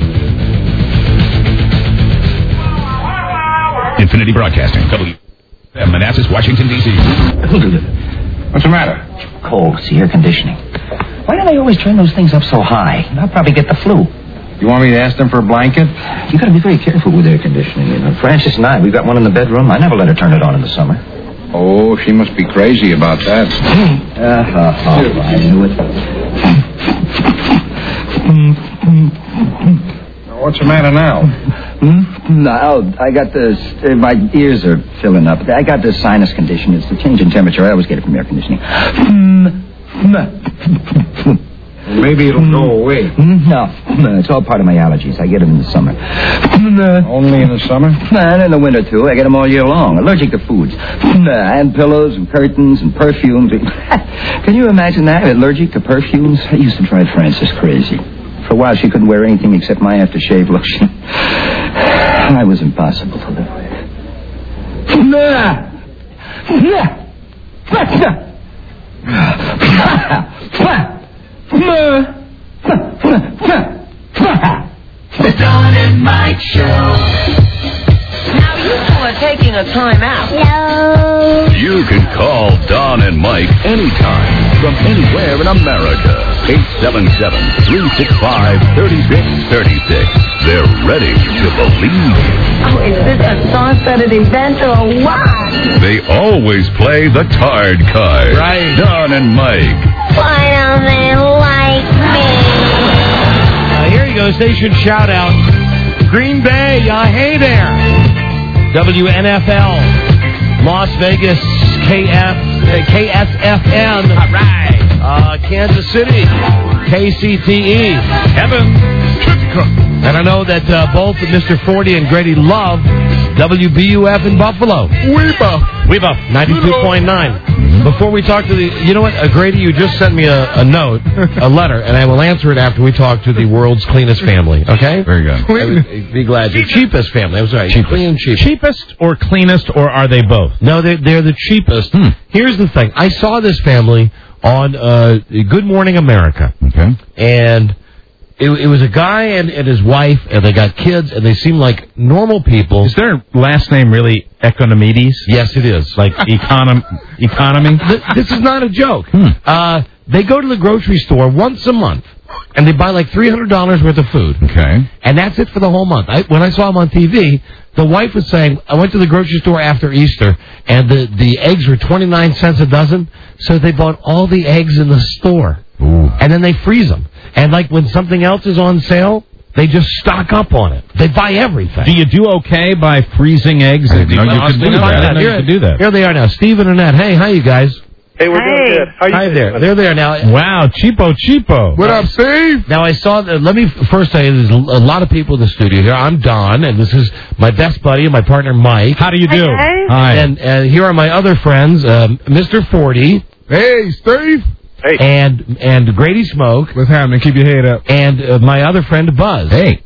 Infinity Broadcasting. W Manassas, Washington, D C What's the matter? Cold. It's the air conditioning. Why do they always turn those things up so high? I'll probably get the flu. You want me to ask them for a blanket? You got to be very careful with air conditioning. You know, Francis and I, we've got one in the bedroom. I never let her turn it on in the summer. Oh, she must be crazy about that. Uh-huh. I knew it. What's the matter now? Hmm? No, I got this. Uh, my ears are filling up. I got this sinus condition. It's the change in temperature. I always get it from air conditioning. Maybe it'll go away. No, no, it's all part of my allergies. I get them in the summer. Only in the summer? And in the winter, too. I get them all year long. Allergic to foods. And pillows and curtains and perfumes. Can you imagine that? Allergic to perfumes? I used to drive Frances crazy. For a while, she couldn't wear anything except my aftershave lotion. I was impossible to live The Don and Mike Show. Now you two are taking a time out. No. You can call Don and Mike anytime from anywhere in America. eight seven seven, three six five, three six three six. They're ready to believe. Oh, is this a star-studded event or what? They always play the tired card. Right. Don and Mike. Why don't they like me? Uh, here you go, station shout out. Green Bay, uh, hey there. W N F L, Las Vegas, K F, uh, K S F N. All right. Uh, Kansas City, K C T E. Kevin. And I know that uh, both Mister Forty and Grady love W B U F in Buffalo. Weeba. Weeba, ninety-two point nine. Before we talk to the... You know what, uh, Grady, you just sent me a, a note, a letter, and I will answer it after we talk to the world's cleanest family, okay? Very good. I would be glad to. Cheapest family, I'm sorry. Cheapest. Clean and cheapest. Cheapest or cleanest, or are they both? No, they're, they're the cheapest. Hmm. Here's the thing. I saw this family on uh, Good Morning America. Okay. And... It, it was a guy and, and his wife, and they got kids, and they seem like normal people. Is their last name really Economides? Yes, it is. Like econom- economy? Th- this is not a joke. Hmm. Uh, they go to the grocery store once a month, and they buy like three hundred dollars worth of food. Okay. And that's it for the whole month. I, when I saw him on T V, the wife was saying, I went to the grocery store after Easter, and the, the eggs were twenty-nine cents a dozen, so they bought all the eggs in the store. Ooh. And then they freeze them. And like when something else is on sale, they just stock up on it. They buy everything. Do you do okay by freezing eggs? I you know, you can do that. I didn't know you could do that. Here they are now. Steve and Annette. Hey, hi, you guys. Hey, we're doing good. How you Hi doing? there. They're there now. Wow, cheapo, cheapo. What up, Steve? Now, I saw, that, let me first say, there's a lot of people in the studio here. I'm Don, and this is my best buddy and my partner, Mike. How do you do? Hi. Hi. And, and here are my other friends, um, Mister Forty. Hey, Steve. Hey. And and Grady Smoke. What's happening? Keep your head up. And uh, my other friend, Buzz. Hey.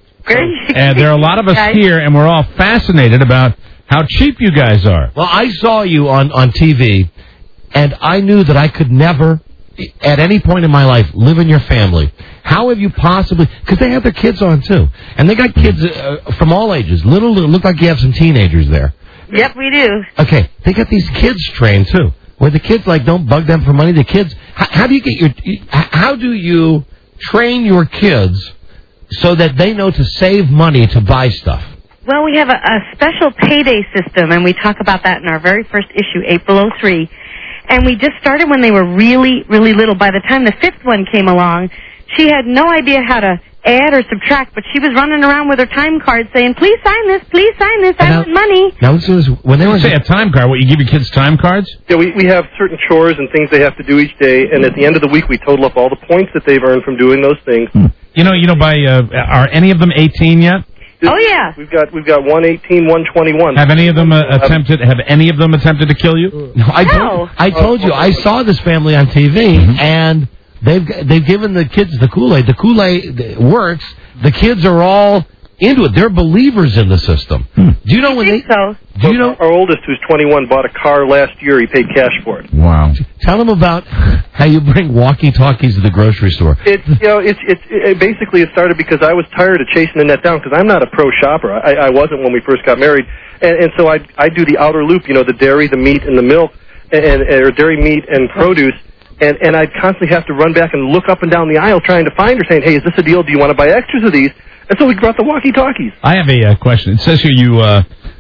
And there are a lot of us here, and we're all fascinated about how cheap you guys are. Well, I saw you on, on T V, and I knew that I could never, at any point in my life, live in your family. How have you possibly... Because they have their kids on, too. And they got kids uh, from all ages. Little, little, look like you have some teenagers there. Yep, we do. Okay, they got these kids trained, too. Where the kids, like, don't bug them for money. The kids... How, how do you get your... How do you train your kids so that they know to save money to buy stuff? Well, we have a, a special payday system, and we talk about that in our very first issue, April oh three. And we just started when they were really, really little. By the time the fifth one came along, she had no idea how to add or subtract, but she was running around with her time card saying, please sign this, please sign this, I want money. Now, this is, when they were... say a time card, what, you give your kids time cards? Yeah, we, we have certain chores and things they have to do each day, and at the end of the week, we total up all the points that they've earned from doing those things. Hmm. You know, you know, by uh, are any of them eighteen yet? Oh, yeah. We've got we've got one eighteen, one twenty-one. Have any of them uh, attempted? Have any of them attempted to kill you? No, I told, I told you, I saw this family on T V, mm-hmm. and they've they've given the kids the Kool-Aid. The Kool-Aid works. The kids are all into it. They're believers in the system. Hmm. Do you know when I think they? So. Do you know? Our oldest, who's twenty-one, bought a car last year. He paid cash for it. Wow. Tell them about how you bring walkie-talkies to the grocery store. It's you know, it's it's it, basically it started because I was tired of chasing Annette down because I'm not a pro shopper. I, I wasn't when we first got married, and, and so I I do the outer loop. You know, the dairy, the meat, and the milk, and, and or dairy, meat, and produce. And and I'd constantly have to run back and look up and down the aisle trying to find her, saying, "Hey, is this a deal? Do you want to buy extras of these?" And so we brought the walkie-talkies. I have a uh, question. It says here you uh,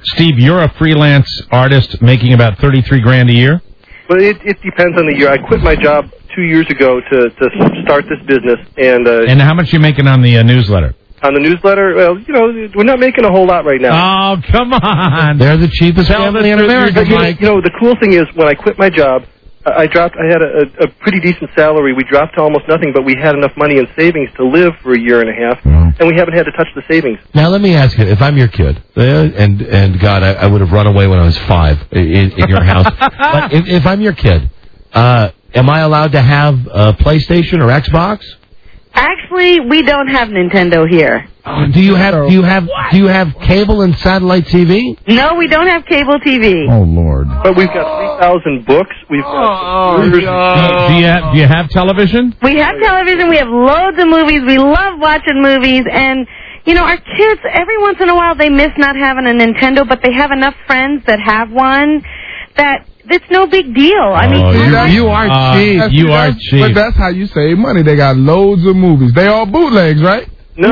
Steve, you're a freelance artist making about thirty-three grand a year? Well, it, it depends on the year. I quit my job two years ago to, to start this business. And uh, And how much you making on the uh, newsletter? on the newsletter, well, you know, we're not making a whole lot right now. Oh, come on. They're the cheapest Tell family in the- America, you know, Mike. You know, the cool thing is when I quit my job, I I dropped. I had a, a pretty decent salary. We dropped to almost nothing, but we had enough money in savings to live for a year and a half, and we haven't had to touch the savings. Now, let me ask you, if I'm your kid, uh, and, and God, I, I would have run away when I was five in, in your house, but if, if I'm your kid, uh, am I allowed to have a PlayStation or Xbox? Actually, we don't have Nintendo here. Do you have do you have do you have cable and satellite T V? No, we don't have cable T V. Oh, Lord. But we've got three thousand books. We've got. Do you, have, do you have television? We have television. We have loads of movies. We love watching movies. And, you know, our kids, every once in a while, they miss not having a Nintendo, but they have enough friends that have one that it's no big deal. I mean, Oh, See, you- that's- you are uh, cheap. that's- You are that's- cheap. But that's how you save money. They got loads of movies. They all bootlegs, right? No.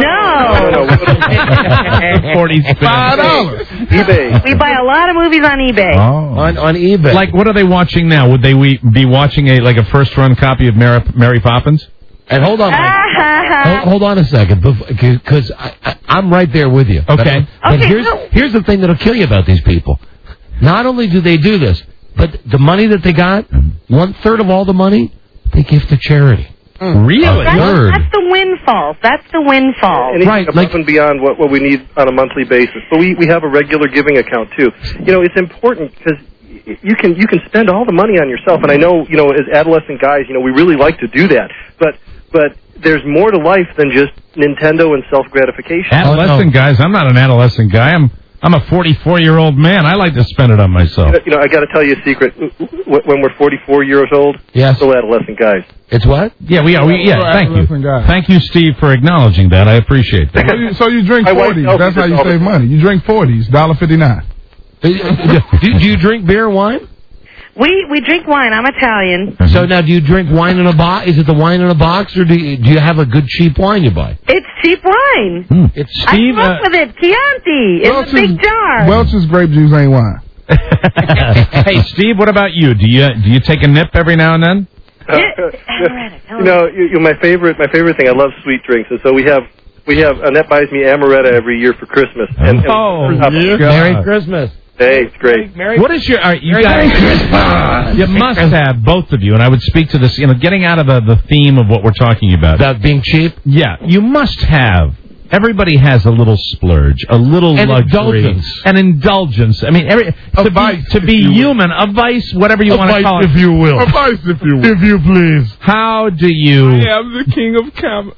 Forty Five dollars. eBay. we buy a lot of movies on eBay. Oh. On on eBay. Like, what are they watching now? Would they we, be watching a like a first-run copy of Mary, Mary Poppins? And hold on, Mike. hold, hold on a second, because I, I, I'm right there with you. Okay. But, but Okay, here's so- here's the thing that'll kill you about these people. Not only do they do this, but the money that they got, one third of all the money, they give to charity. Really? A That's, third. that's the windfall. That's the windfall. Anything Right, above like- and beyond what, what we need on a monthly basis. But we, we have a regular giving account too. You know, it's important because you can you can spend all the money on yourself. And I know, you know, as adolescent guys, you know, we really like to do that. But but there's more to life than just Nintendo and self gratification. Adolescent guys, I'm not an adolescent guy. I'm I'm a forty-four-year-old man. I like to spend it on myself. You know, I got to tell you a secret. When we're forty-four years old, yes. still adolescent guys. It's what? Yeah, we are. We, yeah, thank you. Adolescent guys. Thank you, Steve, for acknowledging that. I appreciate that. So you, so you drink My wife forties. tells me That's how this you all the save time. money. You drink forties, one dollar fifty-nine. do, do you drink beer and wine? We we drink wine. I'm Italian. So now, do you drink wine in a box? Is it the wine in a box, or do you, do you have a good cheap wine you buy? It's cheap wine. Hmm. It's I Steve, grew up uh, with it. Chianti in a big jar. Welch's grape juice ain't wine. Hey, Steve, what about you? Do you do you take a nip every now and then? Uh, you know, you, you, my favorite my favorite thing. I love sweet drinks, and so we have we have Annette buys me amaretto every year for Christmas. And, and Oh, and- Merry Christmas. Hey, it's great. What is your? Are you guys? You must have both of you, and I would speak to this. You know, getting out of the, the theme of what we're talking about. About being cheap? Yeah, you must have. Everybody has a little splurge, a little An luxury, indulgence. an indulgence. I mean, every A to vice, be, to if be you will. human, a vice, whatever you A want to vice, call it. if you will. A vice, if you will. If you please. How do you? I am the king of comedy.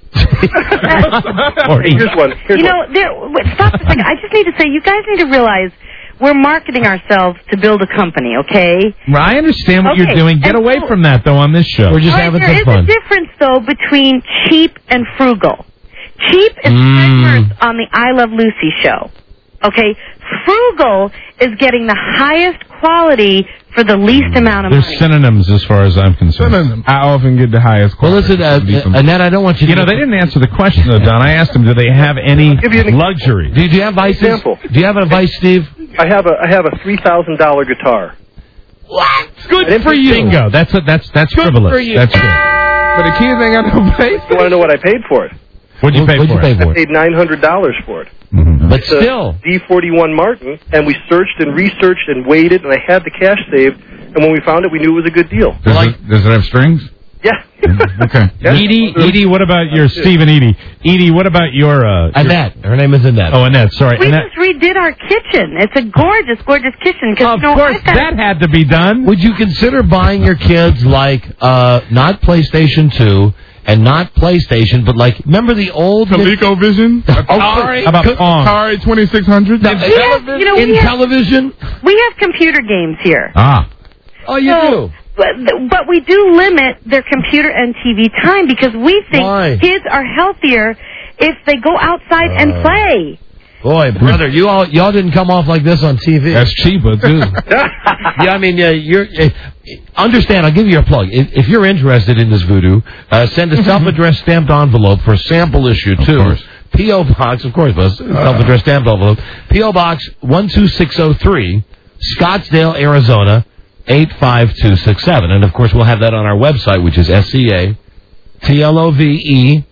Here's one. Here's You one. know, there. wait, Stop a second. I just need to say, you guys need to realize we're marketing ourselves to build a company. Okay. I understand what Okay, you're doing. Get and away so- from that, though, on this show. We're just All right, having there some is fun. a difference, though, between cheap and frugal. Cheap is Mm. Fred Durst on the I Love Lucy show. Okay? Frugal is getting the highest quality for the least amount of There's money. synonyms as far as I'm concerned. I often get the highest Well, quality. listen, uh, Annette, I don't want you to... You know, they didn't answer the question, though, Don. I asked them, do they have any Give you an luxury? Do, do you have vices? Example. Do you have a vice, Steve? I have a I have a three thousand dollar guitar. What? I Good didn't for think- you. Bingo. That's a, that's that's Good frivolous. for you. That's good. But the kids ain't got no place. You want to know what I paid for it? What'd you pay What'd for you pay it? for I it? paid nine hundred dollars for it. Mm-hmm. But It's a still... D forty-one Martin, and we searched and researched and waited, and I had the cash saved. And when we found it, we knew it was a good deal. Does, it, does it have strings? Yeah. Okay. Yeah. Edie, Edie, what about your Stephen Edie? Edie, what about your uh, Annette. Her name is Annette. Your, oh, Annette. Sorry, We Annette. just redid our kitchen. It's a gorgeous, gorgeous kitchen. Cause, Of you know, course, I've had- that had to be done. Would you consider buying your kids, like, uh, not PlayStation two and not PlayStation, but, like, remember the old... ColecoVision? Atari? How about Pong? Atari twenty-six hundred? We have, you know, In we have, television? we have computer games here. Ah. Oh, you So- do? But, but we do limit their computer and T V time because we think Why? kids are healthier if they go outside and Uh. play. Boy, brother, you all y'all didn't come off like this on T V. That's cheaper, too. Yeah, I mean, uh, you're. Uh, understand? I'll give you a plug. If, if you're interested in this voodoo, uh, send a self-addressed stamped envelope for sample issue two P O. Box, of course, Buzz. Self-addressed stamped envelope. P O. Box one two six oh three, Scottsdale, Arizona, eight five two six seven. And, of course, we'll have that on our website, which is S C A T L O V E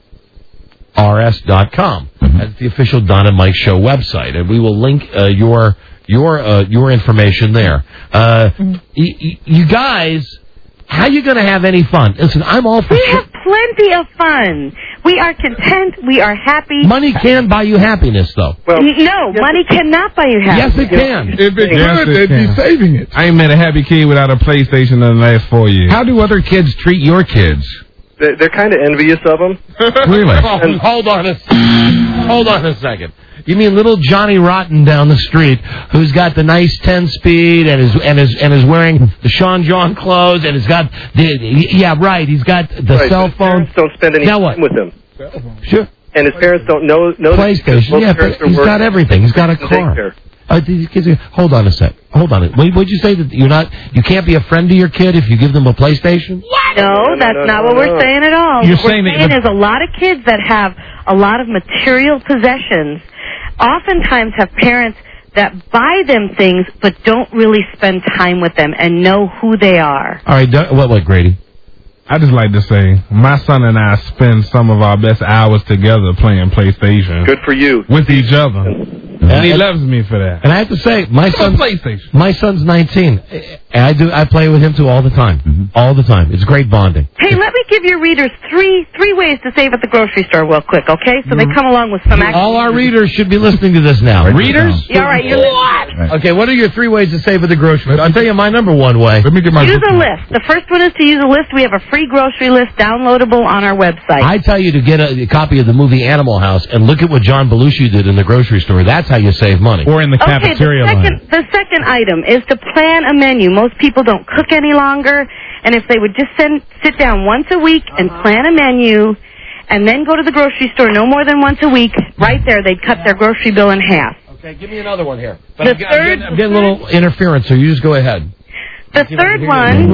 R S dot com. Mm-hmm. That's the official Don and Mike Show website. And we will link uh, your your uh, your information there. Uh, mm-hmm. y- y- you guys... How are you going to have any fun? Listen, I'm all for... We have plenty of fun. We are content. We are happy. Money can buy you happiness, though. Well, no, money cannot buy you happiness. Yes, it can. If it yes, could, it they'd be can. saving it. I ain't met a happy kid without a PlayStation in the last four years. How do other kids treat your kids? They're, they're kind of envious of them. Really? Oh, hold on a hold on a second. You mean little Johnny Rotten down the street, who's got the nice ten-speed and is and is and is wearing the Sean John clothes and has got the yeah right. He's got the right, cell his phone. Parents don't spend any now time what? with him. Sure. And his parents don't know know PlayStation. Yeah, but he's got everything. He's got a car. Daycare. Uh, these kids are, hold on a sec. Hold on. Wait, would you say that you're not? You can't be a friend to your kid if you give them a PlayStation? What? No, no that's no, not no, what we're no. saying at all. You're what saying we're that saying is a lot of kids that have a lot of material possessions oftentimes have parents that buy them things but don't really spend time with them and know who they are. All right, what, what, Grady? I just like to say, my son and I spend some of our best hours together playing PlayStation. Good for you. With each other. And he loves me for that. And I have to say, my son, PlayStation. my son's nineteen, and I do. I play with him too all the time, mm-hmm. all the time. It's great bonding. Hey, let me give your readers three three ways to save at the grocery store, real quick, okay? So they come along with some. Action. All our readers should be listening to this now. Readers? Yeah, all right. You're what? Right. Okay, what are your three ways to save at the grocery store? I'll tell you my number one way. Let me get my. Use a list. The first one is to use a list. We have a free grocery list downloadable on our website. I tell you to get a, a copy of the movie Animal House and look at what John Belushi did in the grocery store. That's how you save money. Or in the cafeteria okay, the second, line. the second item is to plan a menu. Most people don't cook any longer, and if they would just send, sit down once a week and plan a menu, and then go to the grocery store no more than once a week, right there they'd cut their grocery bill in half. Okay, give me another one here. But the I'm, third, I'm, getting, I'm getting a little interference, so you just go ahead. The third one.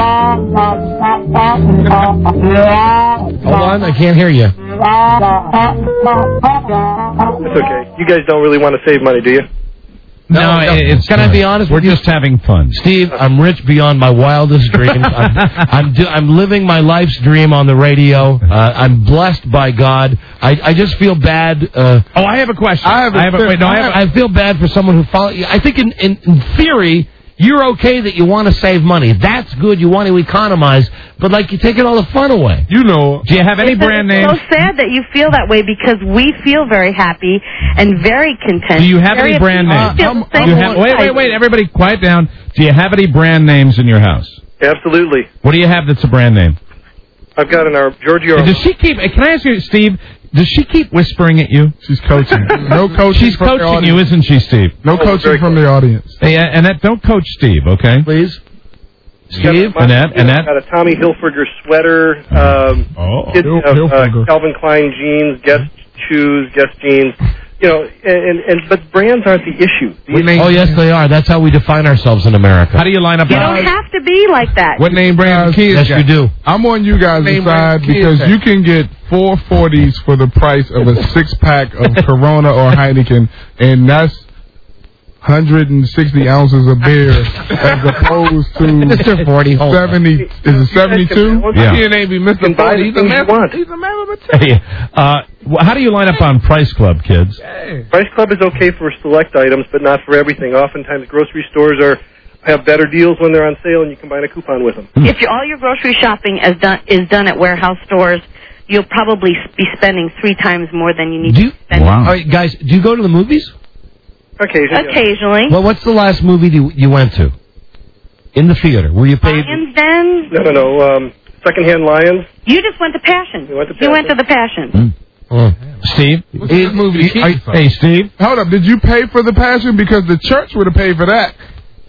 Hold on, I can't hear you. It's okay. You guys don't really want to save money, do you? No, no, no. it's Can fun. I be honest We're with you? just having fun. Steve, I'm rich beyond my wildest dreams. I'm I'm, do, I'm living my life's dream on the radio. Uh, I'm blessed by God. I, I just feel bad. Uh, oh, I have a question. I have a, I have a wait, no, I, have a, I feel bad for someone who follow. I think in, in, in theory, you're okay that you want to save money. That's good. You want to economize, but like you're taking all the fun away. You know. Do you have any it's brand it's names? so sad that you feel that way because we feel very happy and very content. Do you have very any brand names? Uh, Do you have, wait, wait, wait. Everybody quiet down. Do you have any brand names in your house? Absolutely. What do you have that's a brand name? I've got an our Giorgio. Does she keep? Can I ask you, Steve? Does she keep whispering at you? She's coaching. No coaching. She's from coaching you, isn't she, Steve? No oh, coaching from the audience. Hey, Annette, don't coach Steve, okay? Please. Steve, Annette, Annette. I've got a Tommy Hilfiger sweater. Um, oh, kids have uh, Calvin Klein jeans, Guess shoes, Guess jeans. You know, and, and but brands aren't the issue. The issue oh yes, they are. That's how we define ourselves in America. How do you line up? You don't have to be like that. What name brands? Yes, you do. I'm on you guys' side because you can get four forties for the price of a six pack of Corona or Heineken, and that's one hundred sixty ounces of beer as opposed to Mister forty. Hold seventy. On. Is it seventy-two? Yeah. He ain't be Mister forty. He's a man. He's a man of a ten. Hey, uh, how do you line up on Price Club, kids? Price Club is okay for select items, but not for everything. Oftentimes, grocery stores are have better deals when they're on sale, and you combine a coupon with them. If you, all your grocery shopping is done is done at warehouse stores, you'll probably be spending three times more than you need do you, to spend. Wow. All right, guys, do you go to the movies? Occasionally. Occasionally. Well, what's the last movie you, you went to? In the theater. Were you paid? Lions Den? No, no, no. Um, Secondhand Lions. You just went to Passion. You went to You Passion. went to the Passion. Mm. Oh. Steve? What's this movie? Are, hey, Steve? Hold up. Did you pay for the Passion? Because the church would have paid for that.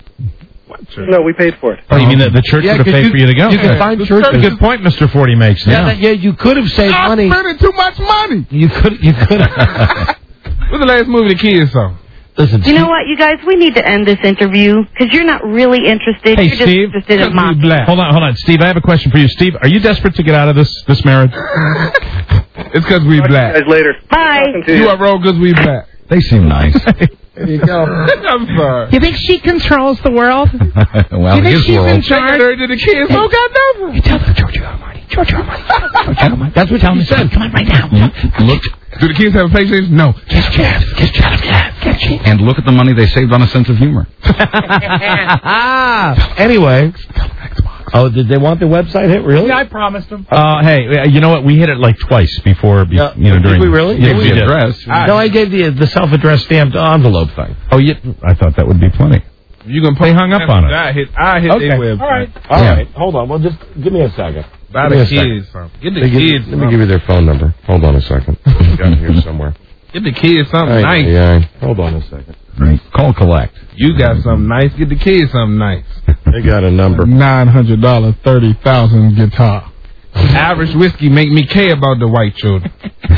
No, we paid for it. Oh, you mean that the church Yeah, would have 'cause paid you- for you to go? you can find That's churches- a good point Mister forty makes. Yeah, Yeah. that, yeah, you could have saved money. I'm spending too much money. You could, you could. What's the last movie the kids saw? Listen, You know what, you guys? We need to end this interview because you're not really interested. Hey, you're just Steve. interested in mocking. Hold on, hold on. Steve, I have a question for you. Steve, are you desperate to get out of this this marriage? It's because we black. Guys, later. Bye. You are wrong because we black. They seem nice. There you go. I'm sorry. You think she controls the world? Well, you think his she's world. in charge? Her to the kids. Oh, God, never. You tell them Giorgio Armani. Giorgio Armani. Giorgio Armani. That's what Tom said. Come on, right now. Look, Do the kids have a PlayStation? No. Kiss Chad. Kiss Chad. Yeah. Kiss Chad. and look at the money they saved on a sense of humor. Anyway. Oh, did they want the website hit? Really? Yeah, I promised him. Uh, hey, uh, you know what? We hit it like twice before, be, Yeah. you know, during... Did we really? Yeah, Did we we? did. Address. No, I gave the the self-addressed stamped envelope thing. Oh, yeah, I thought that would be plenty. You can They hung up on it. I hit, I hit Okay. their website. All right. All Yeah. right. Hold on. Well, just give me a second. Buy Give me the a second. kids something. Get the Let me give- kids Let me give you their phone number. Hold on a second. Got it here somewhere. Get the kids something Ay, nice. ay, ay. Hold on a second. Right. Call collect. You got something nice. Get the kids something nice. They got a number. Nine hundred dollar, thirty thousand guitar. Irish whiskey make me care about the white children.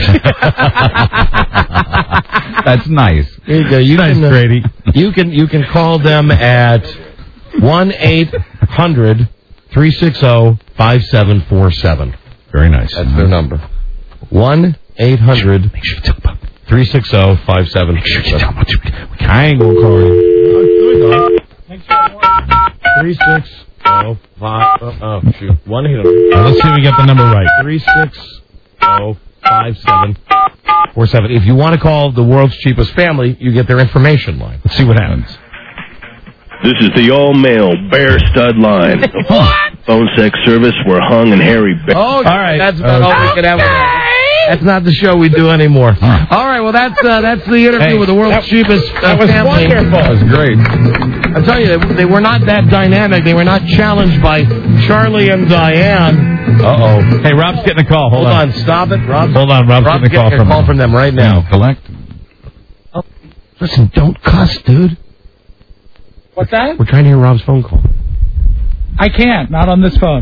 That's nice. There you go. You Nice, can, uh, Grady. You can you can call them at one eight hundred three six zero five seven four seven. Very nice. That's their number. One eight hundred three six zero five seven four seven. I ain't gonna call you. Three six zero five. Oh shoot. One eight hundred. Now, let's see if we get the number right. Three six zero five seven four seven. If you want to call the world's cheapest family, you get their information line. Let's see what happens. This is the all-male Bear Stud line. Phone sex service where Hung and Harry Bear. Oh, all right. That's about all we can have. That's not the show we do anymore. Huh. All right. Well, that's uh, that's the interview Hey, with the world's that- cheapest uh, that was family. wonderful. That was great. I'm telling you, they, they were not that dynamic. They were not challenged by Charlie and Diane. Uh oh. Hey, Rob's getting a call. Hold, Hold on. Stop it, Rob. Hold on, Rob's, Rob's getting a call getting a from call from them right now. Collect. Oh, listen, don't cuss, dude. What's that? We're trying to hear Rob's phone call. I can't. Not on this phone.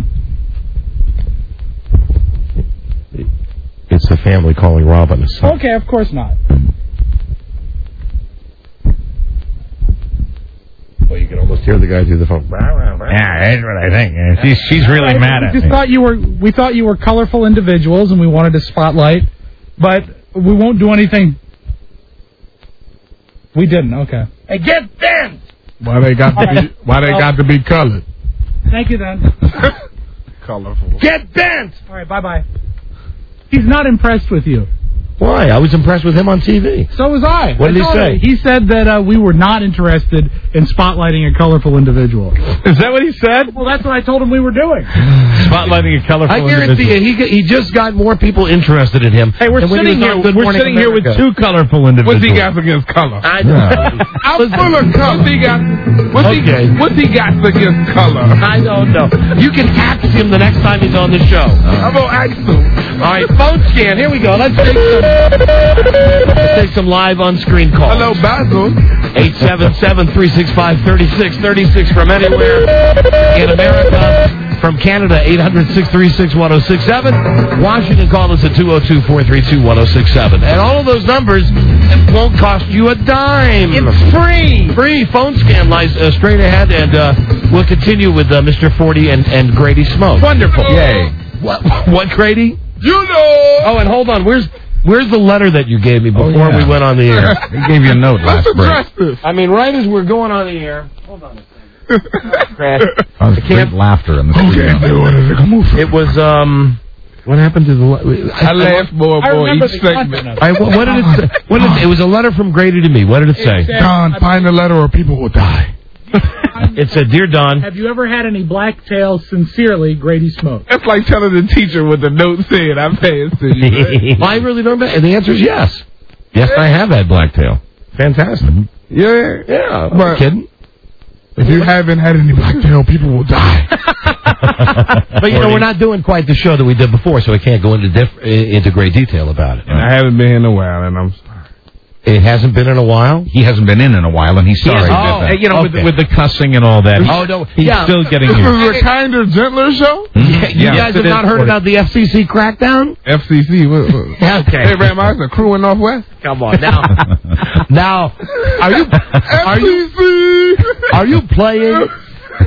It's the family calling Rob on his phone. Okay, of course not. Well, you can almost hear the guy through the phone. Yeah, that's what I think. Yeah, She's, she's really I- mad we at just me. thought you were. We thought you were colorful individuals, and we wanted to spotlight, but we won't do anything. We didn't. Okay. Hey, get bent. Why they got to be? Why they got to be colored? Thank you, then. Colorful. Get bent. All right. Bye bye. He's not impressed with you. Why? I was impressed with him on T V. So was I. What did I he told say? him. He said that uh, we were not interested in spotlighting a colorful individual. Is that what he said? Well, that's what I told him we were doing. Spotlighting a colorful I guarantee individual. you, he he just got more people interested in him. Hey, we're than when he sitting was here. on Good We're Morning sitting here with America. two colorful individuals. What's he got against color? I Yeah. I'm full of color. What's he got? What's Okay. he? What's he got against color? I don't know. You can ask him the next time he's on the show. I'm gonna ask him. All right, phone scan. Here we go. Let's take some, let's take some live on-screen calls. Hello, Basil. eight seven seven, three six five, three six three six from anywhere in America. From Canada, eight hundred, six three six, one oh six seven. Washington, call us at two oh two, four three two, one oh six seven. And all of those numbers won't cost you a dime. It's free. Free phone scan lies uh, straight ahead, and uh, we'll continue with uh, Mister forty and, and Grady Smoke. Wonderful. Yay. What, what, Grady? You know. Oh, and hold on. Where's where's the letter that you gave me before Oh, yeah. we went on the air? He gave you a note last Let's break. address this. I mean, right as we're going on the air. Hold on a second. Crash. That was I can't- great laughter in the Okay, studio. they wanted to come over. It was um. What happened to the? le- I laugh more I for remember each the segment. content of it. I, what, what did it say? What did it, it was a letter from Grady to me. What did it say? It said- Don, find the letter or people will die. It said, "Dear Don." Have you ever had any blacktail? Sincerely, Grady Smoke. That's like telling the teacher what the note said. I'm paying to you. Well, I really don't know. And the answer is yes. Yes, I have had blacktail. Fantastic. Yeah. Yeah, I'm But- not kidding. If you haven't had any blacktail, people will die. But you know, we're not doing quite the show that we did before, so we can't go into diff- into great detail about it. And I haven't been here in a while, and I'm sorry. It hasn't been in a while? He hasn't been in in a while, and he's sorry. He he has- did that. oh, you know, with, Okay. with the cussing and all that. Oh, no. He's Yeah. still getting This used. is a kinder, gentler show? You Yeah, guys have it not is heard for- about the F C C crackdown? F C C. What, what? Okay. Hey, Ram, I was a crew in Northwest. Come on now. Now, are you are you F C C. are you playing? I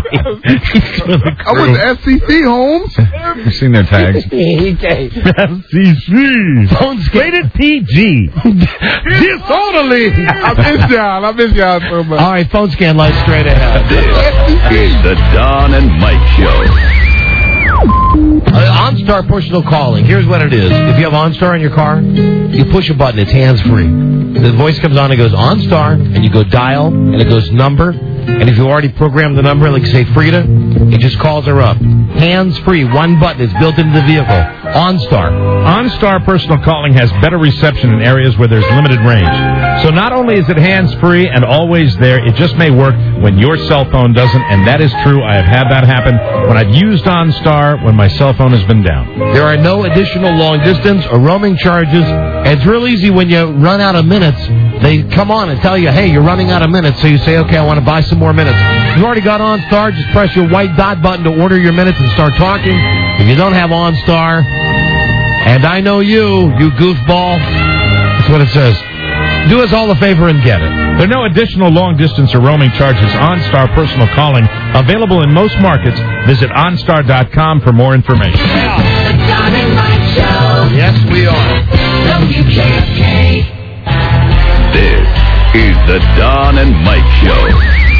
was F C C, Holmes. You've seen their tags. F C C. Phones rated P G. Disorderly. I miss y'all. I miss y'all so much. All right, phone scan lights straight ahead. This is the Don and Mike Show. Uh, OnStar personal calling. Here's what it is. If you have OnStar in your car, you push a button. It's hands-free. The voice comes on and goes OnStar, and you go dial, and it goes number. And if you already programmed the number, like say Frida, it just calls her up. Hands-free. One button is built into the vehicle. OnStar. OnStar personal calling has better reception in areas where there's limited range. So not only is it hands-free and always there, it just may work when your cell phone doesn't, and that is true. I have had that happen when I've used OnStar when my cell phone has been down. There are no additional long distance or roaming charges. And it's real easy when you run out of minutes. They come on and tell you, hey, you're running out of minutes. So you say, okay, I want to buy some more minutes. You've already got OnStar. Just press your white dot button to order your minutes and start talking. If you don't have OnStar, and I know you, you goofball, that's what it says. Do us all a favor and get it. There are no additional long-distance or roaming charges. OnStar personal calling available in most markets. Visit OnStar dot com for more information. The Don and Mike Show. Yes, we are. W J F K. This is the Don and Mike Show.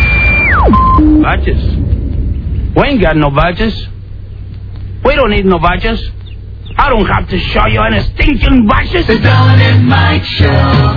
Badges. We ain't got no badges. We don't need no badges. I don't have to show you any stinking badges. The Don and Mike Show.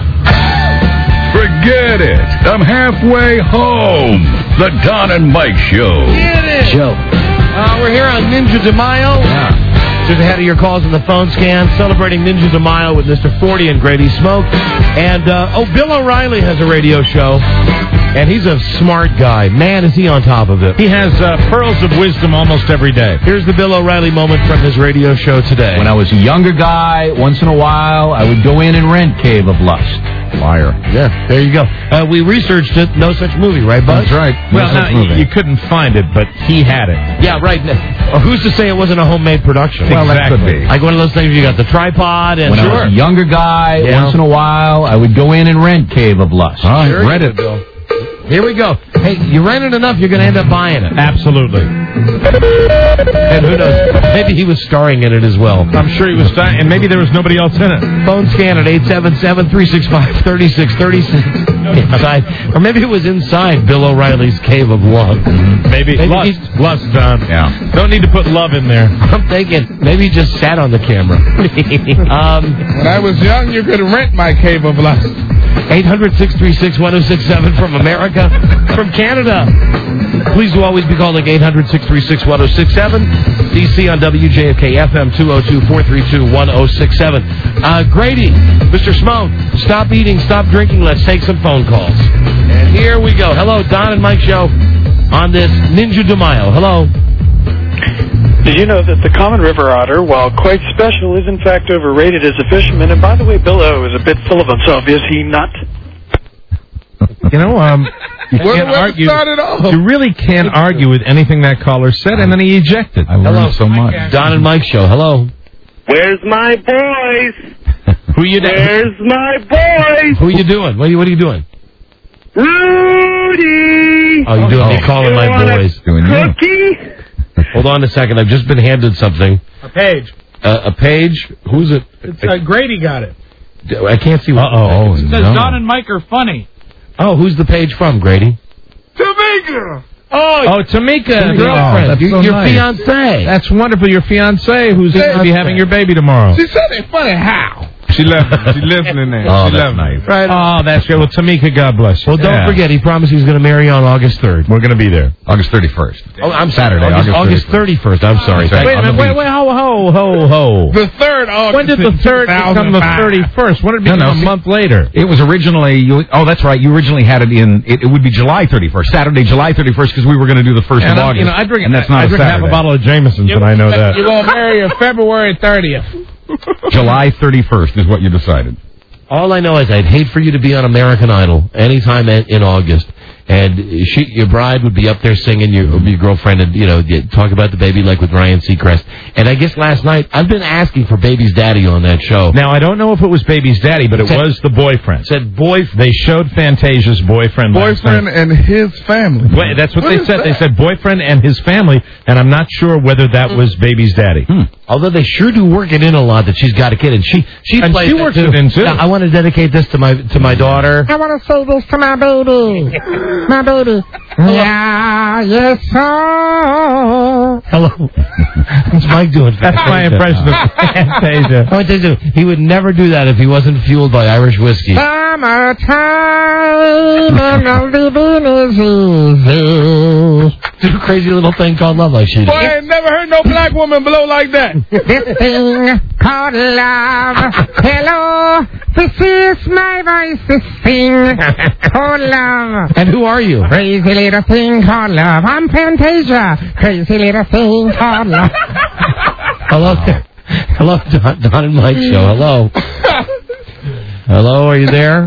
Forget it. I'm halfway home. The Don and Mike Show. Get it. Show. Uh, we're here on Ninja de Mayo. Yeah. Just ahead of your calls in the phone scan, celebrating Ninja de Mayo with Mister Forty and Grady Smoke. And, uh, oh, Bill O'Reilly has a radio show. And he's a smart guy. Man, is he on top of it. He has uh, pearls of wisdom almost every day. Here's the Bill O'Reilly moment from his radio show today. When I was a younger guy, once in a while, I would go in and rent Cave of Lust. Liar. Yeah, there you go. Uh, we researched it. No such movie, right, Buzz? That's right. Well, No such now, movie. you couldn't find it, but he had it. Yeah, right. Or who's to say it wasn't a homemade production? Well, that could Exactly. be. Like one of those things, you got the tripod and... When sure. I was a younger guy, Yeah. once in a while, I would go in and rent Cave of Lust. Oh, sure read it, Bill. Here we go. Hey, you rent it enough, you're going to end up buying it. Absolutely. And who knows? Maybe he was starring in it as well. I'm sure he was dying, and maybe there was nobody else in it. Phone scan at eight seven seven, three six five, three six three six. Inside. Or maybe it was inside Bill O'Reilly's Cave of Love. Maybe, Maybe lust, he's- lust, Don. Yeah. Don't need to put love in there. I'm thinking maybe he just sat on the camera. um, When I was young, you could rent my Cave of Lust. eight hundred, six three six, one oh six seven from America, from Canada. Please do always be calling eight hundred, six three six, one oh six seven. D C on W J F K F M two oh two, four three two, one oh six seven. Uh, Grady, Mister Smoke, stop eating, stop drinking. Let's take some phone calls. And here we go. Hello, Don and Mike Show on this Ninja de Mayo. Hello. Did you know that the common river otter, while quite special, is in fact overrated as a fisherman? And by the way, Bill O is a bit full of himself, is he not? You know, um, you Where can't the weather argue. started off. You really can't argue with anything that caller said, and then he ejected. I learned so much. Don and Mike Show. Hello. Where's my boys? Who you doing? Where's my boys? Who you doing? What are you, what are you doing? Rudy! Oh, you doing me calling You my want a boys. Doing you. Cookie? Hold on a second. I've just been handed something. A page. Uh, a page. Who's it? It's, uh, Grady got it. I can't see what. Uh-oh. It says no. Don and Mike are funny. Oh, who's the page from, Grady? Tamika! Oh, Oh, Tamika, Your girlfriend. girlfriend. that's your so your nice. fiance. That's wonderful. Your fiance, who's going to be having your baby tomorrow. She said it funny. How? She left. She listening there. Oh, she that's left. nice. Right. Oh, that's good. Well, Tamika, God bless you. Well, don't Yeah. forget, he promised he was going to marry you on August third. We're going to be there. August thirty-first. Oh, I'm Saturday, August, August August thirty-first. I'm sorry. That's right. Wait a On the minute. Wait, beach. wait, ho, ho, ho, ho. The third August. When did the in third become the two thousand five. thirty-first? When did it No, become no, a see- month later? It was originally, you, oh, that's right. You originally had it in, it, it would be July thirty-first, Saturday, July thirty-first, because we were going to do the first And of I, August. you know, I drink, and that's not I a drink half Saturday. a bottle of Jameson's, and I know that. You're going to marry her February thirtieth. July thirty-first is what you decided. All I know is I'd hate for you to be on American Idol anytime in, in August. And she, your bride would be up there singing, your, your girlfriend, and, you know, talk about the baby like with Ryan Seacrest. And I guess last night, I've been asking for Baby's daddy on that show. Now, I don't know if it was Baby's daddy, but it said, was the boyfriend. Said boyfriend. They showed Fantasia's boyfriend Boyfriend and his family. Wait, that's what, what they said. That? They said boyfriend and his family, and I'm not sure whether that was Baby's daddy. Hmm. Although they sure do work it in a lot that she's got a kid, and she she and plays she works it in too. Now, I want to dedicate this to my to my daughter. I want to say this to my baby. My baby. Yeah, yes, sir. Hello. What's Mike doing? That's my impression of Fantasia. I want to do. He would never do that if he wasn't fueled by Irish whiskey. Summertime and the living is easy. Do a crazy little thing called love like she did. Boy, I ain't never heard no black woman blow like that. This thing called love. Hello, this is my voice. This thing called love. And who are you? Crazy little thing called love. I'm Fantasia. Crazy little thing called love. Hello, hello, Don, Don and Mike show. Hello. Hello, are you there?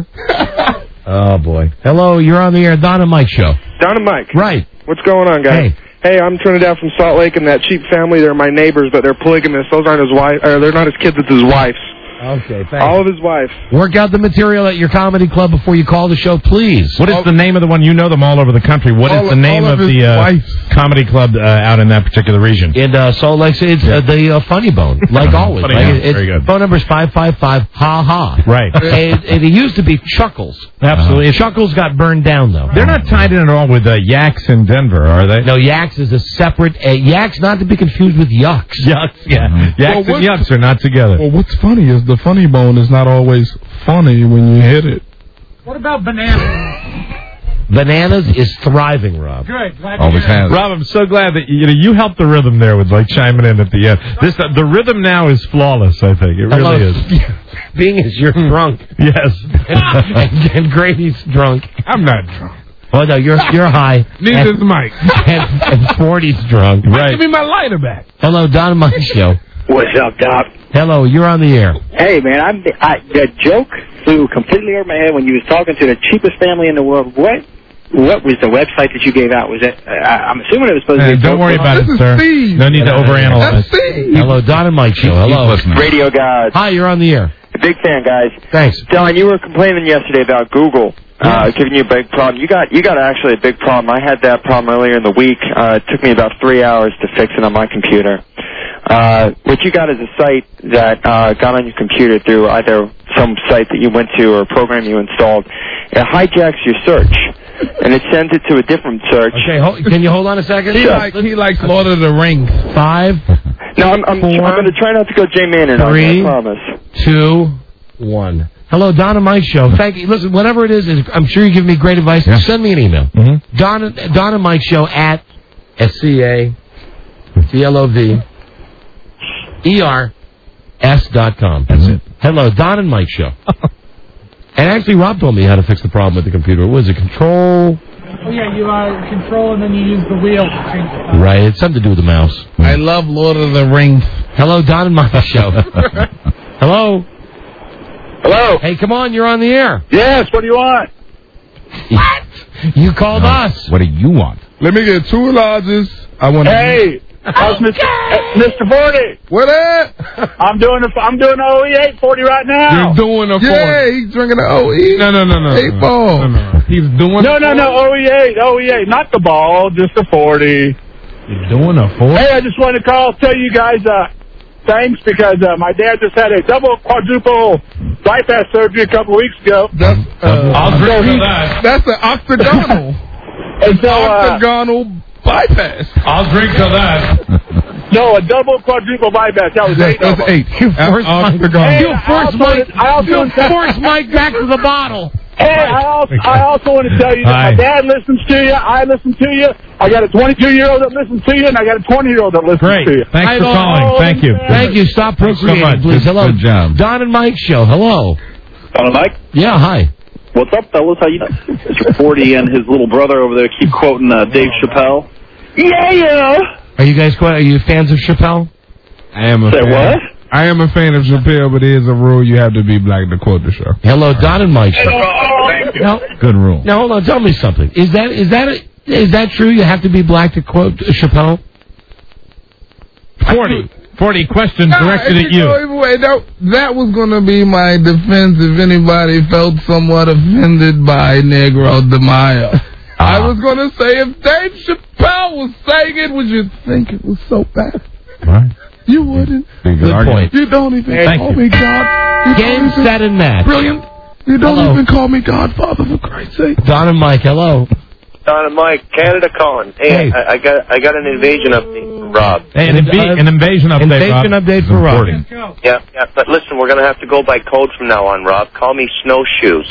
Oh boy. Hello, you're on the air. Don and Mike show. Don and Mike. Right. What's going on, guys? Hey. Hey, I'm Trinidad from Salt Lake, and that cheap family, they're my neighbors, but they're polygamous. Those aren't his wife, or they're not his kids, it's his wives. Okay, thanks. All of his wives. Work out the material at your comedy club before you call the show, please. What is the name of the one? You know them all over the country. What all is the of, name of, of the uh, comedy club uh, out in that particular region? In uh, Salt Lake City, it's uh, the uh, Funny Bone, like always. Funny Like, Bone. it's, Very good. Phone number is five five five, ha ha. Right. and, and it used to be Chuckles. Absolutely. Uh-huh. Chuckles got burned down, though. They're not tied in at all with uh, Yaks in Denver, are they? No, Yaks is a separate... Uh, Yaks, not to be confused with Yucks. Yucks, yeah. Mm-hmm. Yaks well, and Yucks are not together. Well, what's funny is the funny bone is not always funny when you hit it. What about bananas? Bananas is thriving, Rob. Good. Glad Always to hear has. Rob, I'm so glad that you know you helped the rhythm there with like chiming in at the end. This uh, the rhythm now is flawless. I think it really is. Being as you're drunk. Yes. and, and Grady's drunk. I'm not drunk. Oh no, you're you're high. Neither and, is Mike. And, and forty's drunk. Right. Give me my lighter back. Hello, Don and Mike show. What's up, Doc? Hello, you're on the air. Hey, man, I'm I, the joke flew completely over my head when you was talking to the cheapest family in the world. What? What was the website that you gave out? Was it? Uh, I'm assuming it was supposed Uh, to be. don't worry about it, sir. Steve. No need to overanalyze. That's Steve. Hello, Don and Mike show. Hello. Radio guys. Hi, you're on the air. Big fan, guys. Thanks. Don, you were complaining yesterday about Google uh, giving you a big problem. You got you got actually a big problem. I had that problem earlier in the week. Uh, it took me about three hours to fix it on my computer. Uh, what you got is a site that uh, got on your computer through either some site that you went to or a program you installed. It hijacks your search, and it sends it to a different search. Okay, hold, can you hold on a second? He, like, he likes Lord of the Rings. Five. No, I'm I'm, Four, I'm going to try not to go J Manning on three, you, I promise. Two, one. Hello, Don and Mike show. Thank you. Listen, whatever it is, I'm sure you give me great advice. Yeah. Send me an email. Mm-hmm. Don, Don and Mike show at S C A C L O V E R S dot com. That's it. Hello, Don and Mike show. And actually, Rob told me how to fix the problem with the computer. What was it? Control? Oh, yeah, you uh, control and then you use the wheel to change the file. Right. It's something to do with the mouse. I love Lord of the Rings. Hello, Don and Mike show. Hello? Hello? Hey, come on. You're on the air. Yes, what do you want? What? You called No. us. What do you want? Let me get two larges. I want. Hey, how's Mister Uh, Mister Forty? What at? I'm doing a, I'm doing O E eight forty right now. You're doing a yeah, he's drinking an O E. No, no, no, no. Eight no, ball. No, no, no. He's doing No, no, no, O E eight, O E eight, not the ball, just the forty. You're doing a four? Hey, I just wanted to call, tell you guys uh, thanks because uh, my dad just had a double quadruple bypass surgery a couple weeks ago. That's uh, I'll drink he- to that. That's an octagonal. And so, uh, octagonal bypass. I'll drink to that. no, a double quadruple bypass. That was eight. That's of them. eight. You forced Mike, Octagonal. you I forced also Mike, wanted- I also you wanted to- forced Mike back to the bottle. Hey, I also, I also want to tell you that Hi. my dad listens to you. I listen to you. I got a twenty-two-year-old that listens to you, and I got a twenty-year-old that listens Great. to you. Thanks Hi, for Lord. calling. Thank you. Thank you. Stop Thanks so procreating, much. please. Good- Hello. good job. Don and Mike show. Hello. Hello, Mike. Yeah, hi. What's up, fellas? How you doing? Mister Forty and his little brother over there keep quoting uh, Dave Chappelle. Yeah, yeah. Are you guys quite, are you fans of Chappelle? I am a Say fan. what? I am a fan of Chappelle, but it is a rule you have to be black to quote the show. Hello, Don and Mike. Thank you. Now, Good rule. now, hold on. Tell me something. Is that is that a, is that true? You have to be black to quote Chappelle? Forty. Forty questions Nah, directed if at you. go either way, that, that was going to be my defense if anybody felt somewhat offended by Negro de Mayo. I was going to say, if Dave Chappelle was saying it, would you think it was so bad? Right. You wouldn't. Good Good argument. point. You don't even Thank call you. me God. You Game, don't even- set, and match. Brilliant. You don't Hello. even call me Godfather, for Christ's sake. Don and Mike, hello. Don and Mike, Canada calling. Hey, Hey. I, I got I got an invasion update from Rob. Hey, an, inv- an invasion update. Invasion Rob. update for Rob. Important. Yeah, yeah, but listen, we're gonna have to go by code from now on, Rob. Call me Snowshoes.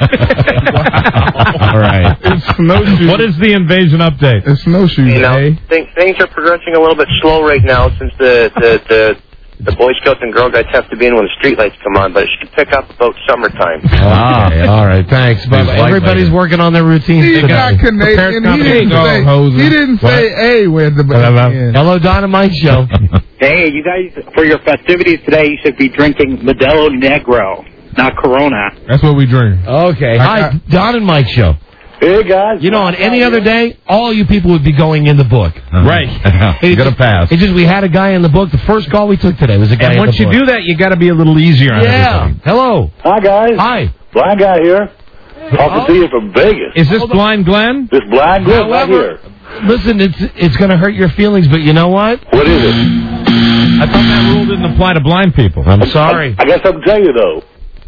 All right. It's snowshoes. What is the invasion update? It's snowshoes, You know, eh? th- things are progressing a little bit slow right now since the the the, the Boy Scouts and Girl Guides have to be in when the streetlights come on, but it should pick up about summertime. Okay, all right, thanks. But These everybody's light working on their routines He's today. not Canadian. He didn't Go, say, hoser. he didn't say A where the end. Hello, Don and Mike show. Hey, you guys, for your festivities today, you should be drinking Modelo Negro, not Corona. That's what we drink. Okay. I- Hi, I- Don and Mike show. Hey, guys. You know, on any other day, all you people would be going in the book. Right. You got to pass. It's just we had a guy in the book. The first call we took today was a guy And in once the you book. do that, you got to be a little easier on Yeah. everybody. Hello. Hi, guys. Hi. Blind guy here. Talking Oh. to you from Vegas. Is this Blind Glenn? This blind girl right However, here. listen, it's it's going to hurt your feelings, but you know what? What is it? I thought that rule didn't apply to blind people. I'm sorry. I, I got something to tell you, though.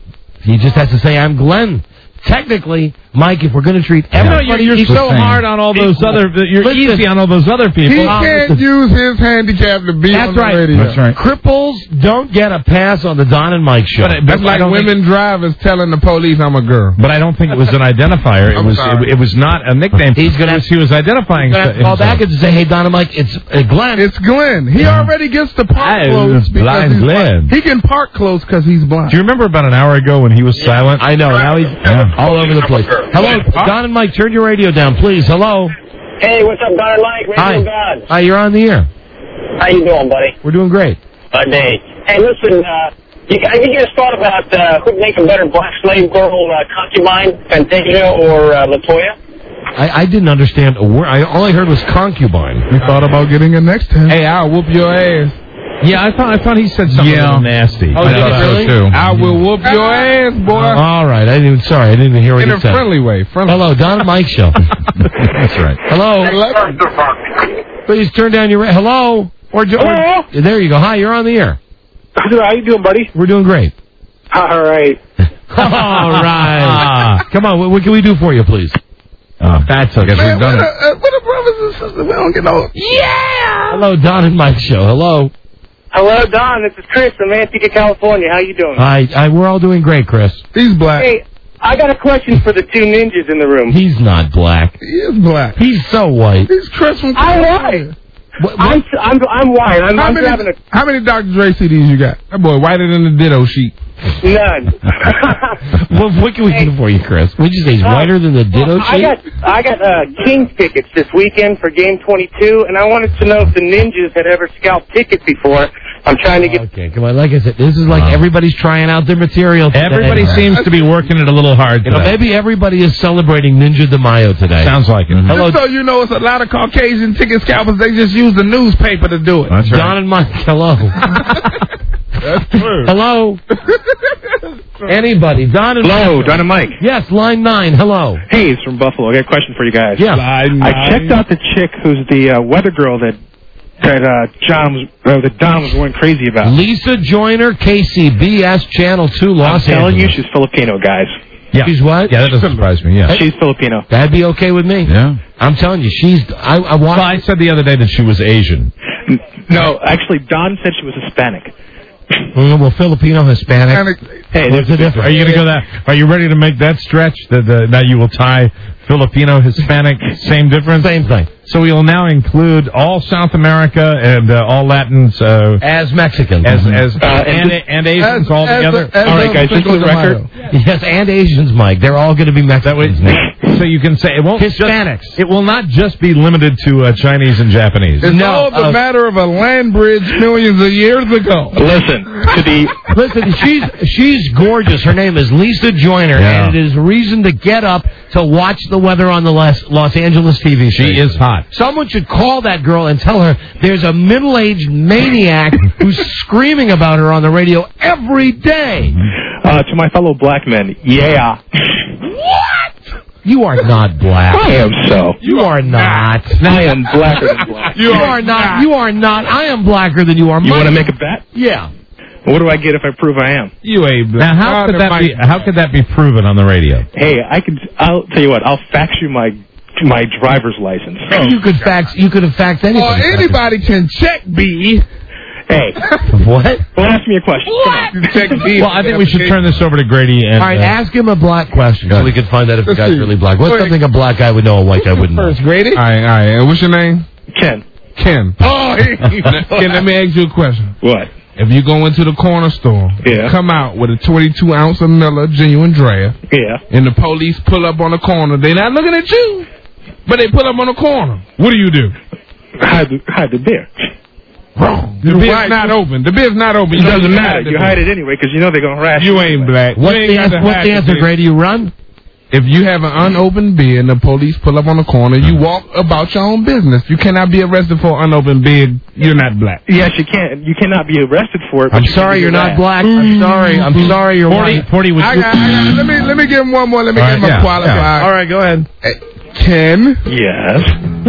He just has to say, I'm Glenn. Technically, Mike, if we're going to treat You know, everybody you're, you're so equal- hard on all those other. You're Listen. easy on all those other people. He Uh, can't listen. use his handicap to be That's on the right. radio. That's right. Cripples don't get a pass on the Don and Mike show. But, but That's I like don't women think, drivers telling the police I'm a girl. but I don't think it was an identifier. It I'm was. sorry. It, it was not a nickname. He's gonna It was- he was identifying. He's gonna have to call himself. back and say, hey, Don and Mike, it's uh, Glenn. It's Glenn. He already gets to park Hey, close it's because blind he's Glenn. blind. He can park close because he's blind. Do you remember about an hour ago when he was silent? I know. Now he's Yeah. all over the place. Hello, Don and Mike, turn your radio down, please. Hello. Hey, what's up, Don and Mike? Radio Hi. God. Hi, you're on the air. How you doing, buddy? We're doing great. Good day. Hey, listen, uh, you, I think you guys thought about uh, who'd make a better black slave girl, uh, concubine, Fantasia, or uh, LaToya? I, I didn't understand a word. I, all I heard was concubine. We thought about getting a next time. Hey, I'll whoop your ass. Yeah, I thought I thought he said something Yeah. a little nasty. Oh, I did he thought so, really? too. I will whoop your ass, boy. All right. I didn't. Sorry, I didn't even hear what In you a said. friendly way. Friendly. Hello, Don and Mike show. That's right. Hello. Please turn down your. Ra- Hello. Or, or Hello? there you go. Hi, you're on the air. How you doing, buddy? We're doing great. All right. All right. Come on. What, what can we do for you, please? Uh, that's okay. Man, We've done what, it. a, uh, what a brothers and sisters. We don't get no. Yeah. Hello, Don and Mike show. Hello. Hello, Don. This is Chris from Manteca, California. How you doing? Hi. I, we're all doing great, Chris. He's black. Hey, I got a question for the two ninjas in the room. He's not black. He is black. He's so white. He's Chris from I'm white. What, I'm, what? I'm, I'm white. I'm, How I'm many, having a how many Doctor Dre C Ds you got? That boy whiter than the ditto sheet. none. What, what can we do for you, Chris? Would you say he's whiter than the ditto Well, I sheet? got I got uh, Kings tickets this weekend for Game twenty-two, and I wanted to know if the ninjas had ever scalped tickets before. I'm trying to get. Okay, come on. Like I said, this is like everybody's trying out their material today. Everybody seems to be working it a little hard You know, today. maybe everybody is celebrating Ninja de Mayo today. Sounds like it. Hello, Just so you know, it's a lot of Caucasian ticket scalpers. They just use the newspaper to do it. That's right. Don and Mike. Hello. That's true. Hello. Anybody? Don and Hello, Mike. Don and Mike. Yes, line nine. Hello. Hey, it's from Buffalo. I got a question for you guys. Yeah. I checked out the chick who's the uh, weather girl that that uh, John was uh, that Don was going crazy about. Lisa Joyner, K C B S Channel two, Los I'm telling Angeles. you, she's Filipino, guys. Yeah. She's what? Yeah, that doesn't surprise me. Yeah. She's Filipino. That'd be okay with me. Yeah. I'm telling you, she's. I, I want. Well, I said the other day that she was Asian. No, actually, Don said she was Hispanic. Mm, well, Filipino, Hispanic. Hispanic. Hey, What's the difference? Are you going to go that? Are you ready to make that stretch? That the, now you will tie Filipino, Hispanic, same difference? Same thing. So we will now include all South America and uh, all Latins uh, as Mexicans, as as Uh, and, and and, Asians as- all as together. a- as All right, a guys, just for the record. Yes, and Asians, Mike. They're all going to be Mexicans now. So you can say it won't Hispanics. Just, it will not just be limited to uh, Chinese and Japanese. It's all the matter of a land bridge millions of years ago. Listen to the. Listen, she's she's gorgeous. Her name is Lisa Joyner, Yeah. and it is reason to get up to watch the weather on the Los, Los Angeles T V station. She is hot. Someone should call that girl and tell her there's a middle-aged maniac who's screaming about her on the radio every day. Uh, to my fellow black men, yeah. What? You are not black. I am so. You are not. I am blacker than black. You, are not. You are not. I am blacker than you are. You want to Mike- make a bet? Yeah. What do I get if I prove I am? You a now how could that be? How could that be proven on the radio? Hey, I could. I'll tell you what. I'll fax you my my driver's license. You could fax. You could have faxed anything. Or anybody can check B. Hey. What? Well, ask me a question. What? Check B. Well, I think we should turn this over to Grady. And, All right, uh, ask him a black question so we can find out if the Let's guy's see. really black. What's Wait. something a black guy would know a white guy wouldn't know? First, Grady. All right, all right. And what's your name? Ken. Ken. Oh, Ken, let me ask you a question. What? If you go into the corner store, Yeah. come out with a twenty-two ounce of Miller genuine draft, Yeah. and the police pull up on the corner, they not looking at you, but they pull up on the corner. What do you do? Hide the hide the beer. Wrong. The beer's not open. The beer's not open. It You doesn't don't matter. hide the You beer. hide it anyway because you know they're gonna rash You ain't black. What's You ain't the, got answer, to what's hide the the answer, beer. Grady? You run? If you have an unopened beer and the police pull up on the corner, you walk about your own business. You cannot be arrested for unopened beer. You're not black. Yes, you can't. You cannot be arrested for it. but I'm you can sorry do you're not that. black. I'm sorry. I'm sorry you're Forty, white. forty was. I got, I got, let me let me give him one more. Let me All give him right, a yeah, qualifier. yeah. All right, go ahead. Ken. Yes.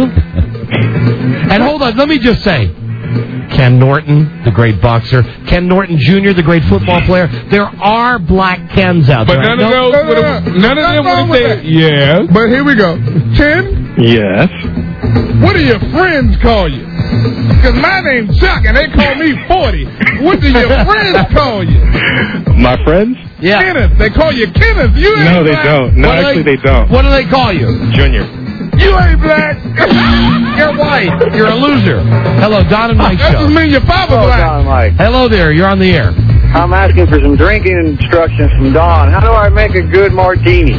And hold on, let me just say, Ken Norton, the great boxer, Ken Norton Junior, the great football player. There are black Kens out But there. none of No- those, would have- none of them would have said yes. But here we go. Ken, Yes. what do your friends call you? Because my name's Chuck and they call me forty. What do your friends call you? My friends? Yeah. Kenneth. They call you Kenneth. You ain't No, they black. don't. No, What do actually, they- they don't. What do they call you? Junior. You ain't black. You're white. You're a loser. Hello, Don and Mike That show. just means your father black. Mike. Hello there. You're on the air. I'm asking for some drinking instructions from Don. How do I make a good martini?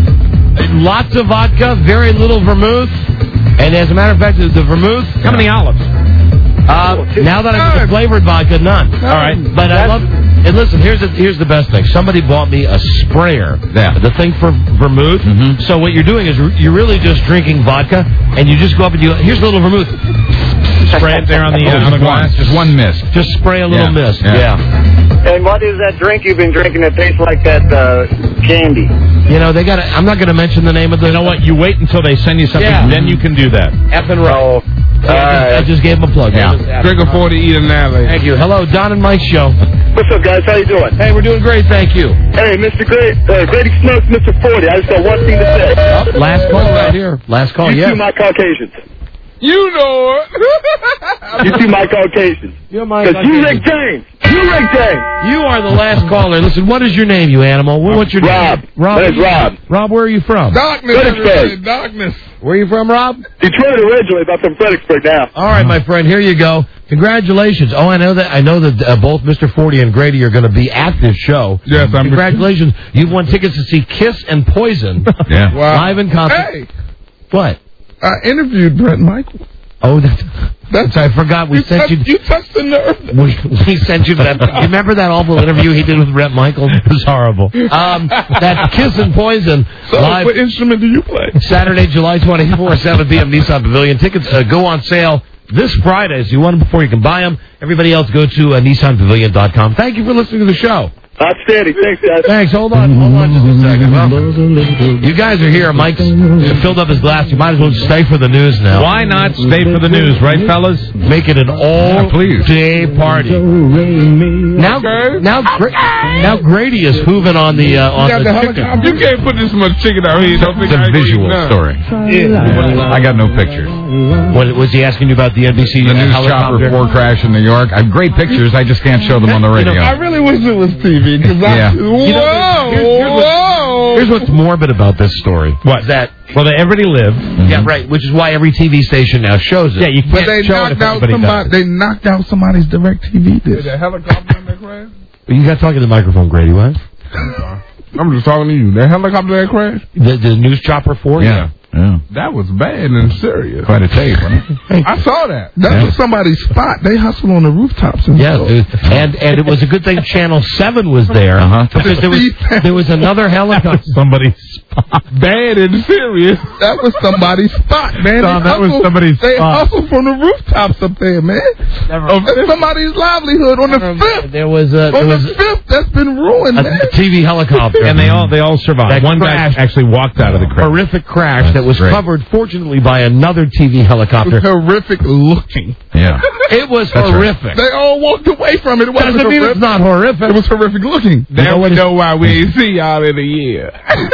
Lots of vodka, very little vermouth, and as a matter of fact, the, the vermouth. How many olives? Uh, now that I put the flavored vodka, none. All right. But I love. And listen, here's the here's the best thing. Somebody bought me a sprayer. Yeah. The thing for vermouth. Mhm. So what you're doing is you're really just drinking vodka, and you just go up and you here's a little vermouth. Spray it there on the, uh, on the glass. Just one mist. Just spray a little Yeah, mist. yeah. Yeah. And what is that drink you've been drinking that tastes like that uh, candy? You know they got. I'm not going to mention the name of the. You know what? You wait until they send you something, Yeah. then you can do that. F and right. I, just, I just gave him a plug. Yeah. Drink a forty, eat an alley. Thank you. Hello, Don and Mike show. What's up, guys? How you doing? Hey, we're doing great. Thank you. Hey, Mister Great, uh, Grady Smokes, Mister forty. I just got one thing to say. Oh, last call right here. Last call. You Yeah. two my Caucasians. You know it. You two my Caucasians. You're my Because you Caucasian. Rick James. You Rick James. You are the last caller. Listen, what is your name, you animal? What- What's your Rob. name? Rob. My name's Rob. Rob, where are you from? Darkness, Fredericksburg. everybody. Darkness. Where are you from, Rob? Detroit originally, but I'm from Fredericksburg now. All right, my friend. Here you go. Congratulations. Oh, I know that. I know that uh, both Mister forty and Grady are going to be at this show. Yes, I'm. Congratulations. You've won tickets to see Kiss and Poison Yeah. Wow. live in concert. Hey, What? I interviewed Brett Michael. Oh, that's. That's I forgot. We You, sent touched, you. you touched the nerve. We, we sent you that. You remember that awful interview he did with Brett Michaels? It was horrible. Um, that Kiss and Poison So, live what instrument do you play? Saturday, July twenty-fourth, seven p.m. Nissan Pavilion. Tickets uh, go on sale this Friday, so you want them before you can buy them. Everybody else, go to uh, Nissan Pavilion dot com. Thank you for listening to the show. Outstanding. Thanks, guys. Thanks. Hold on. Hold on just a second. Well, you guys are here. Mike's filled up his glass. You might as well stay for the news now. Why not stay for the news, right, fellas? Make it an all-day party. Now, now, Gra- now Grady is hooving on the uh, on You got the the chicken. helicopter. You can't put this much chicken out here. Don't think It's I a ain't gonna visual eat none. story. I got no pictures. What, was he asking you about the N B C The news helicopter? chopper floor crash in New York. I have great pictures. I just can't show them on the You know, radio. I really wish it was T V. V. Cause I, Yeah. Whoa, You know, here's, here's what- whoa. Here's what's morbid about this story. What? That Well, they, everybody lived. yeah, right. Which is why every T V station now shows it. Yeah, you can't But they show it if knocked out everybody somebody. does. They knocked out somebody's DirecTV Did dish. the helicopter in that crash? You got to talk to the microphone, Grady. What? I'm just talking to you. That helicopter that crashed? The, the news chopper four. Yeah. Yeah. That was bad and serious. Quite a tape, wasn't it? I saw that. That Yeah. was somebody's spot. They hustled on the rooftops. And Yeah, stuff. dude. and and it was a good thing Channel Seven was there Uh-huh. because there was there was another helicopter. Somebody's bad and serious. That was somebody's spot, man. Tom, They that was hustled- somebody's They spot. hustled from the rooftops up there, man. Never- That's somebody's livelihood on the fifth. There was a, there On was the fifth, that's been ruined, man. a T V helicopter, And they all they all survived. That One crashed. guy actually walked out of the crash. horrific crash That's that was great. covered, fortunately, by another T V It was helicopter. horrific looking. Yeah. It was That's right. horrific. They all walked away from it. It wasn't Doesn't mean horrific. it's not horrific. It was horrific looking. You know Now what we is- know why we ain't see y'all in a year.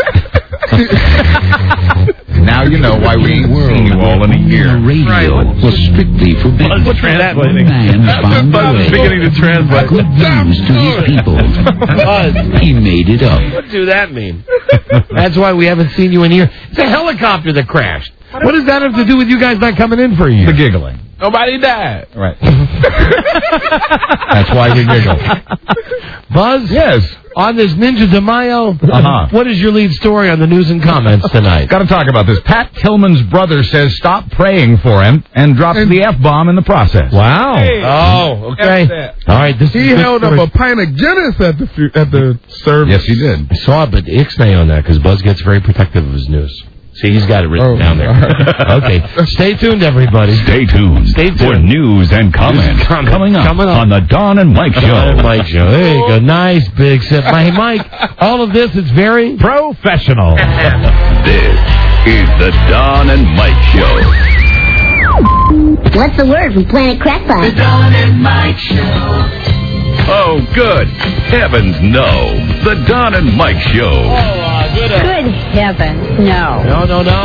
Now you know why we ain't seen you all in a year. Radio was strictly forbidden. What's translating? Man found a Buzz is way. beginning to translate. Good news to his people. He made it up. What do that mean? That's why we haven't seen you in here. It's a helicopter that crashed. What does that have to do with you guys not coming in for a year? The giggling. Nobody died. Right. That's why you giggle. Buzz? Yes. On this Ninja de Mayo, Uh-huh. what is your lead story on the news and comments tonight? Got to talk about this. Pat Tillman's brother says stop praying for him and drops the F-bomb in the process. Wow. Hey, oh, okay. F that. All right. This He is good held up story. a pint of Guinness at the fu- at the service. Yes, he did. I saw it, but ixnay on that because Buzz gets very protective of his news. See, he's got it written Oh, down there. all right. Okay. Stay tuned, everybody. Stay tuned, Stay tuned. for news and comments comment. coming up, Coming up. on the Don and Mike Show. Don and Mike Show. There you go. Nice big sip. Hey, Mike, all of this is very Professional. This is the Don and Mike Show. What's the word from Planet Crackpot? The Don and Mike Show. Oh, good heavens, no. The Don and Mike Show. Good heavens, no. No, no, no.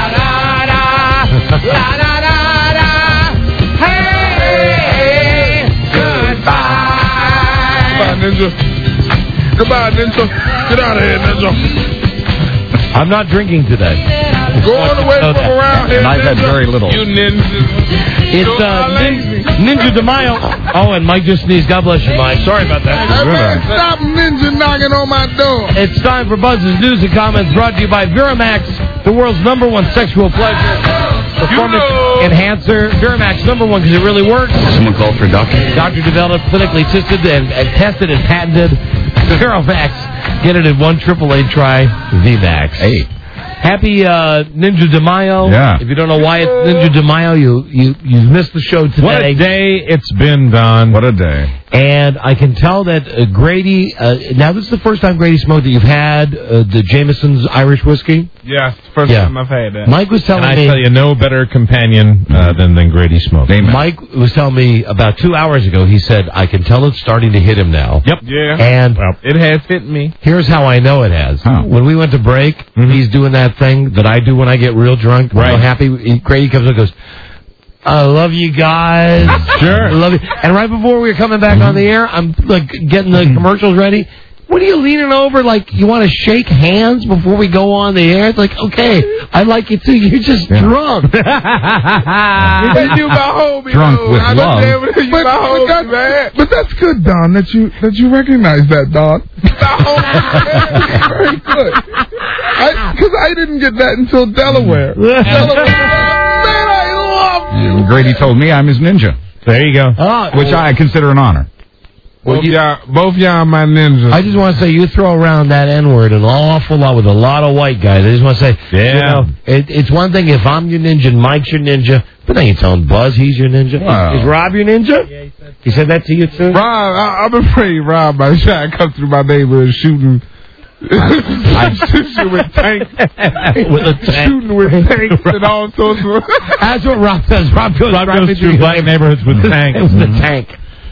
Hey, goodbye. Goodbye, Ninja. Goodbye, Ninja. Get out of here, Ninja. I'm not drinking today. Go on away from around here, And I've had Ninja. very little. You ninjas. It's You uh, are nin- lazy. Ninja de Mayo. Oh, and Mike just sneezed. God bless you, Mike. Sorry about Hey, that. man, stop Ninja knocking on my door. It's time for Buzz's News and Comments, brought to you by Viramax, the world's number one sexual pleasure performance know. enhancer. Viramax, number one because it really works. Someone called for a doctor? Doctor developed, clinically tested, and, and tested and patented. Viramax. Get it in one triple A try. VMAX. Hey. Happy uh, Ninja de Mayo. Yeah. If you don't know why it's Ninja de Mayo, you, you, you've missed the show today. What a day it's been, Don. What a day. And I can tell that uh, Grady, uh, now this is the first time Grady smoked that you've had uh, the Jameson's Irish whiskey. Yeah, it's the first Yeah. time I've had that. Mike was telling And I me. tell you, no better companion uh, than, than Grady Smoke. Amen. Mike was telling me about two hours ago. He said, "I can tell it's starting to hit him now." Yep. Yeah, And it has hit me. here's how I know it has. Huh. When we went to break, he's doing that thing that I do when I get real drunk. Right. Real happy. He, Grady comes up and goes, I love you guys. Sure. I love you. And right before we were coming back on the air, I'm like getting the commercials ready. What are you leaning over like you want to shake hands before we go on the air? It's like, okay, I like you too. You're just drunk. You my homie, Drunk though. with I love. understand what you But, my but, homie, that's, man. but that's good, Don, that you that you recognize that, Don. My homie, man. Very good. Because I, I didn't get that until Delaware. Delaware. Man, I love you. And Grady told me I'm his ninja, There you go. Ah, which I consider an honor. Both y'all, both y'all my ninjas. I just want to say you throw around that N-word an awful lot with a lot of white guys. I just want to say, Yeah. you know, it, it's one thing if I'm your ninja and Mike's your ninja, but then you telling Buzz he's your ninja. Wow. Is, is Rob your ninja? Yeah, he said. He said that to you too? Rob, I, I'm afraid Rob might try to come through my neighborhood shooting. shooting with tanks. With a tank. Shooting with tanks and all sorts of. That's what Rob does. Rob goes, Rob right goes into through your black neighborhoods with tanks. with the tank.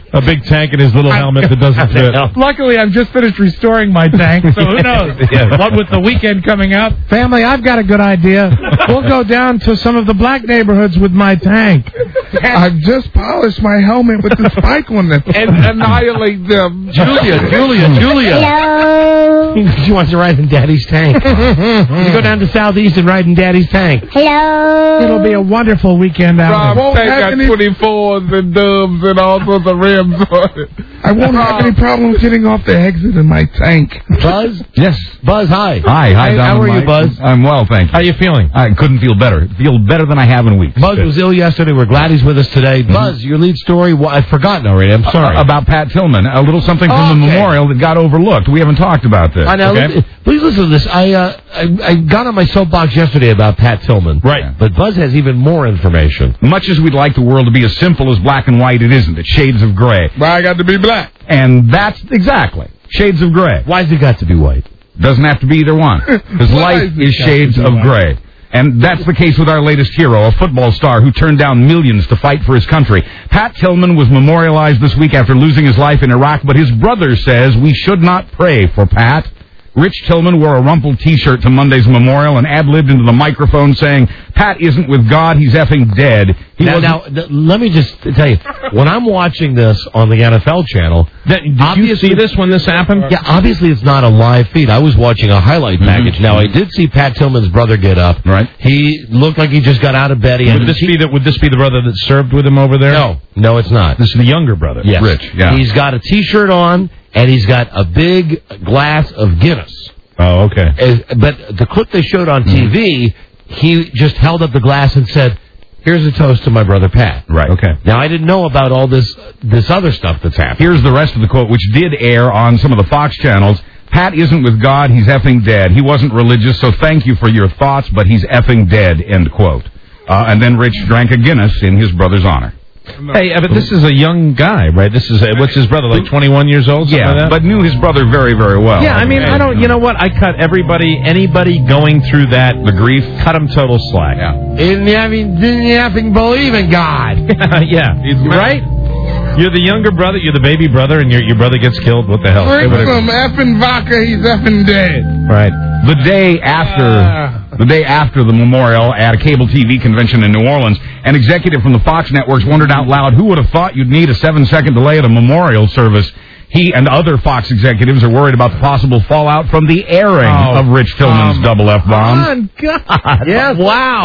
A big tank in his little helmet that doesn't fit. Luckily, I've just finished restoring my tank, so who knows? Yeah. What with the weekend coming up? Family, I've got a good idea. We'll go down to some of the black neighborhoods with my tank. I've just polished my helmet with the spike on it and annihilate them. Julia, Julia, Julia. Hello. She wants to ride in Daddy's tank. You go down to Southeast and ride in Daddy's tank. Hello. It'll be a wonderful weekend out Rob, there. tank got twenty-fours and dubs and all sorts of rims on it. I won't have any problem getting off the exit in my tank. Buzz? Yes. Buzz, hi. Hi, hi, Hey, Don. how are you, Mike. Buzz? I'm well, thank you. How you feeling? I couldn't feel better. Feel better than I have in weeks. Buzz was ill yesterday. We're glad he's with us today. Mm-hmm. Buzz, your lead story, well, I've forgotten already. I'm sorry. Uh, about Pat Tillman. A little something from Oh, the okay. memorial that got overlooked. We haven't talked about this. I know. Okay? Listen- Please listen to this. I, uh, I I got on my soapbox yesterday about Pat Tillman. Right. But Buzz has even more information. Much as we'd like the world to be as simple as black and white, it isn't. It's shades of gray. But I got to be black. And that's exactly shades of gray. Why's it got to be white? Doesn't have to be either one. Because Why life is it is got to shades be of white? gray. And that's the case with our latest hero, a football star who turned down millions to fight for his country. Pat Tillman was memorialized this week after losing his life in Iraq, but his brother says we should not pray for Pat. Rich Tillman wore a rumpled T-shirt to Monday's memorial and ad-libbed into the microphone saying, Pat isn't with God, he's effing dead. He Now, wasn't- now, th- let me just tell you, when I'm watching this on the N F L channel, Did you see this when this happened? Yeah, obviously it's not a live feed. I was watching a highlight package. Now, I did see Pat Tillman's brother get up. Right. He looked like he just got out of bed. He had Would a this t- be the Would this be the brother that served with him over there? No, no, it's not. This is the younger brother. Yes. Rich, yeah. He's got a T-shirt on, and he's got a big glass of Guinness. Oh, okay. As- but the clip they showed on T V, he just held up the glass and said, here's a toast to my brother Pat. Right. Okay. Now, I didn't know about all this this other stuff that's happening. Here's the rest of the quote, which did air on some of the Fox channels. Pat isn't with God, he's effing dead. He wasn't religious, so thank you for your thoughts, but he's effing dead, end quote. Uh, and then Rich drank a Guinness in his brother's honor. Hey, uh, but this is a young guy, right? This is uh, what's his brother, like twenty-one years old? something Yeah, like that? but knew his brother very, very well. Yeah, I mean, I don't. You know what? I cut everybody, anybody going through that, the grief, cut them total slack. Yeah. Didn't you having, didn't you having believe in God? yeah, right. You're the younger brother. You're the baby brother, and your your brother gets killed. What the hell? Drink some effing vodka, he's effing dead. Right. The day after, the day after the memorial at a cable T V convention in New Orleans, an executive from the Fox networks wondered out loud, who would have thought you'd need a seven-second delay at a memorial service? He and other Fox executives are worried about the possible fallout from the airing Oh, of Rich Tillman's um, double F-bomb. On God. Yes. Wow.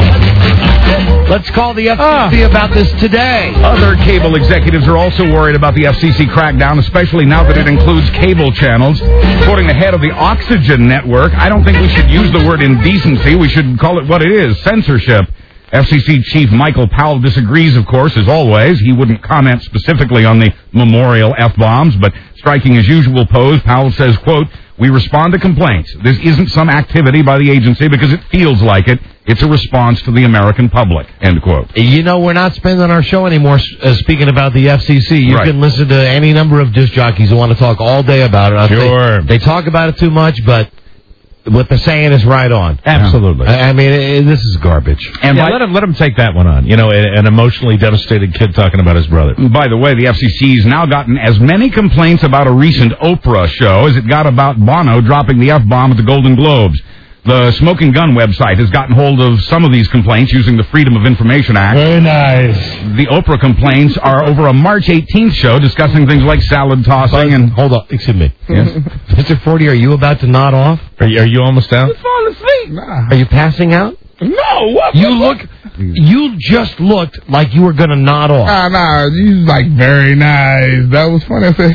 Let's call the F C C about this today. Other cable executives are also worried about the F C C crackdown, especially now that it includes cable channels. Quoting the head of the Oxygen Network, I don't think we should use the word indecency. We should call it what it is, censorship. F C C Chief Michael Powell disagrees, of course, as always. He wouldn't comment specifically on the memorial F-bombs, but striking his usual pose, Powell says, quote, we respond to complaints. This isn't some activity by the agency because it feels like it. It's a response to the American public, end quote. You know, we're not spending our show anymore uh, speaking about the F C C. You Right. can listen to any number of disc jockeys who want to talk all day about it. I Sure. think They talk about it too much, but what they're saying is right on. Absolutely. I, I mean, it, this is garbage. And yeah, by, let him let him take that one on. You know, a- an emotionally devastated kid talking about his brother. by the way, the F C C's now gotten as many complaints about a recent Oprah show as it got about Bono dropping the F-bomb at the Golden Globes. The Smoking Gun website has gotten hold of some of these complaints using the Freedom of Information Act. Very nice. The Oprah complaints are over a March eighteenth show discussing things like salad tossing and... Hold on. Excuse me. Yes? Mister Forty, are you about to nod off? Are you, are you almost out? Fall asleep. Nah. Are you passing out? No, what? You what, look... You just looked like you were going to nod off. Nah, nah, you was like very nice. That was funny. I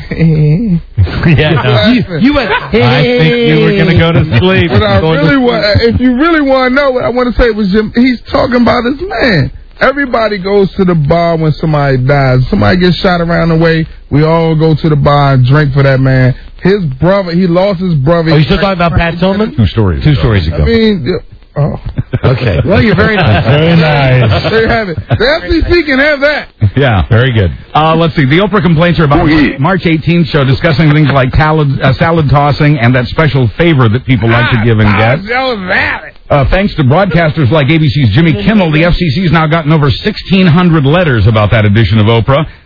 said, Yeah, no. You, you went... I think you were going to go to sleep. But I really want, if you really want to know what I want to say was Jim, he's talking about his man. Everybody goes to the bar when somebody dies. Somebody gets shot around the way. We all go to the bar and drink for that man. His brother, he lost his brother. Are you still talking about Pat Tillman? Two stories. Two stories ago. I mean, oh. Okay. Well, you're very nice. Very nice. There you have it. The F C C can have that. Yeah. Very good. Uh, let's see. The Oprah complaints are about the March eighteenth show discussing things like salad, uh, salad tossing and that special favor that people like to give and get. That was valid. Uh, thanks to broadcasters like A B C's Jimmy Kimmel, the F C C's now gotten over sixteen hundred letters about that edition of Oprah.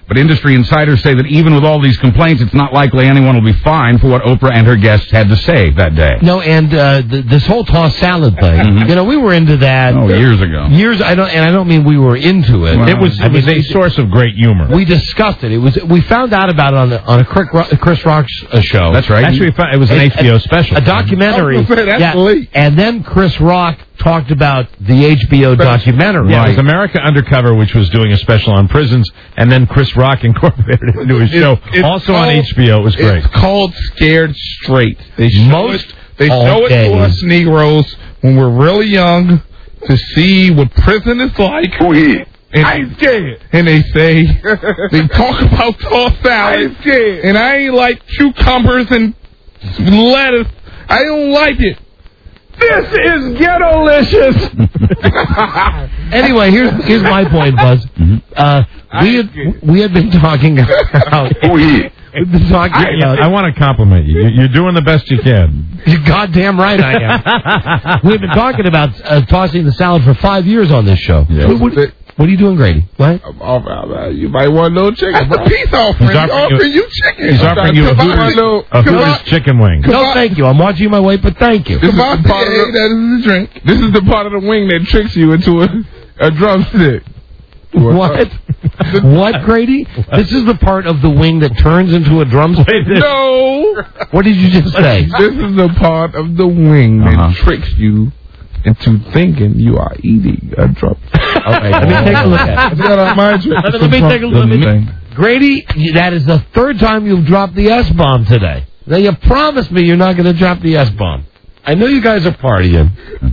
But industry insiders say that even with all these complaints, it's not likely anyone will be fined for what Oprah and her guests had to say that day. No, and uh, th- this whole tossed salad thing, Mhm. you know, we were into that. Oh, years ago. Years, I don't, and I don't mean we were into it. Well, it was, I it was mean, a source of great humor. We discussed it. It was. We found out about it on a, on a Chris Rock- Chris Rock uh, show. That's right. Actually, it was an A- H B O a- special. A documentary. I was gonna say, that's yeah. late. And then Chris Rock talked about the H B O documentary. Yeah, it was America Undercover, which was doing a special on prisons, and then Chris Rock incorporated it into his show, It's- it's also on called- H B O. It was great. It's called Scared Straight. They show Most it, they show it okay. to us Negroes when we're really young to see what prison is like. Who he? And, I ain't scared. and they say, they talk about tossed salad. I ain't scared. And I ain't like cucumbers and lettuce. I don't like it. This is ghetto-licious. Anyway, here's here's my point, Buzz. Uh, we had we had been talking about. Who he? We've been talking I, about. I want to compliment you. You- You're doing the best you can. You're goddamn right I am. We've been talking about uh, tossing the salad for five years on this show. Yeah. What, what, what are you doing, Grady? What? I'm off, uh, you might want no chicken. That's a peace offering. He's He's offering offering you- you chicken. He's offering you a Come on, Hooters, no. a Come Hooters on. chicken wing. No, thank you. I'm watching my weight, but thank you. This is the part of the, that is the drink. This is the part of the wing that tricks you into a, a drumstick. What? What, Grady? This is the part of the wing that turns into a drumstick? No. What did you just say? This is the part of the wing that Uh-huh. tricks you into thinking you are eating a drumstick. Okay, let me take a look at it. That's what I mind you. Let me take a look. Let me, Grady, that is the third time you've dropped the S-bomb today. Now, you promised me you're not going to drop the S-bomb. I know you guys are partying.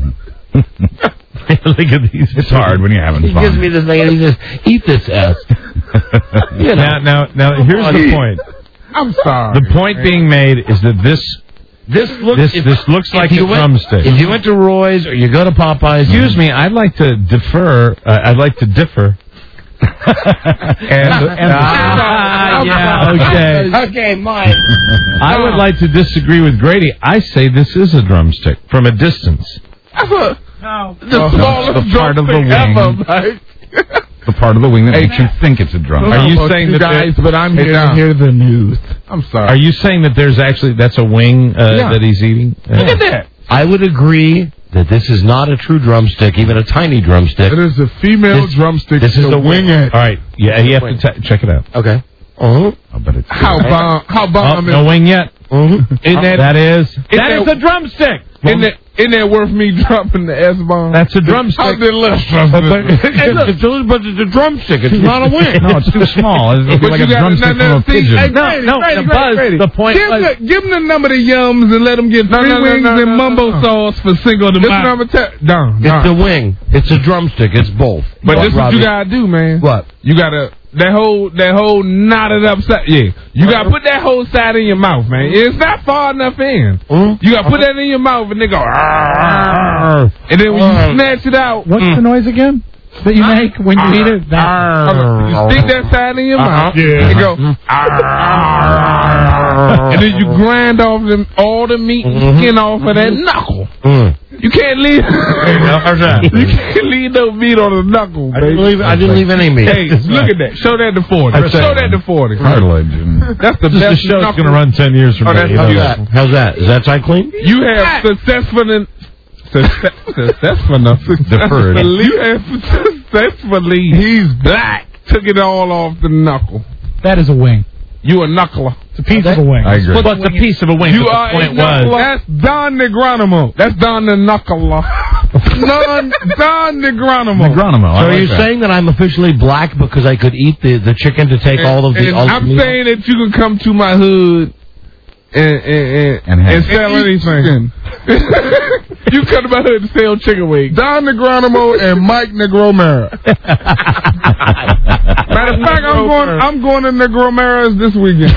Look at these. It's hard when you're having He fun. gives me this thing and he says, eat this S. You know. Now, now, now, here's the point. I'm sorry. The point being made is that this This looks, this if- this looks if like you a went- drumstick. If you went to Roy's or you go to Popeyes. Excuse me, I'd like to defer. Uh, I'd like to differ. and, and Ah, yeah, okay. Okay, Mike. I would like to disagree with Grady. I say this is a drumstick from a distance. That's a, No. the Oh, smallest the part of the drumstick ever, wing. Mike. The part of the wing that makes you think it's a drum. Are you Well, saying you that guys, there- but I'm Hey, here Tom. to hear the news. I'm sorry. Are you saying that there's actually that's a wing uh, Yeah. that he's eating? Look at that. I would agree that this is not a true drumstick, even a tiny drumstick. It is a female This- drumstick. this is to the wing it. All right, yeah, you have to t- check it out. Okay. Uh-huh. Oh, but it's How bomb? How Oh, bomb no is? wing yet. Uh-huh. Isn't that, That is that that- is a drumstick. isn't that, isn't that worth me dropping the S bomb? That's a drumstick. How's it less But, drumstick? it's, a, but it's a drumstick. It's not a wing. No, it's too small. It's But like you a gotta- drumstick no, no, from a see, pigeon. hey, No, Grady, no, Grady, the Grady, buzz- Grady. the point Give, was- the, give them the number of the yums and let them get No, three no, no, wings no, no, and no, mumbo no. sauce for single to This mine. number ten. Don, It's the wing. It's a drumstick. It's both. But this is what Robbie. you gotta do, man. What? You gotta that whole that whole knotted up side. Yeah, you gotta put that whole side in your mouth, man. It's not far enough in. Mm? You gotta put that in your mouth and they go. "Arr." And then when you snatch it out, What's mm, the noise again that you make when you eat it? That, you stick that side in your mouth. Yeah. And go. "Arr." And then you grind off them all the meat and skin off of that knuckle. Mm. You can't leave. You can't leave no meat on the knuckle, I baby. didn't leave, I didn't leave any meat. Hey, look at that. Show that to forty. That's Show it. that to forty. Cartilage. and- That's the This best is the show's knuckle. going to run ten years from Oh, now. that's you know how that. that- How's that? Is that side clean? You have successfully, success, successfully, successfully, you have successfully, he's black, took it all off the knuckle. that is a wing. You a knuckler. It's a piece of a wing. I agree. But the piece of a wing. You but are the a point was. knuckler. That's Don Negronimo. That's Don the knuckler. Don, Don Negronimo. Negronimo. I So are like you that. saying that I'm officially black because I could eat the, the chicken to take all of the... And all the I'm meat? saying that you can come to my hood and and, and, And have- and sell anything. You come to my hood and sell chicken wings. Don Negronimo and Mike Negromera. Matter of fact, I'm going. I'm going to Negromera's this weekend.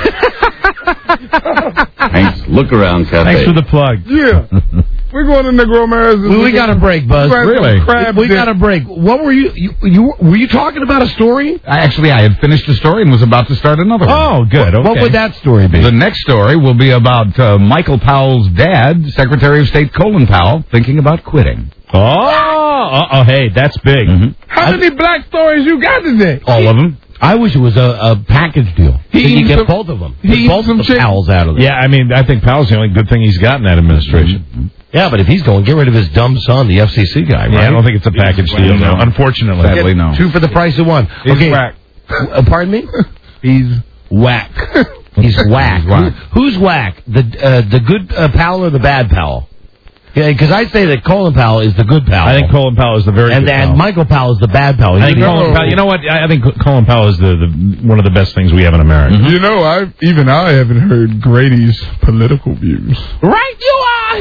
Thanks. Look around, Cafe. Thanks for the plug. Yeah, we're going to Negromera's this We, we weekend. got a break, Buzz. We're gonna have some crab We dip. got a break. What were you, you, you... Were you talking about a story? I, actually, I had finished a story and was about to start another one. Oh, good. Okay. What would that story be? The next story will be about uh, Michael Powell's dad, Secretary of State Colin Powell, thinking about quitting. Oh, oh, oh, hey, that's big. Mm-hmm. How many black stories you got today? All of them. I wish it was a, a package deal. He Did you eats get some- both of them? he Get eats both some of the chick- Powells out of there. Yeah, I mean, I think Powell's the only good thing he's got in that administration. Yeah, but if he's going, get rid of his dumb son, the F C C guy, right? Yeah, I don't think it's a package deal, no. Unfortunately. Sadly, no. Two for the price of one. He's okay. whack. Uh, pardon me? He's whack. He's whack. He's whack. Who, who's whack? The uh, the good uh, Powell or the bad Powell? Yeah, because I say that Colin Powell is the good Powell. I think Colin Powell is the very and good and Powell. Michael Powell is the bad Powell. I think He's- Colin Powell, you know what? I I think Colin Powell is the, the one of the best things we have in America. You know, I even I haven't heard Grady's political views. Right, you are,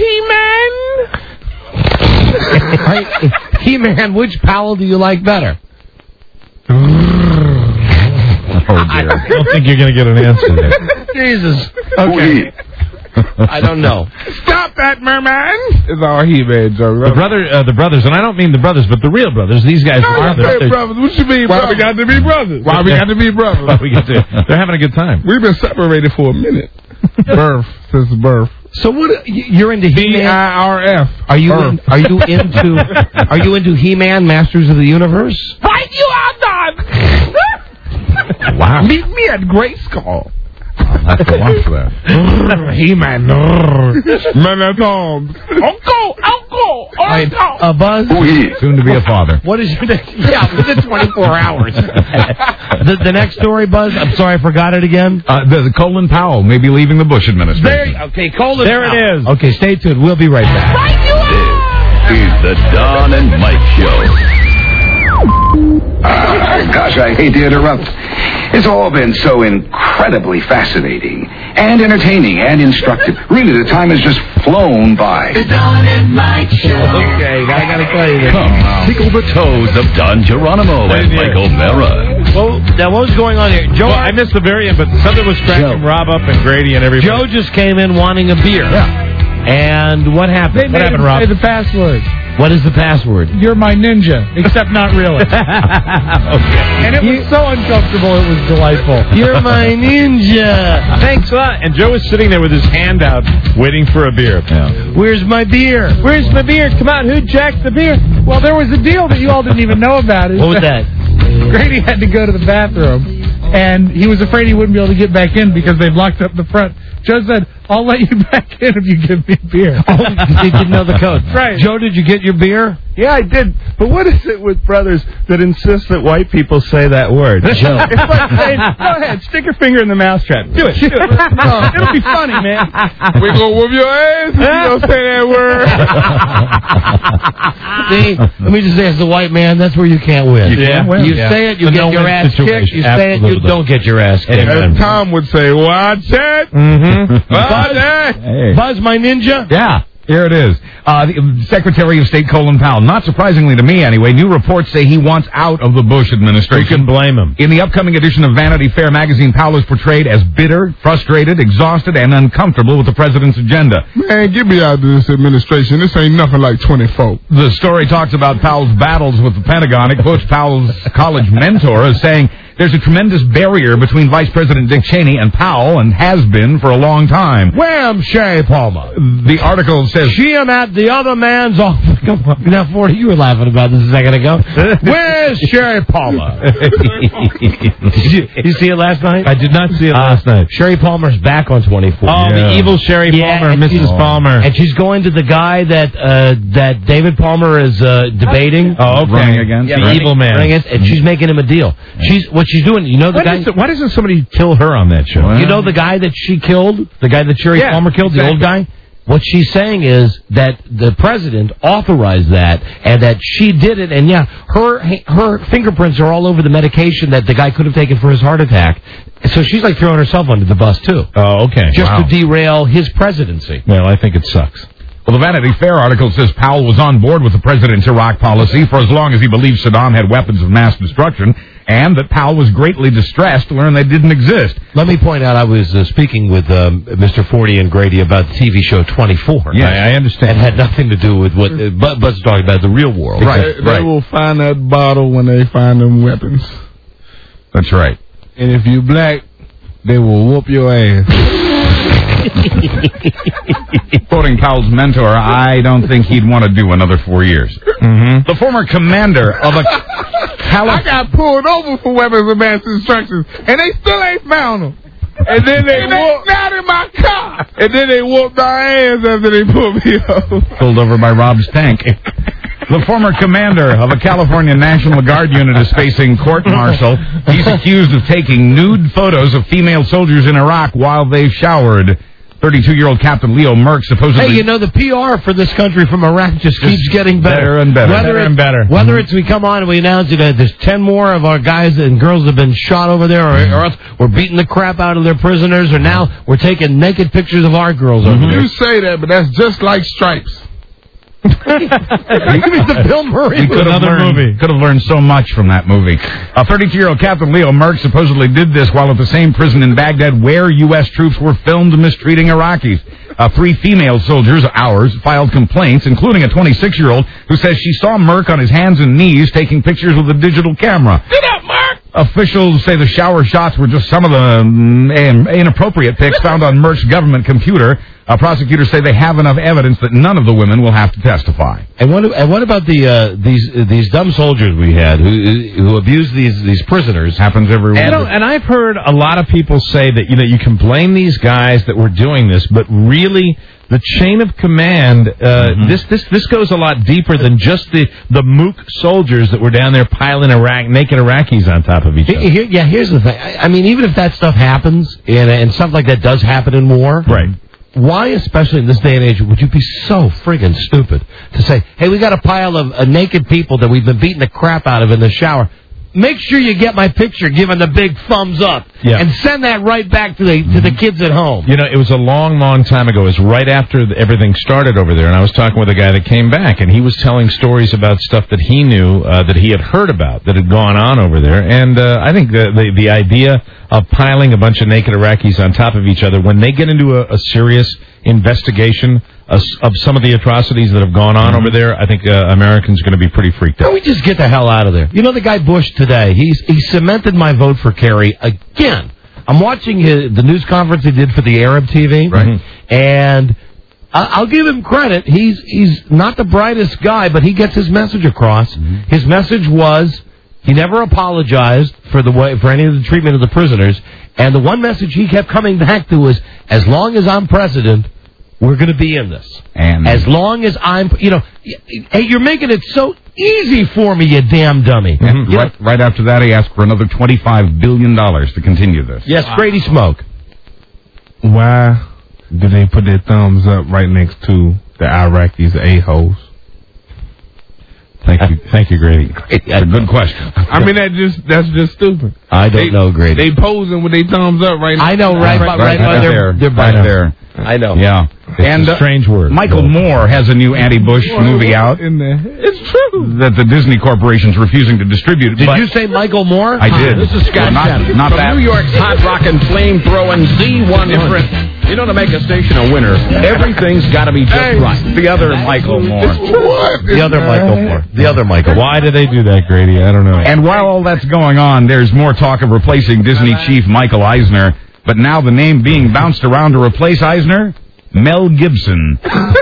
He-Man. He-Man, which Powell do you like better? Oh, dear. I don't think you're going to get an answer there. Jesus. Okay. I don't know. Stop that, merman! It's our He-Man joke. The brother, uh, the brothers, and I don't mean the brothers, but the real brothers. These guys No, are hey, brothers. brothers. What you mean, Why brothers? we got to be brothers? Why we got to be brothers? Why we get to, they're having a good time. We've been separated for a minute. Birth, since birth. So what? You're into He-Man? B I R F. Are you in, are you into are you into He-Man, Masters of the Universe? Right, you are done! Wow. Meet me at Grayskull. I'll have to watch that. He-Man. Man at arms. Uncle! Uncle! Right, uh, Buzz? Soon to be a father. What is your next? Yeah, within twenty-four hours. the, the next story, Buzz? I'm sorry, I forgot it again. Uh, the, the Colin Powell may be leaving the Bush administration. There, okay, Colin. There it is. Okay, stay tuned. We'll be right back. This is the Don and Mike Show. Uh, gosh, I hate to interrupt. It's all been so incredibly fascinating and entertaining and instructive. Really, the time has just flown by. The Don and Mike Show. Okay, I gotta tell you this. Come, tickle the toes of Don Geronimo and Michael Mara. Well, now what was going on here? Joe, Well, I missed the very end, but something was cracking Rob up and Grady and everybody. Joe just came in wanting a beer. Yeah. And what happened? They what made happened, him Rob? say the password. What is the password? You're my ninja, except not really. Okay. And it was so uncomfortable, it was delightful. You're my ninja. Thanks a lot. And Joe was sitting there with his hand out, waiting for a beer. Yeah. Where's my beer? Where's my beer? Come on, who jacked the beer? Well, there was a deal that you all didn't even know about. What was that? Grady had to go to the bathroom, and he was afraid he wouldn't be able to get back in because they blocked up the front. Joe said, I'll let you back in if you give me beer. Oh, you didn't know the code. Right. Joe, did you get your beer? Yeah, I did. But what is it with brothers that insist that white people say that word? Joe. It's like saying, go ahead, stick your finger in the mousetrap. Do it. Do it. No, it'll be funny, man. We gonna whoop your ass if you don't say that word. See, let me just say, as a white man, that's where you can't win. You can't win. You Yeah. say it, you It's a get your no-win ass kicked. situation. You say it, you Absolutely. don't get your ass kicked. As Tom would say, watch it. Mm-hmm. Watch it. Hey. Buzz, my ninja? Yeah, here it is. Uh, the Secretary of State Colin Powell, not surprisingly to me anyway, new reports say he wants out of the Bush administration. Who can blame him? In the upcoming edition of Vanity Fair magazine, Powell is portrayed as bitter, frustrated, exhausted, and uncomfortable with the president's agenda. Man, get me out of this administration. This ain't nothing like twenty-four. The story talks about Powell's battles with the Pentagon. It quotes Powell's college mentor as saying, there's a tremendous barrier between Vice President Dick Cheney and Powell, and has been for a long time. Wham, Sherry Palmer. The article says... See him at the other man's office. Come on. Now, Forty, you were laughing about this a second ago. Where's Sherry Palmer? did, you, did you see it last night? I did not see it Uh, last night. Sherry Palmer's back on twenty-four. Oh, Yeah. the evil Sherry Yeah, Palmer, and Missus she's- Palmer. And she's going to the guy that uh, that David Palmer is uh, debating. Oh, okay. Running against. Yeah, the running- evil man. running against- and she's making him a deal. She's what she's doing. You know the Why, guy. doesn't, why doesn't somebody kill her on that show? You know the guy that she killed, the guy that Sherry Yeah, Palmer killed, the old guy? What she's saying is that the president authorized that and that she did it. And, yeah, her her fingerprints are all over the medication that the guy could have taken for his heart attack. So she's like throwing herself under the bus, too. Oh, okay. Just Wow. to derail his presidency. Well, I think it sucks. Well, the Vanity Fair article says Powell was on board with the president's Iraq policy for as long as he believed Saddam had weapons of mass destruction, and that Powell was greatly distressed to learn they didn't exist. Let me point out, I was uh, speaking with um, Mister Forty and Grady about the T V show twenty-four. Yeah, I understand. It had nothing to do with what uh, Bud- Bud's talking about, the real world. They, they will find that bottle when they find them weapons. That's right. And if you black, they will whoop your ass. Quoting Powell's mentor, I don't think he'd want to do another four years. Mm-hmm. The former commander of a I got pulled over for weapons of mass destruction, and they still ain't found them. And then they whooped out in my car. And then they whooped our ass after they pulled me over. Pulled over by Rob's tank. The former commander of a California National Guard unit is facing court-martial. He's accused of taking nude photos of female soldiers in Iraq while they showered. thirty-two-year-old Captain Leo Merck supposedly... Hey, you know, the P R for this country from Iraq just, just keeps getting better. Better and better. Whether better it, and better. Whether it's we come on and we announce that there's ten more of our guys and girls have been shot over there, or, or else we're beating the crap out of their prisoners, or now we're taking naked pictures of our girls over there. You say that, but that's just like Stripes. the Bill Murray we could have learned, movie. Could have learned so much from that movie. A thirty-two-year-old Captain Leo Merck supposedly did this while at the same prison in Baghdad where U S troops were filmed mistreating Iraqis. Uh, three female soldiers, ours, filed complaints, including a twenty-six-year-old who says she saw Merck on his hands and knees taking pictures with a digital camera. Get up, Merck! Officials say the shower shots were just some of the um, inappropriate pics found on Merck's government computer. Uh, prosecutors say they have enough evidence that none of the women will have to testify. And what, and what about the uh, these uh, these dumb soldiers we had who who abused these these prisoners? Happens every week. And, and I've heard a lot of people say that you know you can blame these guys that were doing this, but really the chain of command uh, mm-hmm. this this this goes a lot deeper than just the the mook soldiers that were down there piling Iraq naked Iraqis on top of each other. Here, yeah, here's the thing. I, I mean, even if that stuff happens and and stuff like that does happen in war, right? Why, especially in this day and age, would you be so friggin' stupid to say, hey, we got a pile of uh, naked people that we've been beating the crap out of in the shower. Make sure you get my picture given the big thumbs up yeah. and send that right back to the to the kids at home. You know, it was a long, long time ago. It was right after the, everything started over there, and I was talking with a guy that came back, and he was telling stories about stuff that he knew, uh, that he had heard about, that had gone on over there. And uh, I think the, the the idea of piling a bunch of naked Iraqis on top of each other, when they get into a, a serious investigation of, of some of the atrocities that have gone on over there, I think uh, Americans are going to be pretty freaked out. Can we just get the hell out of there? You know the guy Bush today, he's he cemented my vote for Kerry again. I'm watching his, the news conference he did for the Arab T V, right? And I'll give him credit. He's he's not the brightest guy, but he gets his message across. Mm-hmm. His message was he never apologized for the way for any of the treatment of the prisoners, and the one message he kept coming back to was, as long as I'm president, we're going to be in this. And as long as I'm, you know, hey, you're making it so easy for me, you damn dummy. Mm-hmm. Right, right after that, he asked for another twenty-five billion dollars to continue this. Yes, wow. Grady Smoke. Why do they put their thumbs up right next to the Iraqis a-holes? Thank you, thank you, Grady. That's a good question. I mean, that just that's just stupid. I don't they, know, Grady. They posing with their thumbs up right now. I know, right, right, right, right there, they're right there. I know. Yeah, it's and a strange uh, word. Michael Moore has a new anti-Bush Moore, movie out. In there. It's true That the Disney Corporation's refusing to distribute. Did but you say Michael Moore? I did. This is Scott well, not, not from that. New York's hot rockin' flame throwing Z one hundred. You know, to make a station a winner, everything's got to be just Hey, right. The other Michael Moore. What? The other Michael Moore. The other Michael. Why do they do that, Grady? I don't know. And while all that's going on, there's more talk of replacing Disney chief Michael Eisner. But now the name being bounced around to replace Eisner, Mel Gibson.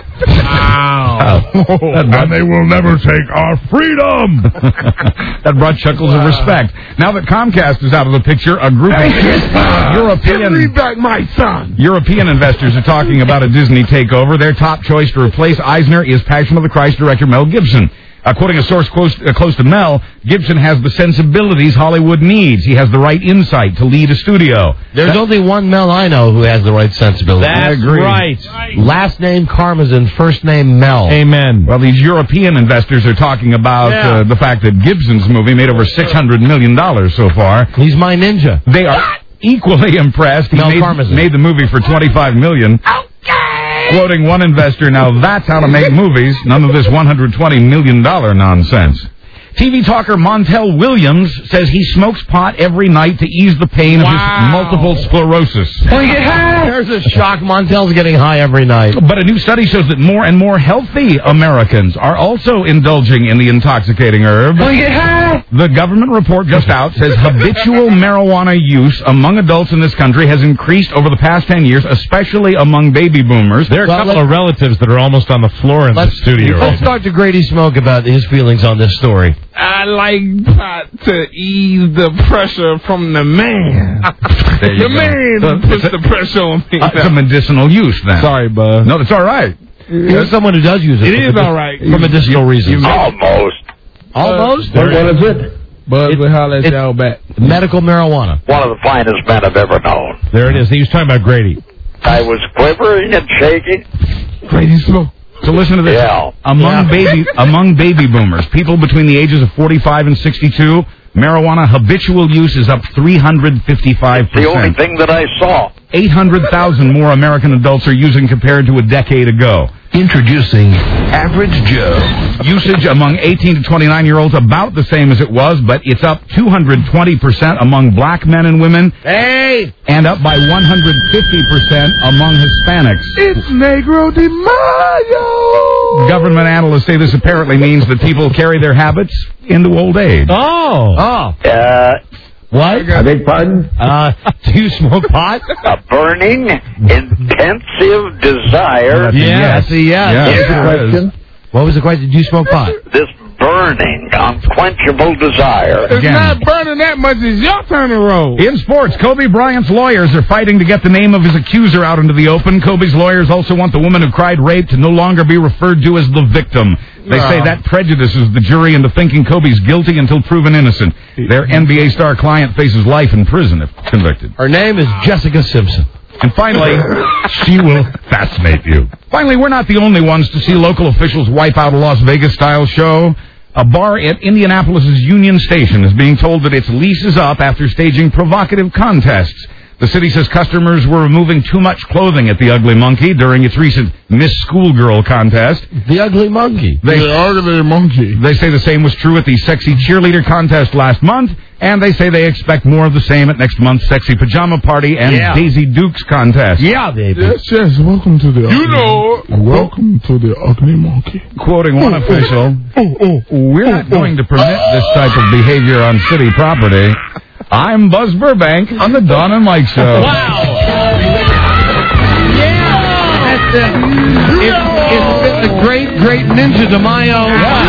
Wow. And they will never take our freedom. That brought chuckles of respect. Now that Comcast is out of the picture, a group of European Read back my son. European investors are talking about a Disney takeover. Their top choice to replace Eisner is Passion of the Christ director Mel Gibson. According to a source close, uh, close to Mel, Gibson has the sensibilities Hollywood needs. He has the right insight to lead a studio. There's that, only one Mel I know who has the right sensibilities. That's I agree. right. right. Last name Karmazin, first name Mel. Amen. Well, these European investors are talking about yeah. uh, the fact that Gibson's movie made over six hundred million dollars so far. He's my ninja. They are equally impressed. He Mel made, Karmazin. made the movie for twenty-five million dollars. Quoting one investor, now that's how to make movies, none of this one hundred twenty million dollars nonsense. T V talker Montel Williams says he smokes pot every night to ease the pain wow. of his multiple sclerosis. There's a shock. Montel's getting high every night. But a new study shows that more and more healthy Americans are also indulging in the intoxicating herb. The government report just out says habitual marijuana use among adults in this country has increased over the past ten years, especially among baby boomers. There are a well, couple of relatives that are almost on the floor in the studio. Let's right talk to Grady Smoke about his feelings on this story. I like pot to ease the pressure from the man. There you The go. man So puts it's a- the pressure on me. Uh, it's a medicinal use, then. Sorry, bud. No, it's all right. Here's someone who does use it. It for is medi- all right. For medicinal reasons. Almost. Almost? What is it? Buzz will holler at y'all back. Medical marijuana. One of the finest men I've ever known. There it is. He was talking about Grady. I was quivering and shaking. Grady slow. So listen to this. Yeah. Among Yeah. baby among baby boomers, people between the ages of forty-five and sixty-two, marijuana habitual use is up three hundred fifty-five percent. The only thing that I saw. eight hundred thousand more American adults are using compared to a decade ago. Introducing Average Joe. Usage among eighteen to twenty-nine-year-olds about the same as it was, but it's up two hundred twenty percent among black men and women. Hey! And up by one hundred fifty percent among Hispanics. It's Negro de Mayo. Government analysts say this apparently means that people carry their habits into old age. Oh. Oh. Uh, What? I beg pardon? Uh, do you smoke pot? A burning, intensive desire. That's a yes. That's a yes. Yes, Here's it the is. question. What was the question? Do you smoke pot? This burning, unquenchable desire. It's Again. not burning that much. It's your turn to roll. In sports, Kobe Bryant's lawyers are fighting to get the name of his accuser out into the open. Kobe's lawyers also want the woman who cried rape to no longer be referred to as the victim. They No. say that prejudices the jury into thinking Kobe's guilty until proven innocent. Their N B A star client faces life in prison if convicted. Her name is Jessica Simpson. And finally, she will fascinate you. Finally, we're not the only ones to see local officials wipe out a Las Vegas-style show. A bar at Indianapolis' Union Station is being told that its lease is up after staging provocative contests. The city says customers were removing too much clothing at the Ugly Monkey during its recent Miss Schoolgirl contest. The Ugly Monkey. They, The Ugly Monkey. they say the same was true at the Sexy Cheerleader contest last month, and they say they expect more of the same at next month's Sexy Pajama Party and Yeah. Daisy Dukes contest. Yeah, baby. Yes, yes. Welcome to the. You know. Welcome to the Ugly Monkey. Quoting one official, we're not going to permit this type of behavior on city property. I'm Buzz Burbank on the Don and Mike Show. Wow. Yeah. That's uh, it, it's been a great, great Ninja de Mayo.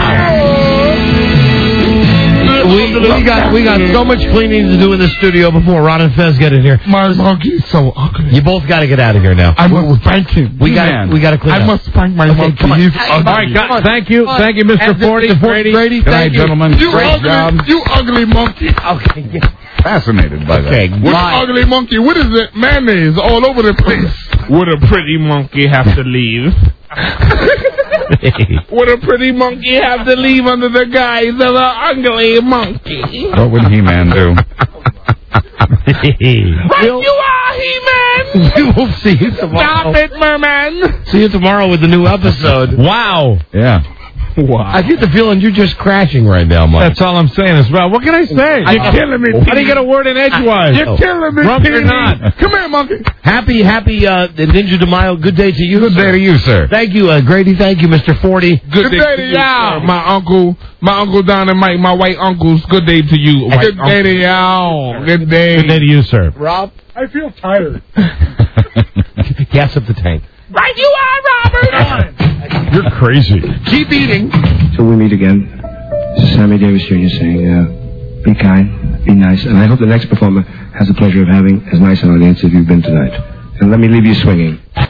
We, we got we got so much cleaning to do in the studio before Ron and Fez get in here. My monkey is so ugly. You both got to get out of here now. I must spank him. We got Man. we got to clean I up. must spank my Okay, monkey. come on. He's Hey, ugly. all right, All right, thank you. Thank you, Mister Forty. Grady. Grady, Good night, thank you. gentlemen. You Great ugly, job. you ugly monkey. Okay. yeah. Fascinated by Okay. that. What Bye. ugly monkey? What is it? Mayonnaise all over the place. Would a pretty monkey have to leave? Would a pretty monkey have to leave under the guise of an ugly monkey? What would He-Man do? Right you are, He-Man! We will see you tomorrow. Stop it, merman! See you tomorrow with the new episode. Wow. Yeah. Wow. I get the feeling you're just crashing right now, Mike. That's all I'm saying is, well, what can I say? You're killing me, I didn't get a word in edgewise. You're killing me, Drunk or Petey. not. Come here, monkey. Happy, happy uh, Ninja de Mayo. Good day to you. Good day to you, sir. Thank you, uh, Grady. Thank you, Mister Forty. Good, day to y'all. My uncle, my uncle Don and Mike, my white uncles. Good day to you. White Good day to y'all. Good day. Good day to you, sir. Rob, I feel tired. gas up the tank. Right you are, Robert. You're crazy. Keep eating. Till we meet again, this is Sammy Davis Junior saying, uh, be kind, be nice, and I hope the next performer has the pleasure of having as nice an audience as you've been tonight. And let me leave you swinging.